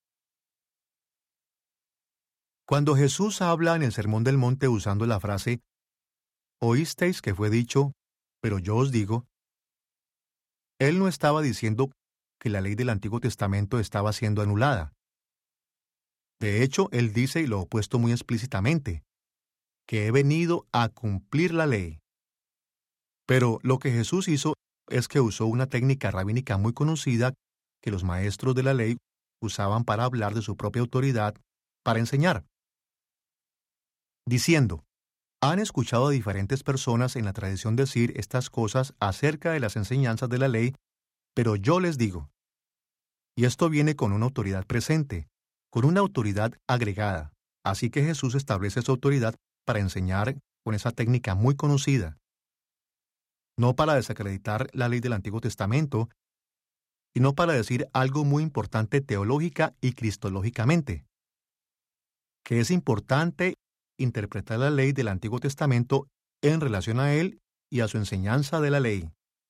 Cuando Jesús habla en el Sermón del Monte usando la frase, «Oísteis que fue dicho, pero yo os digo», Él no estaba diciendo que la ley del Antiguo Testamento estaba siendo anulada. De hecho, Él dice, y lo opuesto muy explícitamente, que he venido a cumplir la ley. Pero lo que Jesús hizo es que usó una técnica rabínica muy conocida que los maestros de la ley usaban para hablar de su propia autoridad, para enseñar. Diciendo, han escuchado a diferentes personas en la tradición decir estas cosas acerca de las enseñanzas de la ley, pero yo les digo. Y esto viene con una autoridad presente, con una autoridad agregada. Así que Jesús establece su autoridad para enseñar con esa técnica muy conocida. No para desacreditar la ley del Antiguo Testamento, sino para decir algo muy importante teológica y cristológicamente, que es importante interpretar la ley del Antiguo Testamento en relación a él y a su enseñanza de la ley.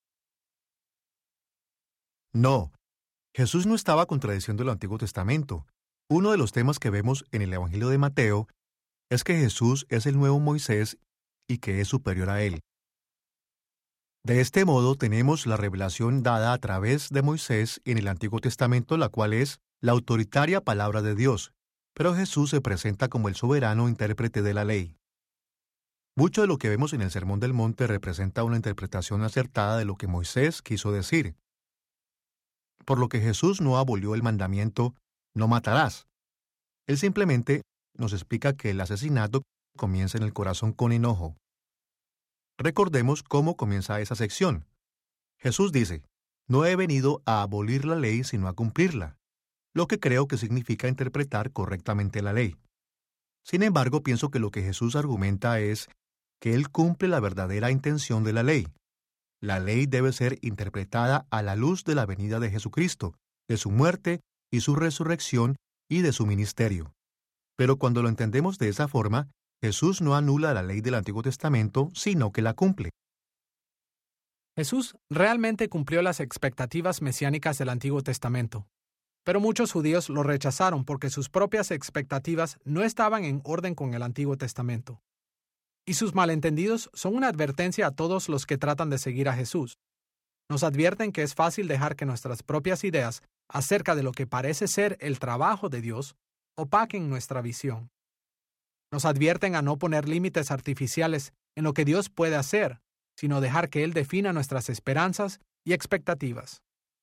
No, Jesús no estaba contradiciendo el Antiguo Testamento. Uno de los temas que vemos en el Evangelio de Mateo es que Jesús es el nuevo Moisés y que es superior a él. De este modo tenemos la revelación dada a través de Moisés en el Antiguo Testamento, la cual es la autoritaria palabra de Dios, pero Jesús se presenta como el soberano intérprete de la ley. Mucho de lo que vemos en el Sermón del Monte representa una interpretación acertada de lo que Moisés quiso decir. Por lo que Jesús no abolió el mandamiento, no matarás. Él simplemente nos explica que el asesinato comienza en el corazón con enojo. Recordemos cómo comienza esa sección. Jesús dice, no he venido a abolir la ley sino a cumplirla, lo que creo que significa interpretar correctamente la ley. Sin embargo, pienso que lo que Jesús argumenta es que Él cumple la verdadera intención de la ley. La ley debe ser interpretada a la luz de la venida de Jesucristo, de su muerte y su resurrección y de su ministerio. Pero cuando lo entendemos de esa forma, Jesús no anula la ley del Antiguo Testamento, sino que la cumple. Jesús realmente cumplió las expectativas mesiánicas del Antiguo Testamento, pero muchos judíos lo rechazaron porque sus propias expectativas no estaban en orden con el Antiguo Testamento. Y sus malentendidos son una advertencia a todos los que tratan de seguir a Jesús. Nos advierten que es fácil dejar que nuestras propias ideas acerca de lo que parece ser el trabajo de Dios opaquen nuestra visión. Nos advierten a no poner límites artificiales en lo que Dios puede hacer, sino dejar que Él defina nuestras esperanzas y expectativas.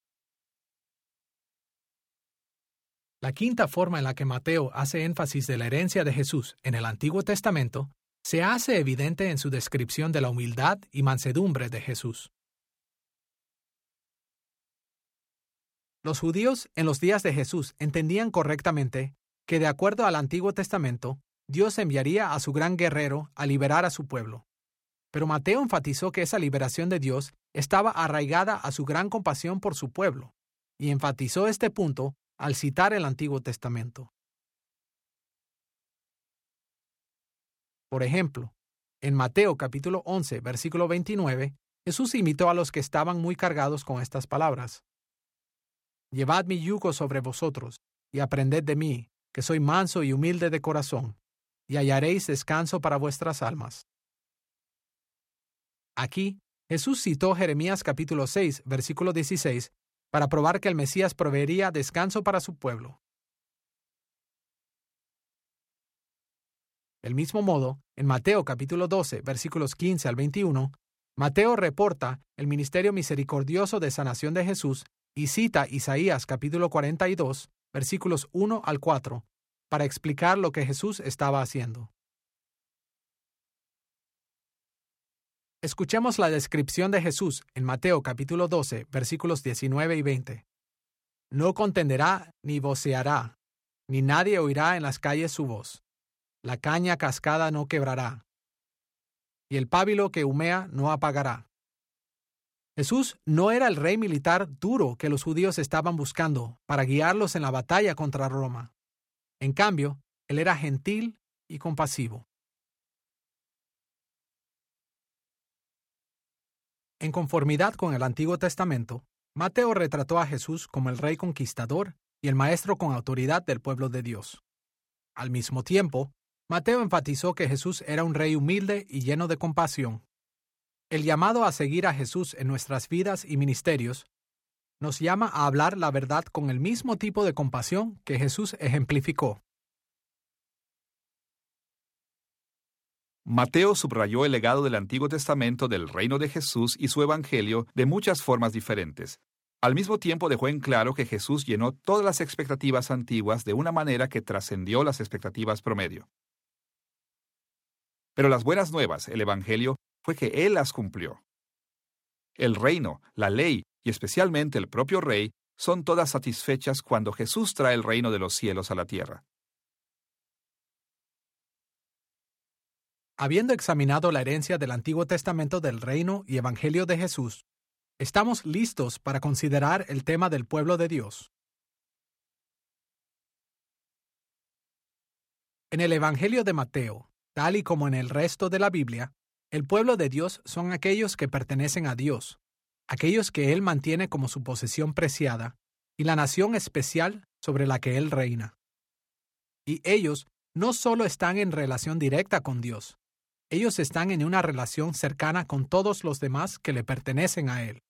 La quinta forma en la que Mateo hace énfasis de la herencia de Jesús en el Antiguo Testamento se hace evidente en su descripción de la humildad y mansedumbre de Jesús. Los judíos en los días de Jesús entendían correctamente que, de acuerdo al Antiguo Testamento, Dios enviaría a su gran guerrero a liberar a su pueblo. Pero Mateo enfatizó que esa liberación de Dios estaba arraigada a su gran compasión por su pueblo, y enfatizó este punto al citar el Antiguo Testamento. Por ejemplo, en Mateo capítulo 11, versículo 29, Jesús invitó a los que estaban muy cargados con estas palabras. Llevad mi yugo sobre vosotros, y aprended de mí, que soy manso y humilde de corazón, y hallaréis descanso para vuestras almas. Aquí, Jesús citó Jeremías capítulo 6, versículo 16, para probar que el Mesías proveería descanso para su pueblo. Del mismo modo, en Mateo capítulo 12, versículos 15 al 21, Mateo reporta el ministerio misericordioso de sanación de Jesús y cita Isaías capítulo 42, versículos 1 al 4, para explicar lo que Jesús estaba haciendo. Escuchemos la descripción de Jesús en Mateo capítulo 12, versículos 19 y 20. No contenderá ni voceará, ni nadie oirá en las calles su voz. La caña cascada no quebrará, y el pábilo que humea no apagará. Jesús no era el rey militar duro que los judíos estaban buscando para guiarlos en la batalla contra Roma. En cambio, él era gentil y compasivo. En conformidad con el Antiguo Testamento, Mateo retrató a Jesús como el rey conquistador y el maestro con autoridad del pueblo de Dios. Al mismo tiempo, Mateo enfatizó que Jesús era un rey humilde y lleno de compasión. El llamado a seguir a Jesús en nuestras vidas y ministerios nos llama a hablar la verdad con el mismo tipo de compasión que Jesús ejemplificó. Mateo subrayó el legado del Antiguo Testamento del reino de Jesús y su evangelio de muchas formas diferentes. Al mismo tiempo dejó en claro que Jesús llenó todas las expectativas antiguas de una manera que trascendió las expectativas promedio. Pero las buenas nuevas, el evangelio, fue que Él las cumplió. El reino, la ley y especialmente el propio rey son todas satisfechas cuando Jesús trae el reino de los cielos a la tierra. Habiendo examinado la herencia del Antiguo Testamento del reino y evangelio de Jesús, estamos listos para considerar el tema del pueblo de Dios. En el Evangelio de Mateo, tal y como en el resto de la Biblia, el pueblo de Dios son aquellos que pertenecen a Dios, aquellos que Él mantiene como su posesión preciada, y la nación especial sobre la que Él reina. Y ellos no solo están en relación directa con Dios, ellos están en una relación cercana con todos los demás que le pertenecen a Él.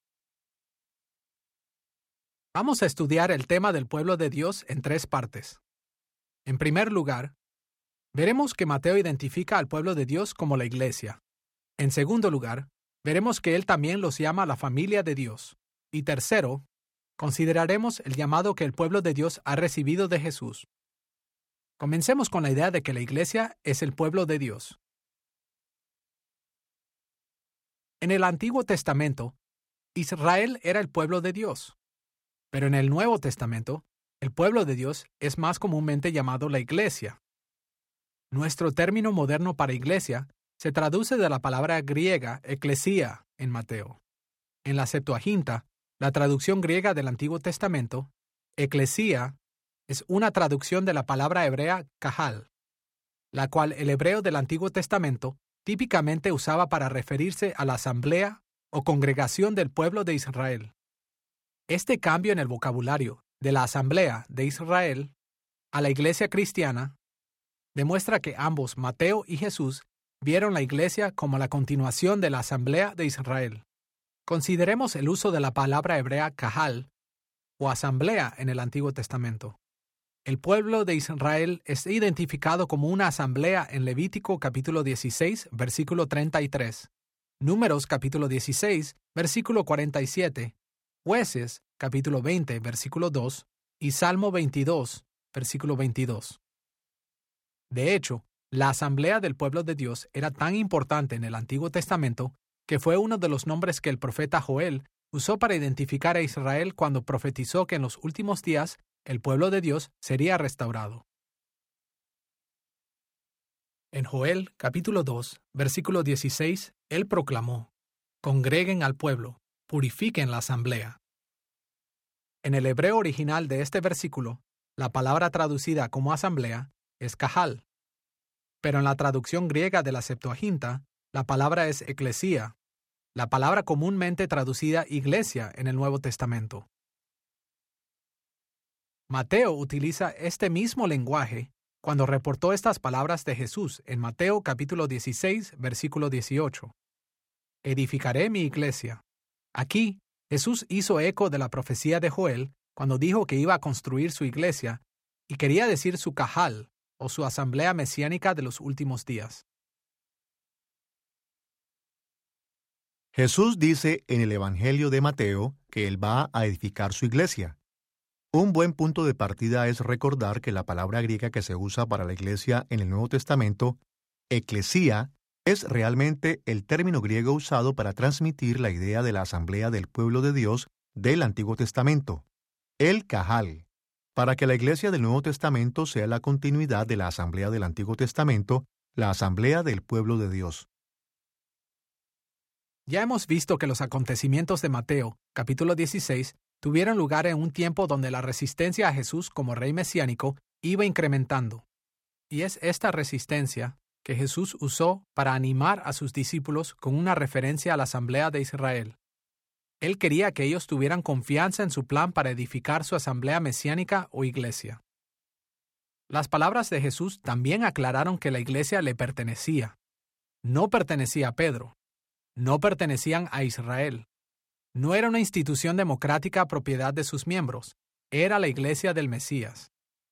Vamos a estudiar el tema del pueblo de Dios en 3 partes. En primer lugar, Veremos que Mateo identifica al pueblo de Dios como la iglesia. En segundo lugar, veremos que él también los llama la familia de Dios. Y tercero, consideraremos el llamado que el pueblo de Dios ha recibido de Jesús. Comencemos con la idea de que la iglesia es el pueblo de Dios. En el Antiguo Testamento, Israel era el pueblo de Dios. Pero en el Nuevo Testamento, el pueblo de Dios es más comúnmente llamado la iglesia. Nuestro término moderno para iglesia se traduce de la palabra griega eclesia en Mateo. En la Septuaginta, la traducción griega del Antiguo Testamento, eclesia, es una traducción de la palabra hebrea kahal, la cual el hebreo del Antiguo Testamento típicamente usaba para referirse a la asamblea o congregación del pueblo de Israel. Este cambio en el vocabulario de la asamblea de Israel a la iglesia cristiana demuestra que ambos, Mateo y Jesús, vieron la iglesia como la continuación de la asamblea de Israel. Consideremos el uso de la palabra hebrea kahal o asamblea en el Antiguo Testamento. El pueblo de Israel es identificado como una asamblea en Levítico capítulo 16, versículo 33, Números capítulo 16, versículo 47, Jueces capítulo 20, versículo 2 y Salmo 22, versículo 22. De hecho, la asamblea del pueblo de Dios era tan importante en el Antiguo Testamento que fue uno de los nombres que el profeta Joel usó para identificar a Israel cuando profetizó que en los últimos días el pueblo de Dios sería restaurado. En Joel, capítulo 2, versículo 16, él proclamó: «Congreguen al pueblo, purifiquen la asamblea». En el hebreo original de este versículo, la palabra traducida como asamblea es kahal, pero en la traducción griega de la Septuaginta, la palabra es eclesia, la palabra comúnmente traducida iglesia en el Nuevo Testamento. Mateo utiliza este mismo lenguaje cuando reportó estas palabras de Jesús en Mateo capítulo 16, versículo 18. «Edificaré mi iglesia». Aquí, Jesús hizo eco de la profecía de Joel cuando dijo que iba a construir su iglesia y quería decir su kahal, o su asamblea mesiánica de los últimos días. Jesús dice en el Evangelio de Mateo que Él va a edificar su iglesia. Un buen punto de partida es recordar que la palabra griega que se usa para la iglesia en el Nuevo Testamento, eclesia, es realmente el término griego usado para transmitir la idea de la asamblea del pueblo de Dios del Antiguo Testamento, el kahal. Para que la iglesia del Nuevo Testamento sea la continuidad de la asamblea del Antiguo Testamento, la asamblea del pueblo de Dios. Ya hemos visto que los acontecimientos de Mateo, capítulo 16, tuvieron lugar en un tiempo donde la resistencia a Jesús como rey mesiánico iba incrementando. Y es esta resistencia que Jesús usó para animar a sus discípulos con una referencia a la asamblea de Israel. Él quería que ellos tuvieran confianza en su plan para edificar su asamblea mesiánica o iglesia. Las palabras de Jesús también aclararon que la iglesia le pertenecía. No pertenecía a Pedro. No pertenecían a Israel. No era una institución democrática propiedad de sus miembros. Era la iglesia del Mesías.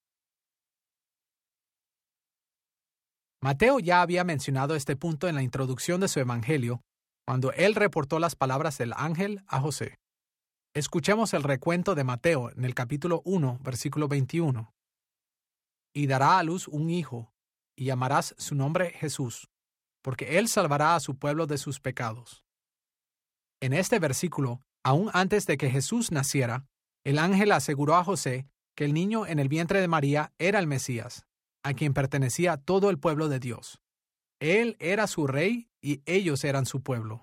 Mateo ya había mencionado este punto en la introducción de su evangelio, cuando él reportó las palabras del ángel a José. Escuchemos el recuento de Mateo en el capítulo 1, versículo 21. «Y dará a luz un hijo, y llamarás su nombre Jesús, porque él salvará a su pueblo de sus pecados». En este versículo, aún antes de que Jesús naciera, el ángel aseguró a José que el niño en el vientre de María era el Mesías, a quien pertenecía todo el pueblo de Dios. Él era su rey y ellos eran su pueblo.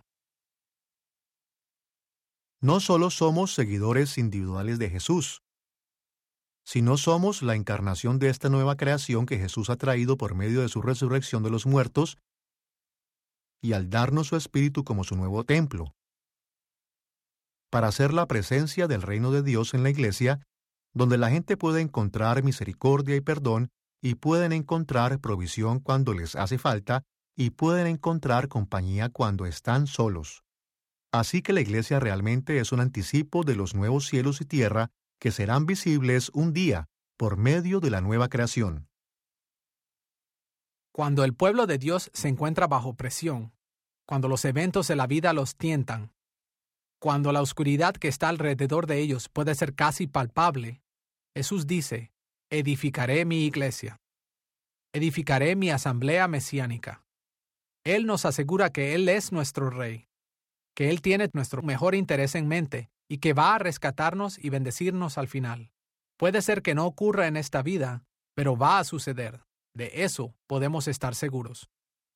No solo somos seguidores individuales de Jesús, sino somos la encarnación de esta nueva creación que Jesús ha traído por medio de su resurrección de los muertos y al darnos su Espíritu como su nuevo templo, para ser la presencia del reino de Dios en la iglesia, donde la gente puede encontrar misericordia y perdón, y pueden encontrar provisión cuando les hace falta, y pueden encontrar compañía cuando están solos. Así que la iglesia realmente es un anticipo de los nuevos cielos y tierra que serán visibles un día por medio de la nueva creación. Cuando el pueblo de Dios se encuentra bajo presión, cuando los eventos de la vida los tientan, cuando la oscuridad que está alrededor de ellos puede ser casi palpable, Jesús dice, edificaré mi iglesia. Edificaré mi asamblea mesiánica. Él nos asegura que Él es nuestro Rey, que Él tiene nuestro mejor interés en mente y que va a rescatarnos y bendecirnos al final. Puede ser que no ocurra en esta vida, pero va a suceder. De eso podemos estar seguros.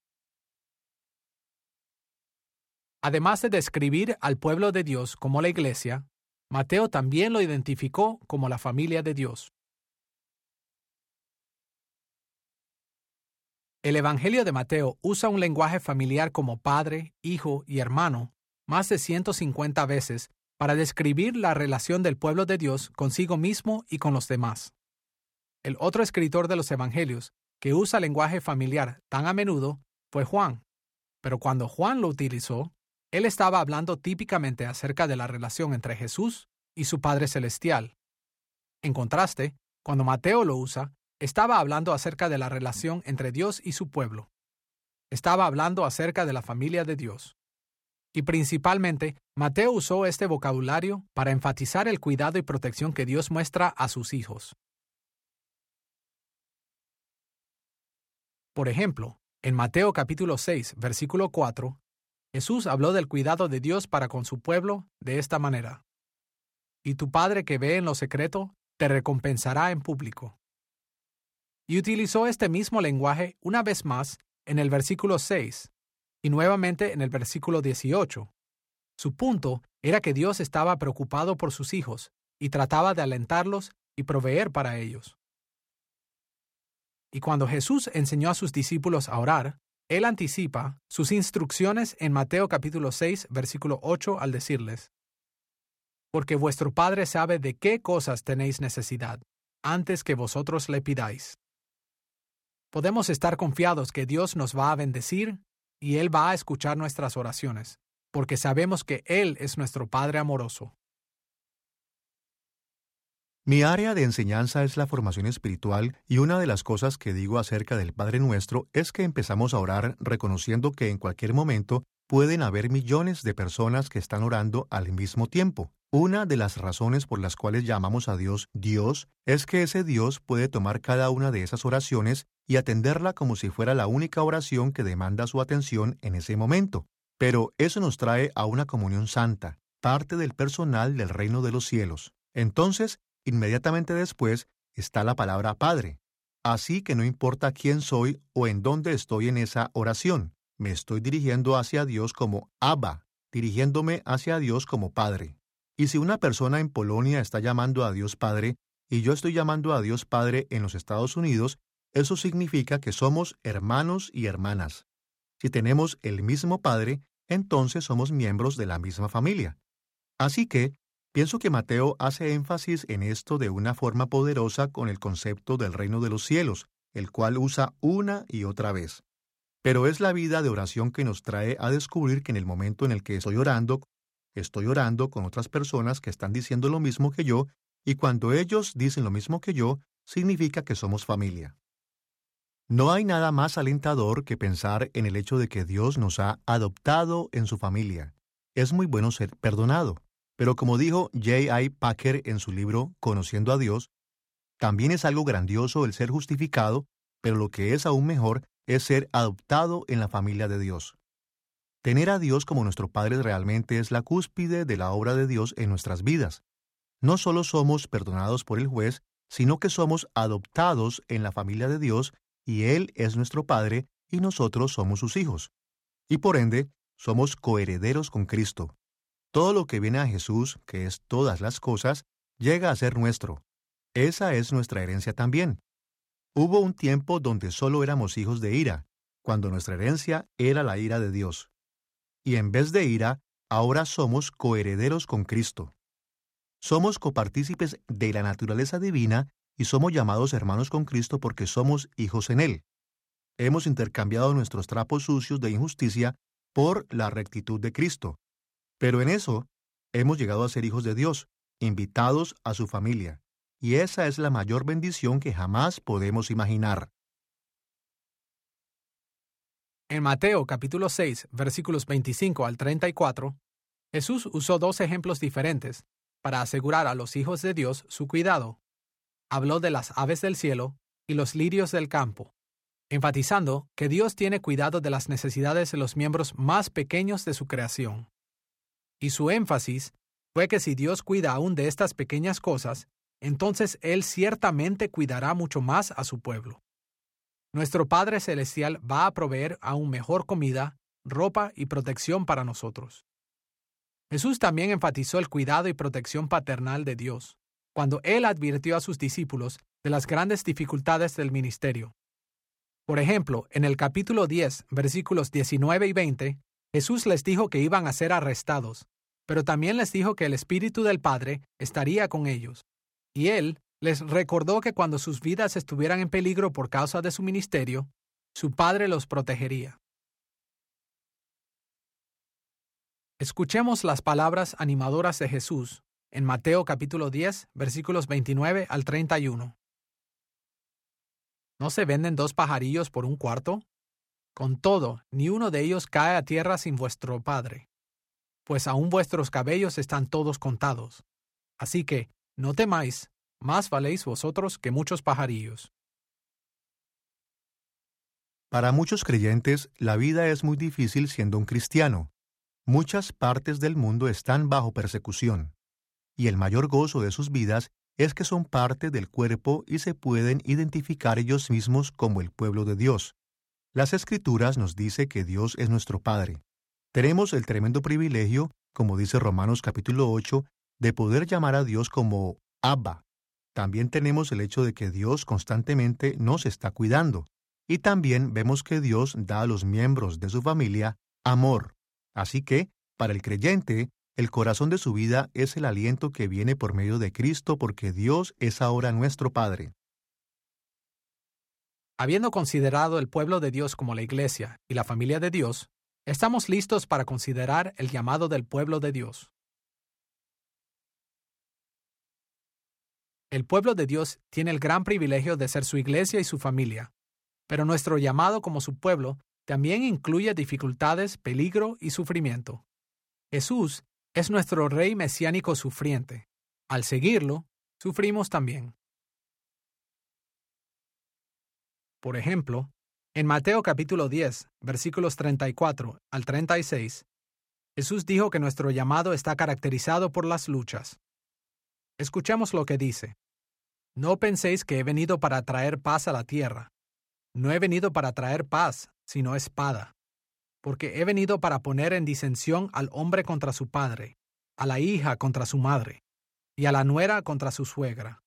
Además de describir al pueblo de Dios como la iglesia, Mateo también lo identificó como la familia de Dios. El Evangelio de Mateo usa un lenguaje familiar como padre, hijo y hermano más de 150 veces para describir la relación del pueblo de Dios consigo mismo y con los demás. El otro escritor de los Evangelios que usa lenguaje familiar tan a menudo fue Juan, pero cuando Juan lo utilizó, él estaba hablando típicamente acerca de la relación entre Jesús y su Padre Celestial. En contraste, cuando Mateo lo usa, estaba hablando acerca de la relación entre Dios y su pueblo. Estaba hablando acerca de la familia de Dios. Y principalmente, Mateo usó este vocabulario para enfatizar el cuidado y protección que Dios muestra a sus hijos. Por ejemplo, en Mateo capítulo 6, versículo 4, Jesús habló del cuidado de Dios para con su pueblo de esta manera. Y tu Padre que ve en lo secreto, te recompensará en público. Y utilizó este mismo lenguaje una vez más en el versículo 6 y nuevamente en el versículo 18. Su punto era que Dios estaba preocupado por sus hijos y trataba de alentarlos y proveer para ellos. Y cuando Jesús enseñó a sus discípulos a orar, Él anticipa sus instrucciones en Mateo capítulo 6, versículo 8 al decirles: porque vuestro Padre sabe de qué cosas tenéis necesidad, antes que vosotros le pidáis. Podemos estar confiados que Dios nos va a bendecir y Él va a escuchar nuestras oraciones, porque sabemos que Él es nuestro Padre amoroso. Mi área de enseñanza es la formación espiritual y una de las cosas que digo acerca del Padre Nuestro es que empezamos a orar reconociendo que en cualquier momento pueden haber millones de personas que están orando al mismo tiempo. Una de las razones por las cuales llamamos a Dios Dios es que ese Dios puede tomar cada una de esas oraciones y atenderla como si fuera la única oración que demanda su atención en ese momento. Pero eso nos trae a una comunión santa, parte del personal del reino de los cielos. Entonces, inmediatamente después está la palabra Padre. Así que no importa quién soy o en dónde estoy en esa oración, me estoy dirigiendo hacia Dios como Abba, dirigiéndome hacia Dios como Padre. Y si una persona en Polonia está llamando a Dios Padre y yo estoy llamando a Dios Padre en los Estados Unidos, eso significa que somos hermanos y hermanas. Si tenemos el mismo Padre, entonces somos miembros de la misma familia. Así que, pienso que Mateo hace énfasis en esto de una forma poderosa con el concepto del reino de los cielos, el cual usa una y otra vez. Pero es la vida de oración que nos trae a descubrir que en el momento en el que estoy orando con otras personas que están diciendo lo mismo que yo, y cuando ellos dicen lo mismo que yo, significa que somos familia. No hay nada más alentador que pensar en el hecho de que Dios nos ha adoptado en su familia. Es muy bueno ser perdonado, pero como dijo J.I. Packer en su libro Conociendo a Dios, también es algo grandioso el ser justificado, pero lo que es aún mejor es ser adoptado en la familia de Dios. Tener a Dios como nuestro Padre realmente es la cúspide de la obra de Dios en nuestras vidas. No solo somos perdonados por el juez, sino que somos adoptados en la familia de Dios y Él es nuestro Padre y nosotros somos sus hijos. Y por ende, somos coherederos con Cristo. Todo lo que viene a Jesús, que es todas las cosas, llega a ser nuestro. Esa es nuestra herencia también. Hubo un tiempo donde solo éramos hijos de ira, cuando nuestra herencia era la ira de Dios. Y en vez de ira, ahora somos coherederos con Cristo. Somos copartícipes de la naturaleza divina y somos llamados hermanos con Cristo porque somos hijos en Él. Hemos intercambiado nuestros trapos sucios de injusticia por la rectitud de Cristo. Pero en eso, hemos llegado a ser hijos de Dios, invitados a su familia. Y esa es la mayor bendición que jamás podemos imaginar. En Mateo capítulo 6, versículos 25 al 34, Jesús usó dos ejemplos diferentes para asegurar a los hijos de Dios su cuidado. Habló de las aves del cielo y los lirios del campo, enfatizando que Dios tiene cuidado de las necesidades de los miembros más pequeños de su creación. Y su énfasis fue que si Dios cuida aún de estas pequeñas cosas, entonces Él ciertamente cuidará mucho más a su pueblo. Nuestro Padre Celestial va a proveer aún mejor comida, ropa y protección para nosotros. Jesús también enfatizó el cuidado y protección paternal de Dios, cuando Él advirtió a sus discípulos de las grandes dificultades del ministerio. Por ejemplo, en el capítulo 10, versículos 19 y 20, Jesús les dijo que iban a ser arrestados, pero también les dijo que el Espíritu del Padre estaría con ellos. Y Él les recordó que cuando sus vidas estuvieran en peligro por causa de su ministerio, su Padre los protegería. Escuchemos las palabras animadoras de Jesús en Mateo capítulo 10, versículos 29 al 31. ¿No se venden 2 pajarillos por 1 cuarto? Con todo, ni uno de ellos cae a tierra sin vuestro Padre, pues aún vuestros cabellos están todos contados. Así que, no temáis, más valéis vosotros que muchos pajarillos. Para muchos creyentes, la vida es muy difícil siendo un cristiano. Muchas partes del mundo están bajo persecución, y el mayor gozo de sus vidas es que son parte del cuerpo y se pueden identificar ellos mismos como el pueblo de Dios. Las Escrituras nos dice que Dios es nuestro Padre. Tenemos el tremendo privilegio, como dice Romanos capítulo 8, de poder llamar a Dios como Abba. También tenemos el hecho de que Dios constantemente nos está cuidando. Y también vemos que Dios da a los miembros de su familia amor. Así que, para el creyente, el corazón de su vida es el aliento que viene por medio de Cristo porque Dios es ahora nuestro Padre. Habiendo considerado el pueblo de Dios como la Iglesia y la familia de Dios, estamos listos para considerar el llamado del pueblo de Dios. El pueblo de Dios tiene el gran privilegio de ser su iglesia y su familia, pero nuestro llamado como su pueblo también incluye dificultades, peligro y sufrimiento. Jesús es nuestro Rey mesiánico sufriente. Al seguirlo, sufrimos también. Por ejemplo, en Mateo capítulo 10, versículos 34 al 36, Jesús dijo que nuestro llamado está caracterizado por las luchas. Escuchemos lo que dice. No penséis que he venido para traer paz a la tierra. No he venido para traer paz, sino espada. Porque he venido para poner en disensión al hombre contra su padre, a la hija contra su madre, y a la nuera contra su suegra.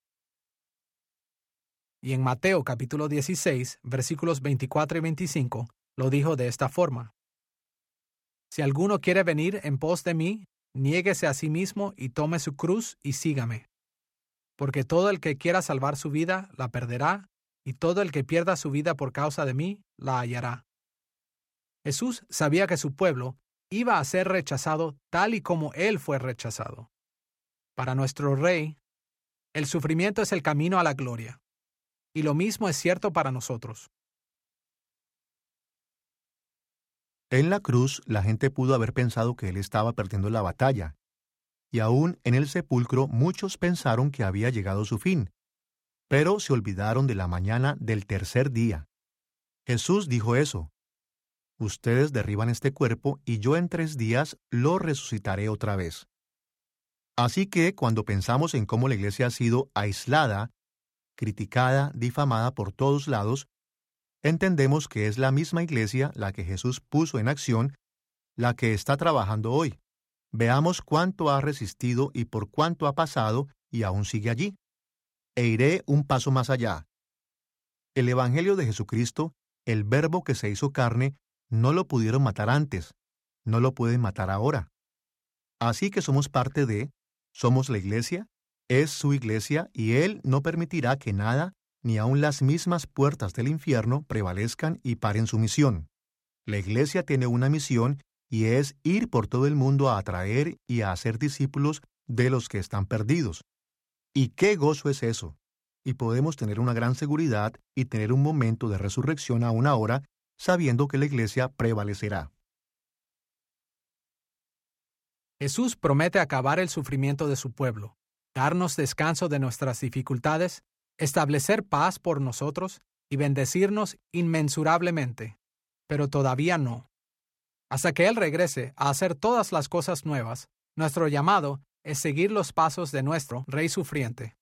Y en Mateo capítulo 16, versículos 24 y 25, lo dijo de esta forma. Si alguno quiere venir en pos de mí, niéguese a sí mismo y tome su cruz y sígame. Porque todo el que quiera salvar su vida, la perderá, y todo el que pierda su vida por causa de mí, la hallará. Jesús sabía que su pueblo iba a ser rechazado tal y como Él fue rechazado. Para nuestro Rey, el sufrimiento es el camino a la gloria. Y lo mismo es cierto para nosotros. En la cruz, la gente pudo haber pensado que Él estaba perdiendo la batalla. Y aún en el sepulcro muchos pensaron que había llegado su fin. Pero se olvidaron de la mañana del tercer día. Jesús dijo eso. Ustedes derriban este cuerpo y yo en 3 días lo resucitaré otra vez. Así que cuando pensamos en cómo la iglesia ha sido aislada, criticada, difamada por todos lados, entendemos que es la misma iglesia la que Jesús puso en acción, la que está trabajando hoy. Veamos cuánto ha resistido y por cuánto ha pasado y aún sigue allí. E iré un paso más allá. El Evangelio de Jesucristo, el Verbo que se hizo carne, no lo pudieron matar antes, no lo pueden matar ahora. Así que somos parte de, somos la iglesia, es su iglesia y Él no permitirá que nada, ni aun las mismas puertas del infierno, prevalezcan y paren su misión. La iglesia tiene una misión y es ir por todo el mundo a atraer y a hacer discípulos de los que están perdidos. Y qué gozo es eso. Y podemos tener una gran seguridad y tener un momento de resurrección a una hora, sabiendo que la Iglesia prevalecerá. Jesús promete acabar el sufrimiento de su pueblo, darnos descanso de nuestras dificultades, establecer paz por nosotros y bendecirnos inmensurablemente. Pero todavía no. Hasta que Él regrese a hacer todas las cosas nuevas, nuestro llamado es seguir los pasos de nuestro Rey sufriente.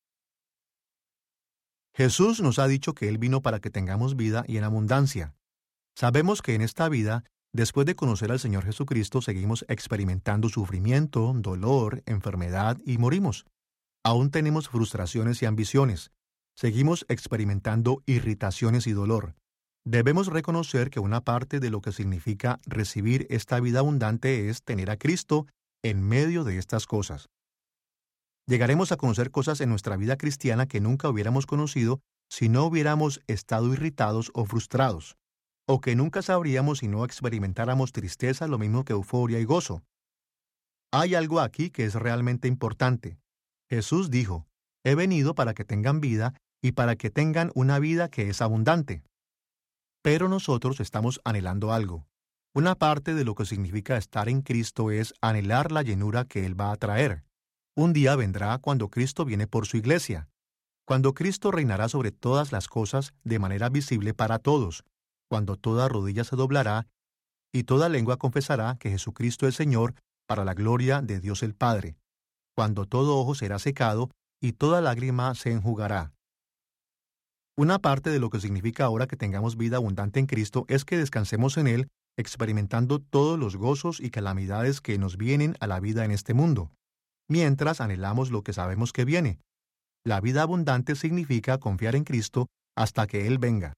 Jesús nos ha dicho que Él vino para que tengamos vida y en abundancia. Sabemos que en esta vida, después de conocer al Señor Jesucristo, seguimos experimentando sufrimiento, dolor, enfermedad y morimos. Aún tenemos frustraciones y ambiciones. Seguimos experimentando irritaciones y dolor. Debemos reconocer que una parte de lo que significa recibir esta vida abundante es tener a Cristo en medio de estas cosas. Llegaremos a conocer cosas en nuestra vida cristiana que nunca hubiéramos conocido si no hubiéramos estado irritados o frustrados, o que nunca sabríamos si no experimentáramos tristeza, lo mismo que euforia y gozo. Hay algo aquí que es realmente importante. Jesús dijo, «He venido para que tengan vida y para que tengan una vida que es abundante». Pero nosotros estamos anhelando algo. Una parte de lo que significa estar en Cristo es anhelar la llenura que Él va a traer. Un día vendrá cuando Cristo viene por su iglesia, cuando Cristo reinará sobre todas las cosas de manera visible para todos, cuando toda rodilla se doblará y toda lengua confesará que Jesucristo es Señor para la gloria de Dios el Padre, cuando todo ojo será secado y toda lágrima se enjugará. Una parte de lo que significa ahora que tengamos vida abundante en Cristo es que descansemos en Él, experimentando todos los gozos y calamidades que nos vienen a la vida en este mundo, mientras anhelamos lo que sabemos que viene. La vida abundante significa confiar en Cristo hasta que Él venga.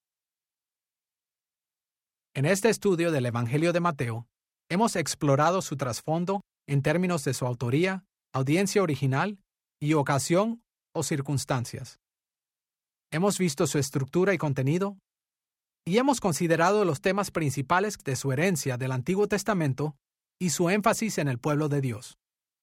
En este estudio del Evangelio de Mateo, hemos explorado su trasfondo en términos de su autoría, audiencia original y ocasión o circunstancias. Hemos visto su estructura y contenido, y hemos considerado los temas principales de su herencia del Antiguo Testamento y su énfasis en el pueblo de Dios.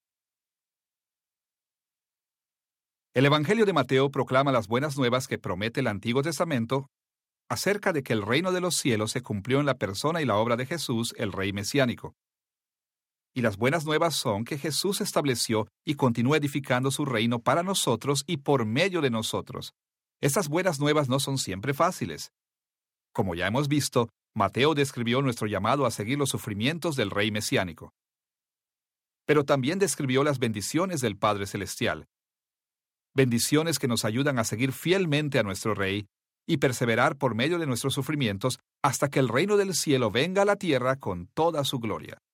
El Evangelio de Mateo proclama las buenas nuevas que promete el Antiguo Testamento acerca de que el reino de los cielos se cumplió en la persona y la obra de Jesús, el Rey mesiánico. Y las buenas nuevas son que Jesús estableció y continúa edificando su reino para nosotros y por medio de nosotros. Estas buenas nuevas no son siempre fáciles. Como ya hemos visto, Mateo describió nuestro llamado a seguir los sufrimientos del Rey mesiánico. Pero también describió las bendiciones del Padre Celestial. Bendiciones que nos ayudan a seguir fielmente a nuestro Rey y perseverar por medio de nuestros sufrimientos hasta que el reino del cielo venga a la tierra con toda su gloria.